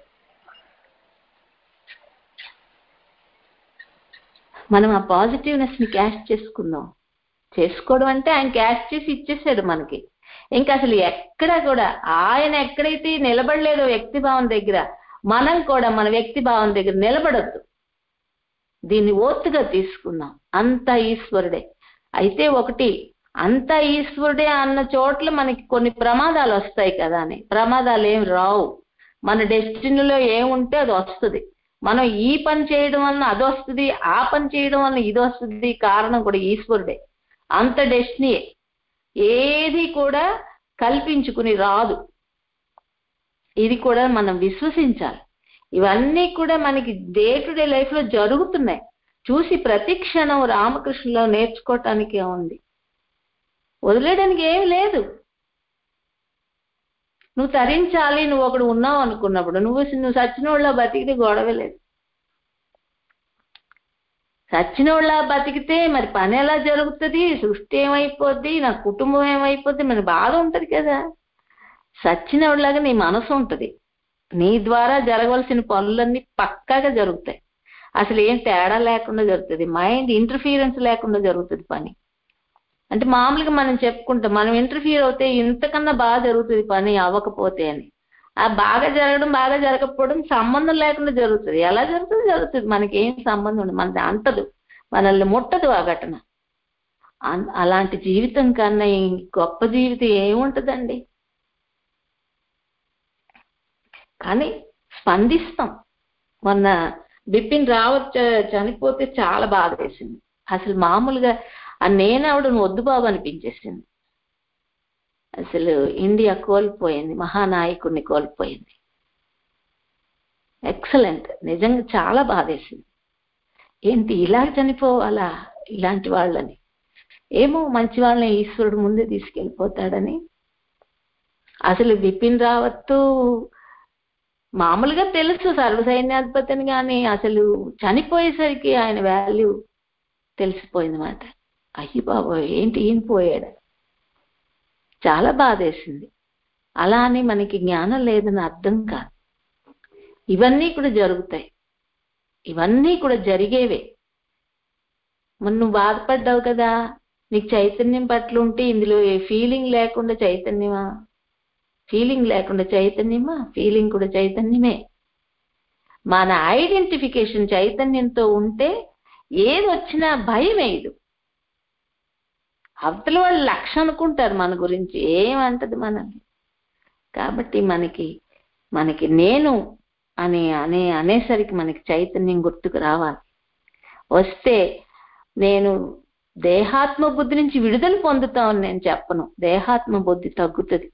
మనం ఆ పాజిటివ్నెస్ ని క్యాష్ చేసుకుందాం. చేసుకోవడం అంటే ఆయన క్యాష్ చేసి ఇచ్చేసాడు మనకి. ఇంకా అసలు ఎక్కడా కూడా ఆయన ఎక్కడైతే నిలబడలేదో వ్యక్తి భావం దగ్గర మనం కూడా మన వ్యక్తి భావం దగ్గర నిలబడద్దు. దీన్ని ఓర్తుగా తీసుకుందాం. అంతా ఈశ్వరుడే. అయితే ఒకటి అంతా ఈశ్వరుడే అన్న చోట్ల మనకి కొన్ని ప్రమాదాలు వస్తాయి కదా అని. ప్రమాదాలు ఏం రావు. మన డెస్టినీలో ఏముంటే అది వస్తుంది. మనం ఈ పని చేయడం వలన అది వస్తుంది, ఆ పని చేయడం వలన ఇది వస్తుంది. కారణం కూడా ఈశ్వరుడే. అంత డెస్టినీయే. ఏది కూడా కల్పించుకుని రాదు. ఇది కూడా మనం విశ్వసించాలి. ఇవన్నీ కూడా మనకి డే టు డే లైఫ్ లో జరుగుతున్నాయి. చూసి ప్రతి క్షణం రామకృష్ణలో నేర్చుకోవటానికి ఉంది, వదిలేయడానికి ఏమి లేదు. నువ్వు తరించాలి, నువ్వు ఒకడు ఉన్నావు అనుకున్నప్పుడు నువ్వు నువ్వు సచ్చినోళ్ళ బతికితే గొడవ లేదు. సచ్చినోళ్ళ బతికితే మరి పని ఎలా జరుగుతుంది, సృష్టి ఏమైపోద్ది, నా కుటుంబం ఏమైపోద్ది, మరి బాధ ఉంటుంది కదా. సచ్చినోళ్ళలాగా నీ మనసు ఉంటుంది. నీ ద్వారా జరగవలసిన పనులన్నీ పక్కాగా జరుగుతాయి. అసలు ఏం తేడా లేకుండా జరుగుతుంది. మైండ్ ఇంటర్ఫీరెన్స్ లేకుండా జరుగుతుంది పని. అంటే మామూలుగా మనం చెప్పుకుంటాం మనం ఇంటర్ఫీర్ అవుతే ఇంతకన్నా బాగా జరుగుతుంది పని అవ్వకపోతే అని. ఆ బాగా జరగడం బాగా జరగకపోవడం సంబంధం లేకుండా జరుగుతుంది. ఎలా జరుగుతుంది జరుగుతుంది, మనకి ఏం సంబంధం ఉండదు. మనది అంతదు, మనల్ని ముట్టదు ఆ ఘటన. అలాంటి జీవితం కన్నా గొప్ప జీవితం ఏముంటుందండి. కానీ స్పందిస్తాం. మొన్న బిపిన్ రావత్ చనిపోతే చాలా బాధ వేసింది. అసలు మామూలుగా ఆ నేనవడు వద్దు బాబు అనిపించేసింది. అసలు ఇండియా కోల్పోయింది, మహానాయకుడిని కోల్పోయింది. ఎక్సలెంట్. నిజంగా చాలా బాధేసింది. ఏంటి ఇలా చనిపోవాలా ఇలాంటి వాళ్ళని. ఏమో మంచి వాళ్ళని ఈశ్వరుడు ముందే తీసుకెళ్ళిపోతాడని. అసలు బిపిన్ రావత్ మామూలుగా తెలుసు సర్వసైన్యాధిపతి అని, కానీ అసలు చనిపోయేసరికి ఆయన వాల్యూ తెలిసిపోయింది మాట. అయ్యి బాబోయ్ ఏంటి ఈయన పోయాడు. చాలా బాధేసింది. అలా అని మనకి జ్ఞానం లేదని అర్థం కాదు. ఇవన్నీ కూడా జరుగుతాయి, ఇవన్నీ కూడా జరిగేవే. మరి నువ్వు బాధపడ్డావు కదా, నీకు చైతన్యం పట్ల ఉంటే ఇందులో ఏ ఫీలింగ్ లేకుండా చైతన్యమా, ఫీలింగ్ లేకుండా చైతన్యమా, ఫీలింగ్ కూడా చైతన్యమే. మన ఐడెంటిఫికేషన్ చైతన్యంతో ఉంటే ఏది వచ్చినా భయం వేయదు. అవతల వాళ్ళు లక్ష అనుకుంటారు మన గురించి, ఏమంటది మనల్ని. కాబట్టి మనకి మనకి నేను అనే అనే అనేసరికి మనకి చైతన్యం గుర్తుకు రావాలి. వస్తే నేను దేహాత్మ బుద్ధి నుంచి విడుదల పొందుతామని నేను చెప్పను. దేహాత్మ బుద్ధి తగ్గుతుంది.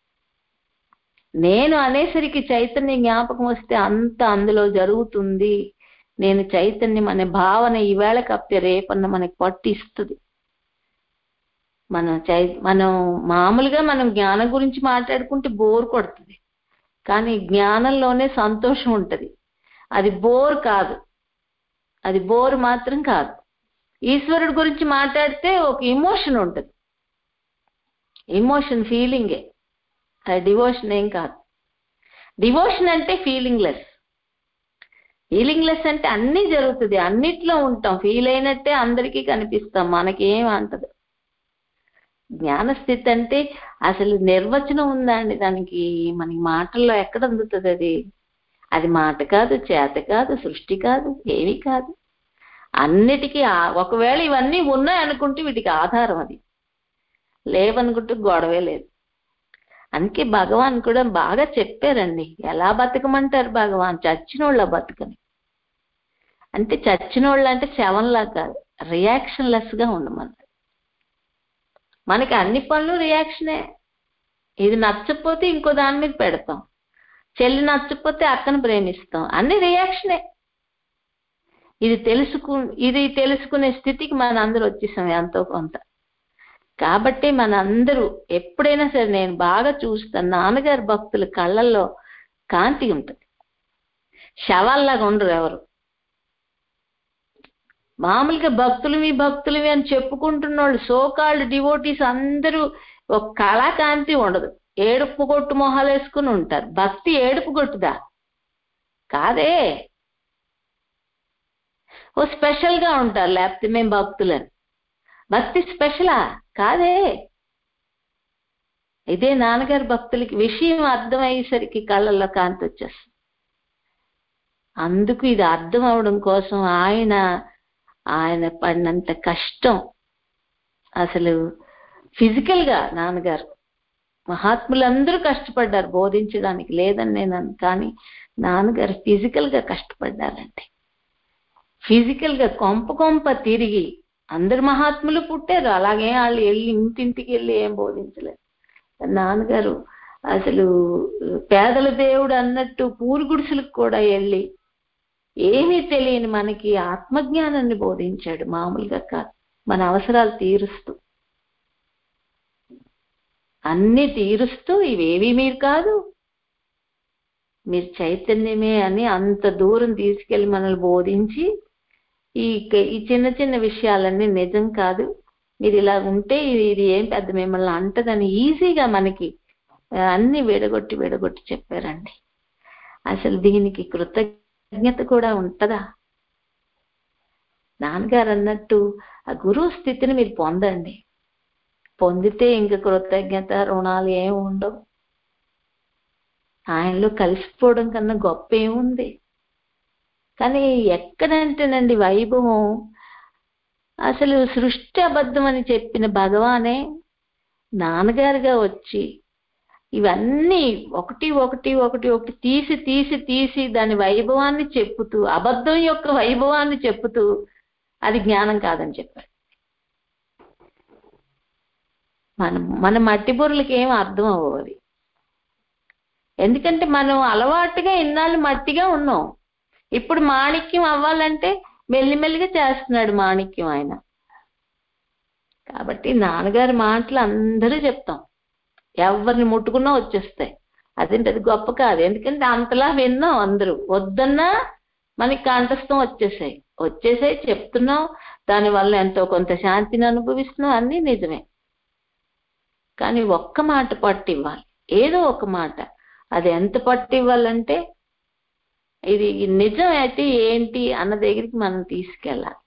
నేను అనేసరికి చైతన్య జ్ఞాపకం వస్తే అంత అందులో జరుగుతుంది. నేను చైతన్యం అనే భావన ఈవేళ కప్పితే రేపన్న మనకి పట్టిస్తుంది. మనం చై మనం మామూలుగా మనం జ్ఞానం గురించి మాట్లాడుకుంటే బోర్ కొడుతుంది, కానీ జ్ఞానంలోనే సంతోషం ఉంటుంది. అది బోర్ కాదు, అది బోర్ మాత్రం కాదు. ఈశ్వరుడి గురించి మాట్లాడితే ఒక ఇమోషన్ ఉంటుంది. ఇమోషన్ ఫీలింగే, అది డివోషన్ ఏం కాదు. డివోషన్ అంటే ఫీలింగ్ లెస్. హీలింగ్ లెస్ అంటే అన్నీ జరుగుతుంది, అన్నిట్లో ఉంటాం, ఫీల్ అయినట్టే అందరికీ కనిపిస్తాం, మనకేం అంటదు. జ్ఞానస్థితి అంటే అసలు నిర్వచనం ఉందా అండి దానికి? మనకి మాటల్లో ఎక్కడ అందుతుంది అది? అది మాట కాదు, చేత కాదు, సృష్టి కాదు, ఏమీ కాదు. అన్నిటికీ ఒకవేళ ఇవన్నీ ఉన్నాయి అనుకుంటే వీటికి ఆధారం అది, లేవనుకుంటే గొడవే లేదు. అందుకే భగవాన్ కూడా బాగా చెప్పారండి, ఎలా బతకమంటారు భగవాన్? చచ్చినోళ్ళ బతకని అంటే, చచ్చినోళ్ళు అంటే శవంలా కాదు, రియాక్షన్ లెస్ గా ఉండమన్నారు. మనకి అన్ని పనులు రియాక్షనే. ఇది నచ్చకపోతే ఇంకో దాని మీద పెడతాం, చెల్లి నచ్చకపోతే అక్కను ప్రేమిస్తాం, అన్ని రియాక్షనే. ఇది తెలుసుకు ఇది తెలుసుకునే స్థితికి మన అందరూ వచ్చేసాం ఎంతో కొంత. కాబట్టి మన అందరూ ఎప్పుడైనా సరే, నేను బాగా చూస్తాను నాన్నగారి భక్తుల కళ్ళల్లో కాంతి ఉంటుంది, శవాల్లాగా ఉండరు ఎవరు. మామూలుగా భక్తులవి భక్తులవి అని చెప్పుకుంటున్న వాళ్ళు, సోకాల్డ్ డివోటీస్ అందరూ ఒక కళాకాంతి ఉండదు, ఏడుపు కొట్టు మొహాలు వేసుకుని ఉంటారు. భక్తి ఏడుపు కొట్టుదా? కాదే. ఓ స్పెషల్ గా ఉంటారు, లేకపోతే మేము భక్తులని. భక్తి స్పెషలా? కాదే. ఇదే నాన్నగారి భక్తులకి విషయం అర్థమయ్యేసరికి కళ్ళల్లో కాంతి వచ్చేస్తుంది. అందుకు ఇది అర్థం అవడం కోసం ఆయన ఆయన పడినంత కష్టం అసలు ఫిజికల్ గా. నాన్నగారు మహాత్ములందరూ కష్టపడ్డారు బోధించడానికి, లేదని నేను, కానీ నాన్నగారు ఫిజికల్ గా కష్టపడ్డారండి. ఫిజికల్ గా కొంప కొంప తిరిగి, అందరు మహాత్ములు పుట్టారు, అలాగే వాళ్ళు వెళ్ళి ఇంటింటికి వెళ్ళి ఏం బోధించలేదు. నాన్నగారు అసలు పేదల దేవుడు అన్నట్టు పూరు గుడిసెలకు కూడా వెళ్ళి ఏమీ తెలియని మనకి ఆత్మజ్ఞానాన్ని బోధించాడు, మామూలుగా కాదు, మన అవసరాలు తీరుస్తూ, అన్ని తీరుస్తూ. ఇవేవి మీరు కాదు, మీరు చైతన్యమే అని అంత దూరం తీసుకెళ్లి మనల్ని బోధించి, ఈ ఈ చిన్న చిన్న విషయాలన్నీ నిజం కాదు, మీరు ఇలా ఉంటే ఇది ఏం పెద్ద మిమ్మల్ని అంటదని ఈజీగా మనకి అన్ని విడగొట్టి విడగొట్టి చెప్పారండి. అసలు దీనికి కృతజ్ఞత కూడా ఉంటుందా? నాన్నగారు అన్నట్టు ఆ గురువు స్థితిని మీరు పొందండి, పొందితే ఇంక కృతజ్ఞత రుణాలు ఏమి ఉండవు. ఆయనలో కలిసిపోవడం కన్నా గొప్ప ఏముంది? కానీ ఎక్కడంటేనండి వైభవం, అసలు సృష్టి అబద్ధం అని చెప్పిన భగవానే నాన్నగారుగా వచ్చి ఇవన్నీ ఒకటి ఒకటి ఒకటి ఒకటి తీసి తీసి తీసి దాని వైభవాన్ని చెప్పుతూ, అబద్ధం యొక్క వైభవాన్ని చెప్పుతూ, అది జ్ఞానం కాదని చెప్పాడు. మనం మన మట్టి బుర్రలకి ఏం అర్థం అవ్వవు అవి, ఎందుకంటే మనం అలవాటుగా ఇన్నాళ్ళు మట్టిగా ఉన్నాం. ఇప్పుడు మాణిక్యం అవ్వాలంటే మెల్లిమెల్లిగా చేస్తున్నాడు మాణిక్యం ఆయన. కాబట్టి నాన్నగారి మాటలు అందరూ చెప్తాం, ఎవరిని ముట్టుకున్నా వచ్చేస్తాయి. అదేంటి అది గొప్ప కాదు, ఎందుకంటే అంతలా విన్నాం అందరూ, వద్దన్నా మనకి కంఠస్థం వచ్చేసాయి వచ్చేసాయి చెప్తున్నాం, దానివల్ల ఎంతో కొంత శాంతిని అనుభవిస్తున్నాం, అన్నీ నిజమే. కానీ ఒక్క మాట పట్టు ఇవ్వాలి, ఏదో ఒక మాట. అది ఎంత పట్టు ఇవ్వాలంటే, ఇది నిజం అయితే ఏంటి అన్న దగ్గరికి మనం తీసుకెళ్ళాలి.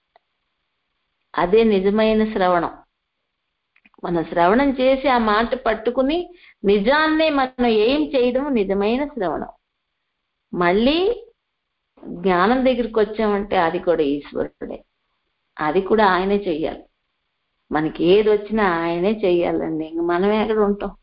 అదే నిజమైన శ్రవణం. మనం శ్రవణం చేసి ఆ మాట పట్టుకుని నిజాన్నే మనం ఏం చేయడం నిజమైన శ్రవణం. మళ్ళీ జ్ఞానం దగ్గరికి వచ్చామంటే అది కూడా ఈశ్వరుడే, అది కూడా ఆయనే చెయ్యాలి. మనకి ఏది వచ్చినా ఆయనే చెయ్యాలండి, ఇంక మనం ఎక్కడ ఉంటాం?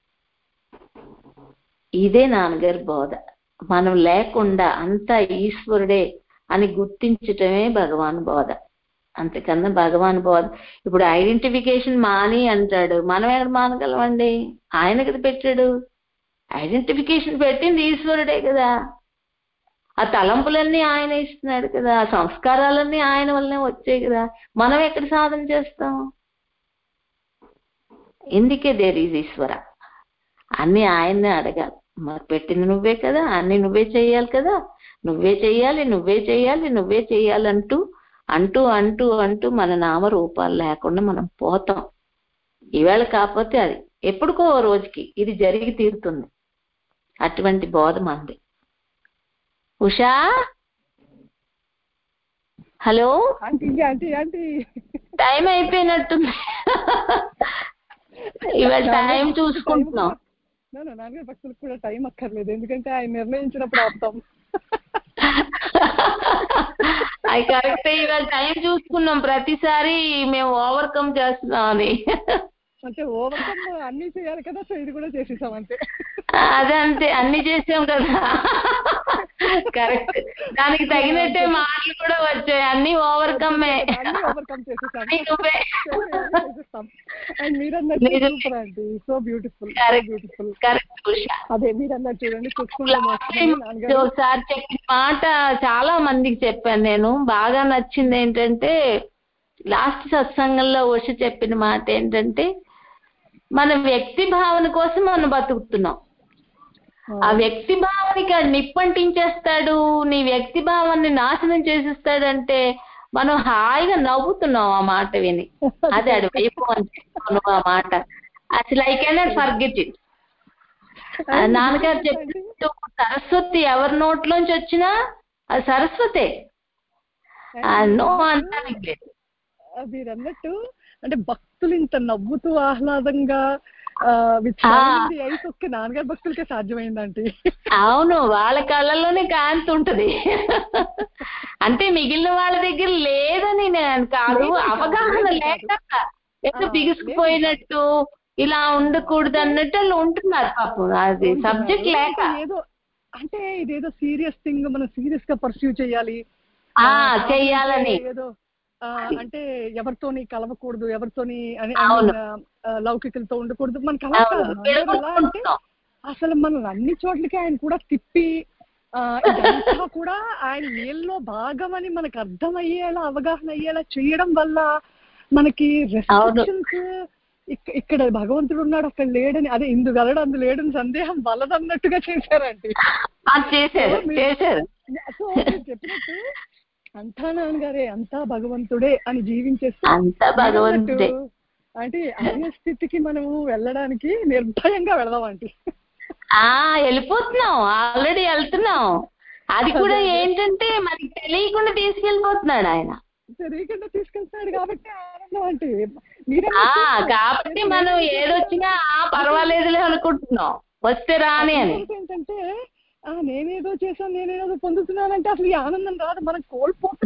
ఇదే నాన్నగారి బోధ. మనం లేకుండా అంతా ఈశ్వరుడే అని గుర్తించటమే భగవాన్ బోధ. అంతకన్నా భగవాన్ బోధ. ఇప్పుడు ఐడెంటిఫికేషన్ మాని అంటాడు, మనం ఎక్కడ మానగలమండి? ఆయన కదా పెట్టాడు. ఐడెంటిఫికేషన్ పెట్టింది ఈశ్వరుడే కదా, ఆ తలంపులన్నీ ఆయన ఇస్తున్నాడు కదా, ఆ సంస్కారాలన్నీ ఆయన వల్లనే వచ్చాయి కదా, మనం ఎక్కడ సాధన చేస్తాం? ఎందుకే దేర్ ఈజ్ ఈశ్వర, అన్ని ఆయన్నే అడగాలి. మరి పెట్టింది నువ్వే కదా, అన్ని నువ్వే చెయ్యాలి కదా, నువ్వే చెయ్యాలి నువ్వే చెయ్యాలి నువ్వే చెయ్యాలంటూ అంటూ అంటూ అంటూ మన నామరూపాలు లేకుండా మనం పోతాం. ఈవేళ కాకపోతే అది ఎప్పుడుకో రోజుకి ఇది జరిగి తీరుతుంది. అటువంటి బోధ మంది. Usha hello aunty aunty aunty time అయిపోయినట్టుంది. ఇవాళ టైం చూసుకుంటున్నాం. నాన్నగారి భక్తులకు కూడా టైం అక్కర్లేదు, ఎందుకంటే ఆయన నిర్ణయించినప్పుడు ఆపుతాం. అది కరెక్టే. ఇవాళ టైం చూసుకున్నాం ప్రతిసారి మేము ఓవర్కమ్ చేస్తున్నాం అని. అంటే ఓవర్కమ్ అన్ని చేయాలి కదా, సో ఇది కూడా చేసేసాం అంతే. అదే అంతే, అన్ని చేసాం కదా. కరెక్ట్, దానికి తగినట్టే మాటలు కూడా వచ్చాయి. అన్ని ఓవర్కమ్మే. ఓవర్కమ్ చేసేసాం అండ్ మీరన్నట్టు super aunty, so beautiful beautiful. అదే మీరన్నట్టు చూడండి, ఒకసారి చెప్పిన మాట చాలా మందికి చెప్పాను నేను. బాగా నచ్చింది ఏంటంటే లాస్ట్ సత్సంగంలో వచ్చి చెప్పిన మాట ఏంటంటే, మన వ్యక్తి భావన కోసం మనం బతుకుతున్నాం. ఆ వ్యక్తి భావనకి నిప్పంటించేస్తాడు, నీ వ్యక్తి భావాన్ని నాశనం చేసేస్తాడంటే మనం హాయిగా నవ్వుతున్నాం ఆ మాట విని. అదే అడు వైభవం చెప్తున్నావు ఆ మాట. అసలు ఐ కెనాట్ ఫర్గెట్ ఇట్. నాన్నగారు చెప్పినట్టు సరస్వతి ఎవరి నోట్లోంచి వచ్చినా అది సరస్వతే. నో అంటానికి లేదు. మీరు అన్నట్టు అంటే భక్తులు ఇంత నవ్వుతూ ఆహ్లాదంగా అయితే నాన్నగారి భక్తులకే సాధ్యమైందంటే. అవును, వాళ్ళ కళ్ళల్లోనే కాంతి ఉంటది. అంటే మిగిలిన వాళ్ళ దగ్గర లేదని నేను కాదు, అవగాహన లేక ఏదో బిగుసుకుపోయినట్టు ఇలా ఉండకూడదు అన్నట్టు వాళ్ళు ఉంటున్నారు పాపం. అది సబ్జెక్ట్ లేక. ఏదో అంటే ఇదేదో సీరియస్ థింగ్, మనం సీరియస్ గా పర్సూ చేయాలి చెయ్యాలని, ఏదో అంటే ఎవరితోని కలవకూడదు, ఎవరితోని లౌకికులతో ఉండకూడదు, మనకు అలా కాదు. ఎలా అంటే అసలు మనం అన్ని చోట్లకి ఆయన కూడా తిప్పి ఇదంతా కూడా ఆయన నీళ్ళలో భాగం అని మనకు అర్థమయ్యేలా, అవగాహన అయ్యేలా చేయడం వల్ల మనకి రెస్ట్రిక్షన్స్, ఇక్కడ భగవంతుడు ఉన్నాడు అక్కడ లేడని, అదే ఇందు గలడు అందు లేడని సందేహం వల్లదన్నట్టుగా చేశారండి. సో మీరు చెప్పినట్టు అంతా నాన్నగారే, అంతా భగవంతుడే అని జీవించేస్తే అంటే అదే స్థితికి మనము వెళ్ళడానికి నిర్భయంగా వెళదాం అంటే వెళ్ళిపోతున్నాం, ఆల్రెడీ వెళ్తున్నాం. అది కూడా ఏంటంటే మనకి తెలియకుండా తీసుకెళ్ళిపోతున్నాడు ఆయన. తెలియకుండా తీసుకెళ్తున్నాడు కాబట్టి ఆనందం అంటే కాబట్టి మనం ఏదొచ్చినా పర్వాలేదులే అనుకుంటున్నాం, వస్తే రాని అని. ఏంటంటే నేనేదో చేశాను, నేనేదో పొందుతున్నానంటే అసలు ఈ ఆనందం రాదు, మనం కోల్పోతుంది.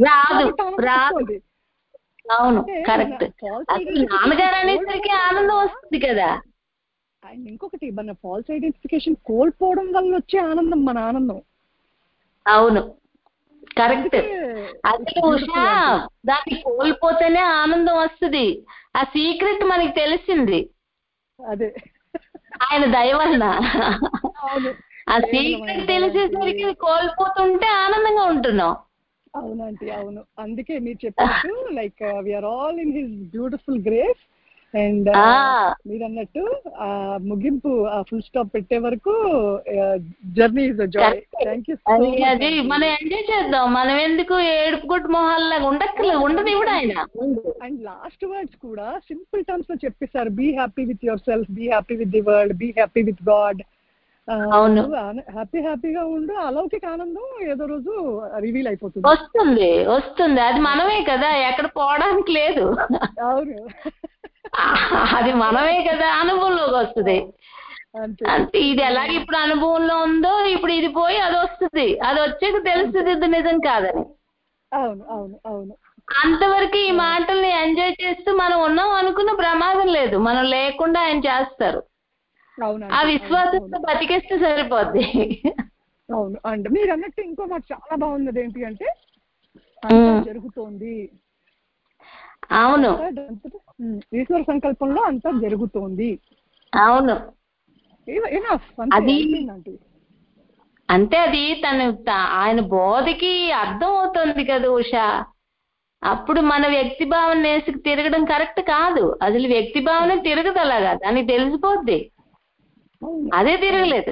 అవును, కరెక్ట్. నాన్నగారు అనేసరికి ఆనందం వస్తుంది కదా. అండ్ ఇంకొకటి, మన ఫాల్స్ ఐడెంటిఫికేషన్ కోల్పోవడం వల్ల వచ్చే ఆనందం మన ఆనందం. అవును, కరెక్ట్. అసలు ఉషా, దాన్ని కోల్పోతేనే ఆనందం వస్తుంది. ఆ సీక్రెట్ మనకి తెలిసింది అదే ఆయన దయ వలన. ఆ సీక్రెట్ తెలిసేసరికి కోల్పోతుంటే ఆనందంగా ఉంటున్నాం. అవునండి, అవును. అందుకే మీరు చెప్పినట్టు like we are all in his beautiful grace. And మీరు అన్నట్టు ఆ ముగింపు, ఆ ఫుల్ స్టాప్ పెట్టే వరకు journey is a joy. Thank you so much. అది మనం ఎంజాయ్ చేద్దాం, మనం ఎందుకు ఏడుపు కొట్టు మొహాల్లాగా ఉండక్కర్లేదు, ఉండదు ఇప్పుడు ఆయన. అండ్ లాస్ట్ వర్డ్స్ కూడా సింపుల్ టర్మ్స్ లో చెప్పేశారు. Be happy with yourself, be happy with the world, be happy with God. Happy హ్యాపీగా ఉండు, అలౌకిక ఆనందం ఏదో రోజు రివీల్ అయిపోతుంది, వస్తుంది వస్తుంది. అది మనమే కదా, ఎక్కడ పోవడానికి లేదు. అవును, అది మనమే కదా, అనుభవంలోకి వస్తుంది. అంటే ఇది ఎలాగ ఇప్పుడు అనుభవంలో ఉందో, ఇప్పుడు ఇది పోయి అది వస్తుంది, అది వచ్చాక తెలుస్తుంది ఇది నిజం కాదని. అవును అవును అవును. అంతవరకు ఈ మాటల్ని ఎంజాయ్ చేస్తూ మనం ఉన్నాం అనుకున్న ప్రమాదం లేదు, మనం లేకుండా ఆయన చేస్తారు. ఆ విశ్వాసంతో బతికేస్తే సరిపోద్ది. అవును. అండ్ మీరు అన్నట్టు ఇంకో మాట చాలా బాగున్నది ఏంటి అంటే, అంతా జరుగుతోంది. అవును, ఈశ్వర సంకల్పంలో అంతా జరుగుతోంది. అవును, అది అంటే అది తను ఆయన బోధకి అర్థం అవుతుంది కదా ఉషా. అప్పుడు మన వ్యక్తి భావన నేసుకు తిరగడం కరెక్ట్ కాదు. అసలు వ్యక్తి భావన తిరగదు అలాగా, దానికి తెలిసిపోద్ది. అదే తిరగలేదు.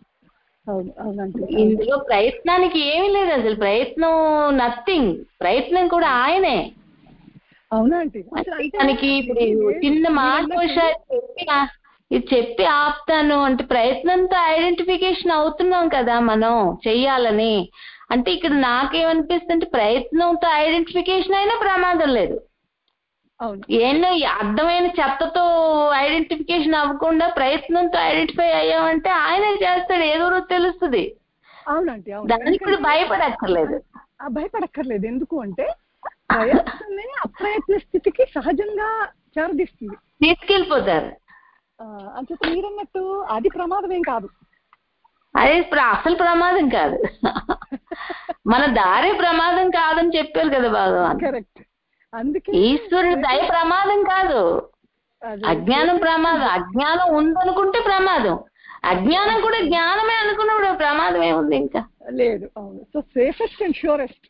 ఇందులో ప్రయత్నానికి ఏమీ లేదు, అసలు ప్రయత్నం నథింగ్. ప్రయత్నం కూడా ఆయనే. అవునండి, తనకి ఇప్పుడు చిన్న మాట చెప్పి ఇది చెప్పి ఆపుతాను అంటే ప్రయత్నంతో ఐడెంటిఫికేషన్ అవుతున్నాం కదా మనం చెయ్యాలని. అంటే ఇక్కడ నాకేమనిపిస్తుంది, ప్రయత్నంతో ఐడెంటిఫికేషన్ అయినా ప్రమాదం లేదు. ఏంటో అర్థమైన చెత్తతో ఐడెంటిఫికేషన్ అవ్వకుండా ప్రయత్నంతో ఐడెంటిఫై అయ్యామంటే ఆయనే చేస్తాడు, ఏదో రోజు తెలుస్తుంది. అవునండి, దానికి ఇప్పుడు భయపడక్కర్లేదు. భయపడక్కర్లేదు ఎందుకు అంటే ప్రయత్నమే అప్రయత్న స్థితికి సహజంగా చేరదీస్తుంది, తీసుకెళ్ళిపోతారు. అంచేత మీరన్నట్టు అది ప్రమాదం ఏం కాదు, అదే అసలు ప్రమాదం కాదు. మన దారి ప్రమాదం కాదని చెప్పారు కదా భగవాన్. కరెక్ట్. అందుకే ఈశ్వరుడు దయ ప్రమాదం కాదు, అజ్ఞానం ప్రమాదం. అజ్ఞానం ఉందనుకుంటే ప్రమాదం, అజ్ఞానం కూడా జ్ఞానమే అనుకున్నప్పుడు ప్రమాదం ఏముంది ఇంకా లేదు. అవును, so safest and surest.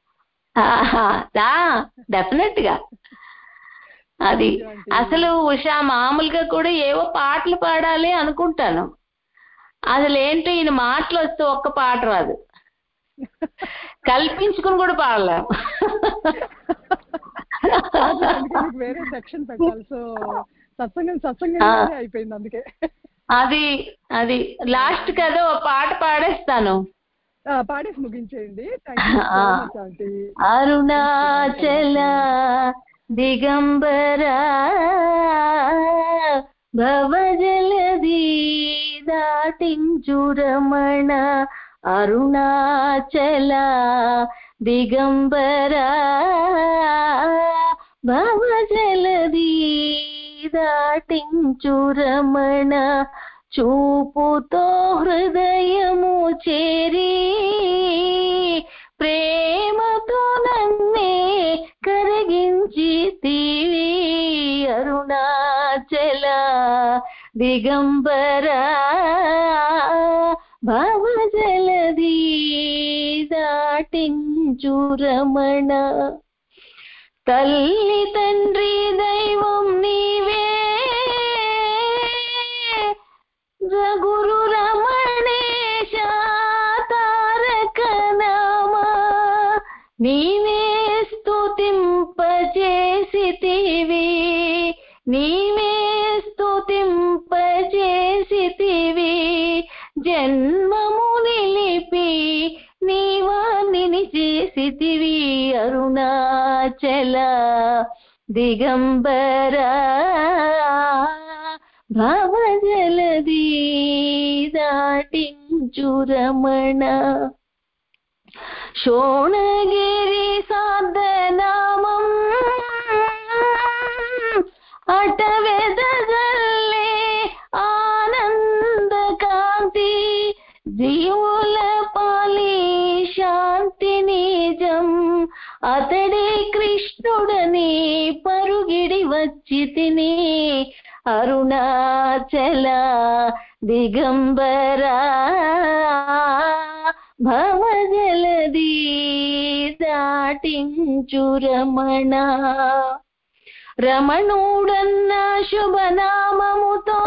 Definite గా అది. అసలు ఉషా మామూలుగా కూడా ఏవో పాటలు పాడాలి అనుకుంటాను, అసలు ఏంటో ఈయన మాటలు వస్తే ఒక్క పాట రాదు, కల్పించుకుని కూడా పాడలేము. వేరే సెక్షన్ పెట్టాలి, సో సత్సంగం సత్సంగం అయిపోయింది అందుకే. అది అది లాస్ట్ కదా ఓ పాట పాడేస్తాను, పాడేసి ముగించేయండి. అరుణాచల దిగంబర భవజలధి దాటించురమణ, అరుణాచల దిగంబర భవజలధి దాటించురమణ, చూపుతో హృదయము చేరి ప్రేమతో నన్నే కరిగించి తీవి, అరుణాచల దిగంబర భవజలధి దాటించురమణ. తల్లి తండ్రి దైవం నీవే, గురు రమణేశ తారక నామా, నీవే స్తుతింపచేసితివి, నీవే స్తుతింపచేసితివి, జన్మము నిలిపి నీవాణిని చేసితివి, అరుణాచల దిగంబర భవజలధి దాటించురమణ. శోణగిరి సాధనామం అటవెదజల్లే ఆనంద కాంతి, జీవుల పాలి శాంతి నిజం, అతడే కృష్ణుడని పరుగిడి వచ్చి తిని, అరుణాచల దిగంబర భవజలధి దాటించురమణ. రమణుడన్న శుభనామముతో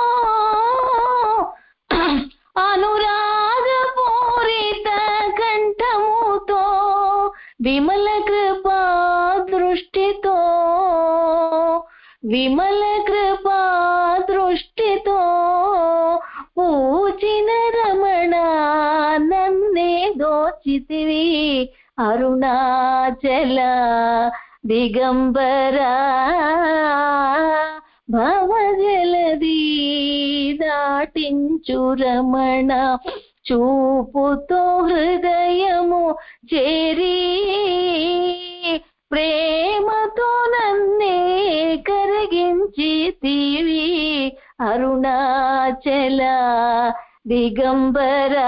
అనురాగ పూరిత కంఠముతో విమల కృపా దృష్టితో, విమల కృపా దృష్టితో పూచిన రమణ నన్నే దోచితివి, అరుణాచల దిగంబర భవజలధి దాటించురమణ. చూపుతో హృదయము చేరి ప్రేమతో నన్నే కరిగించి తీవి, అరుణాచల దిగంబర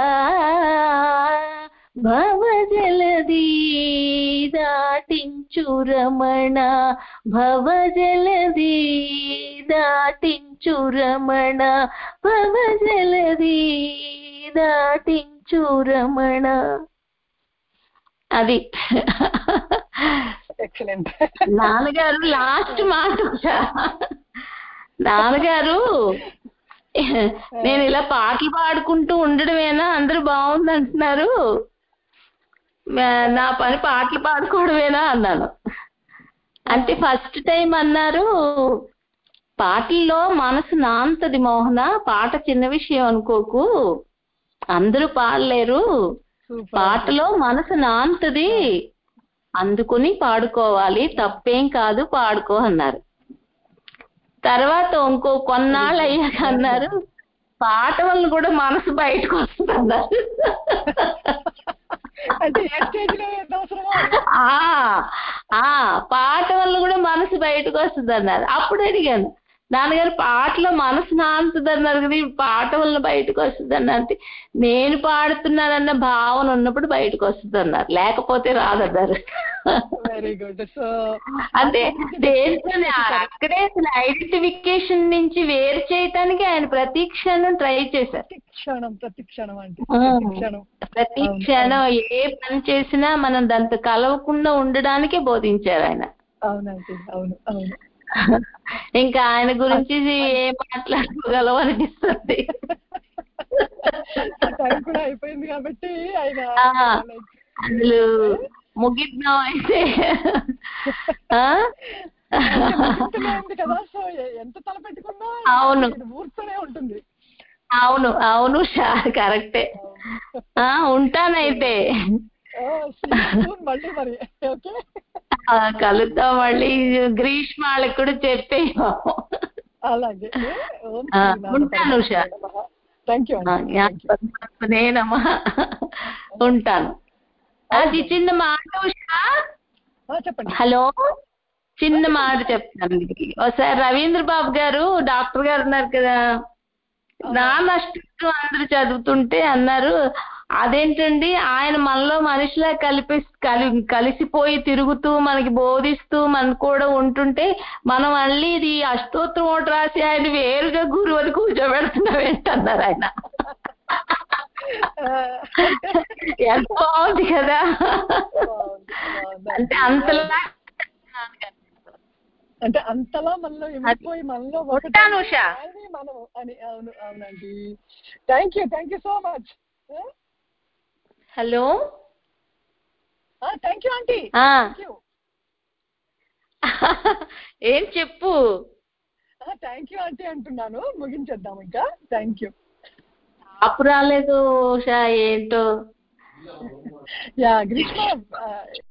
భవజలధి దాటించురమణ, భవజలధి దాటించురమణ, భవజలధి దాటించురమణ. అది ఎక్సలెంట్. నాన్నగారు లాస్ట్ మాట, నాన్నగారు నేను ఇలా పాటలు పాడుకుంటూ ఉండడమేనా, అందరూ బాగుంది అంటున్నారు, నా పని పాటలు పాడుకోవడమేనా అన్నాను. అంటే ఫస్ట్ టైం అన్నారు పాటల్లో మనసు నాంతది మోహన, పాట చిన్న విషయం అనుకోకు, అందరూ పాడలేరు, పాటలో మనసు నాంతది అందుకుని పాడుకోవాలి, తప్పేం కాదు పాడుకో అన్నారు. తర్వాత ఇంకో కొన్నాళ్ళు అయ్యాక అన్నారు పాట వల్ల కూడా మనసు బయటకు వస్తుంది అన్నారు. పాట వల్ల కూడా మనసు బయటకు వస్తుంది అన్నారు. అప్పుడు అడిగాను, నాన్నగారు పాటలో మనసు నానుతుంది అన్నారు కదా, పాట వల్ల బయటకు వస్తుంది అన్నారు. నేను పాడుతున్నానన్న భావన ఉన్నప్పుడు బయటకు వస్తుంది అన్నారు, లేకపోతే రాదన్నారు. Very good. సో అంటే దేంట్లోనే అక్కడే ఐడెంటిఫికేషన్ నుంచి వేరు చేయటానికి ఆయన ప్రతి క్షణం ట్రై చేశారు. క్షణం ప్రతి క్షణం అంటే ప్రతి క్షణం ఏ పని చేసినా మనం దాంతో కలవకుండా ఉండడానికే బోధించారు ఆయన. అవునండి, అవును అవును. ఇంకా ఆయన గురించి ఏం మాట్లాడుకోగలవు అనిపిస్తుంది. కూడా అయిపోయింది కాబట్టి ఆయన అసలు ముగిద్దాం అయితే కదా. సో ఎంత తల పెట్టుకున్నా అవును ఊరుతూనే ఉంటుంది. అవును అవును కరెక్టే. ఉంటానైతే మళ్ళీ మరి ఓకే కలుద్దాం మళ్ళీ. గ్రీష్మాళ్ళకి కూడా చెప్పే. అలాగే ఉంటాను ఉషా. నేనమ్మా ఉంటాను. అది చిన్న మాట ఉషా. చెప్పండి. హలో, చిన్న మాట చెప్తాను. ఒకసారి రవీంద్ర బాబు గారు డాక్టర్ గారు ఉన్నారు కదా, నా నష్టం అందరూ చదువుతుంటే అన్నారు, అదేంటండి ఆయన మనలో మనిషిలా కలిపి కలి కలిసిపోయి తిరుగుతూ మనకి బోధిస్తూ మనకు కూడా ఉంటుంటే మనం మళ్ళీ ఇది అష్టోత్తరం ఒకటి రాసి ఆయన వేరుగా గురువు అని కూర్చోబెడుతున్నాం ఏంటన్నారు ఆయన. ఎంత బాగుంది కదా. అంటే అంతలా అంటే అంతలా మనలో ఎగిరిపోయి మనలో ఉంటాను ఉషా మనం అని. అవును అవునండి. Thank you thank you so much. Hello, thank you aunty. ఏం చెప్పు. థ్యాంక్ యూ ఆంటీ అంటున్నాను, ముగించేద్దాం ఇంకా. Thank you. అప్పుడు రాలేదు ఉషా ఏంటో. యా గ్రీష్మ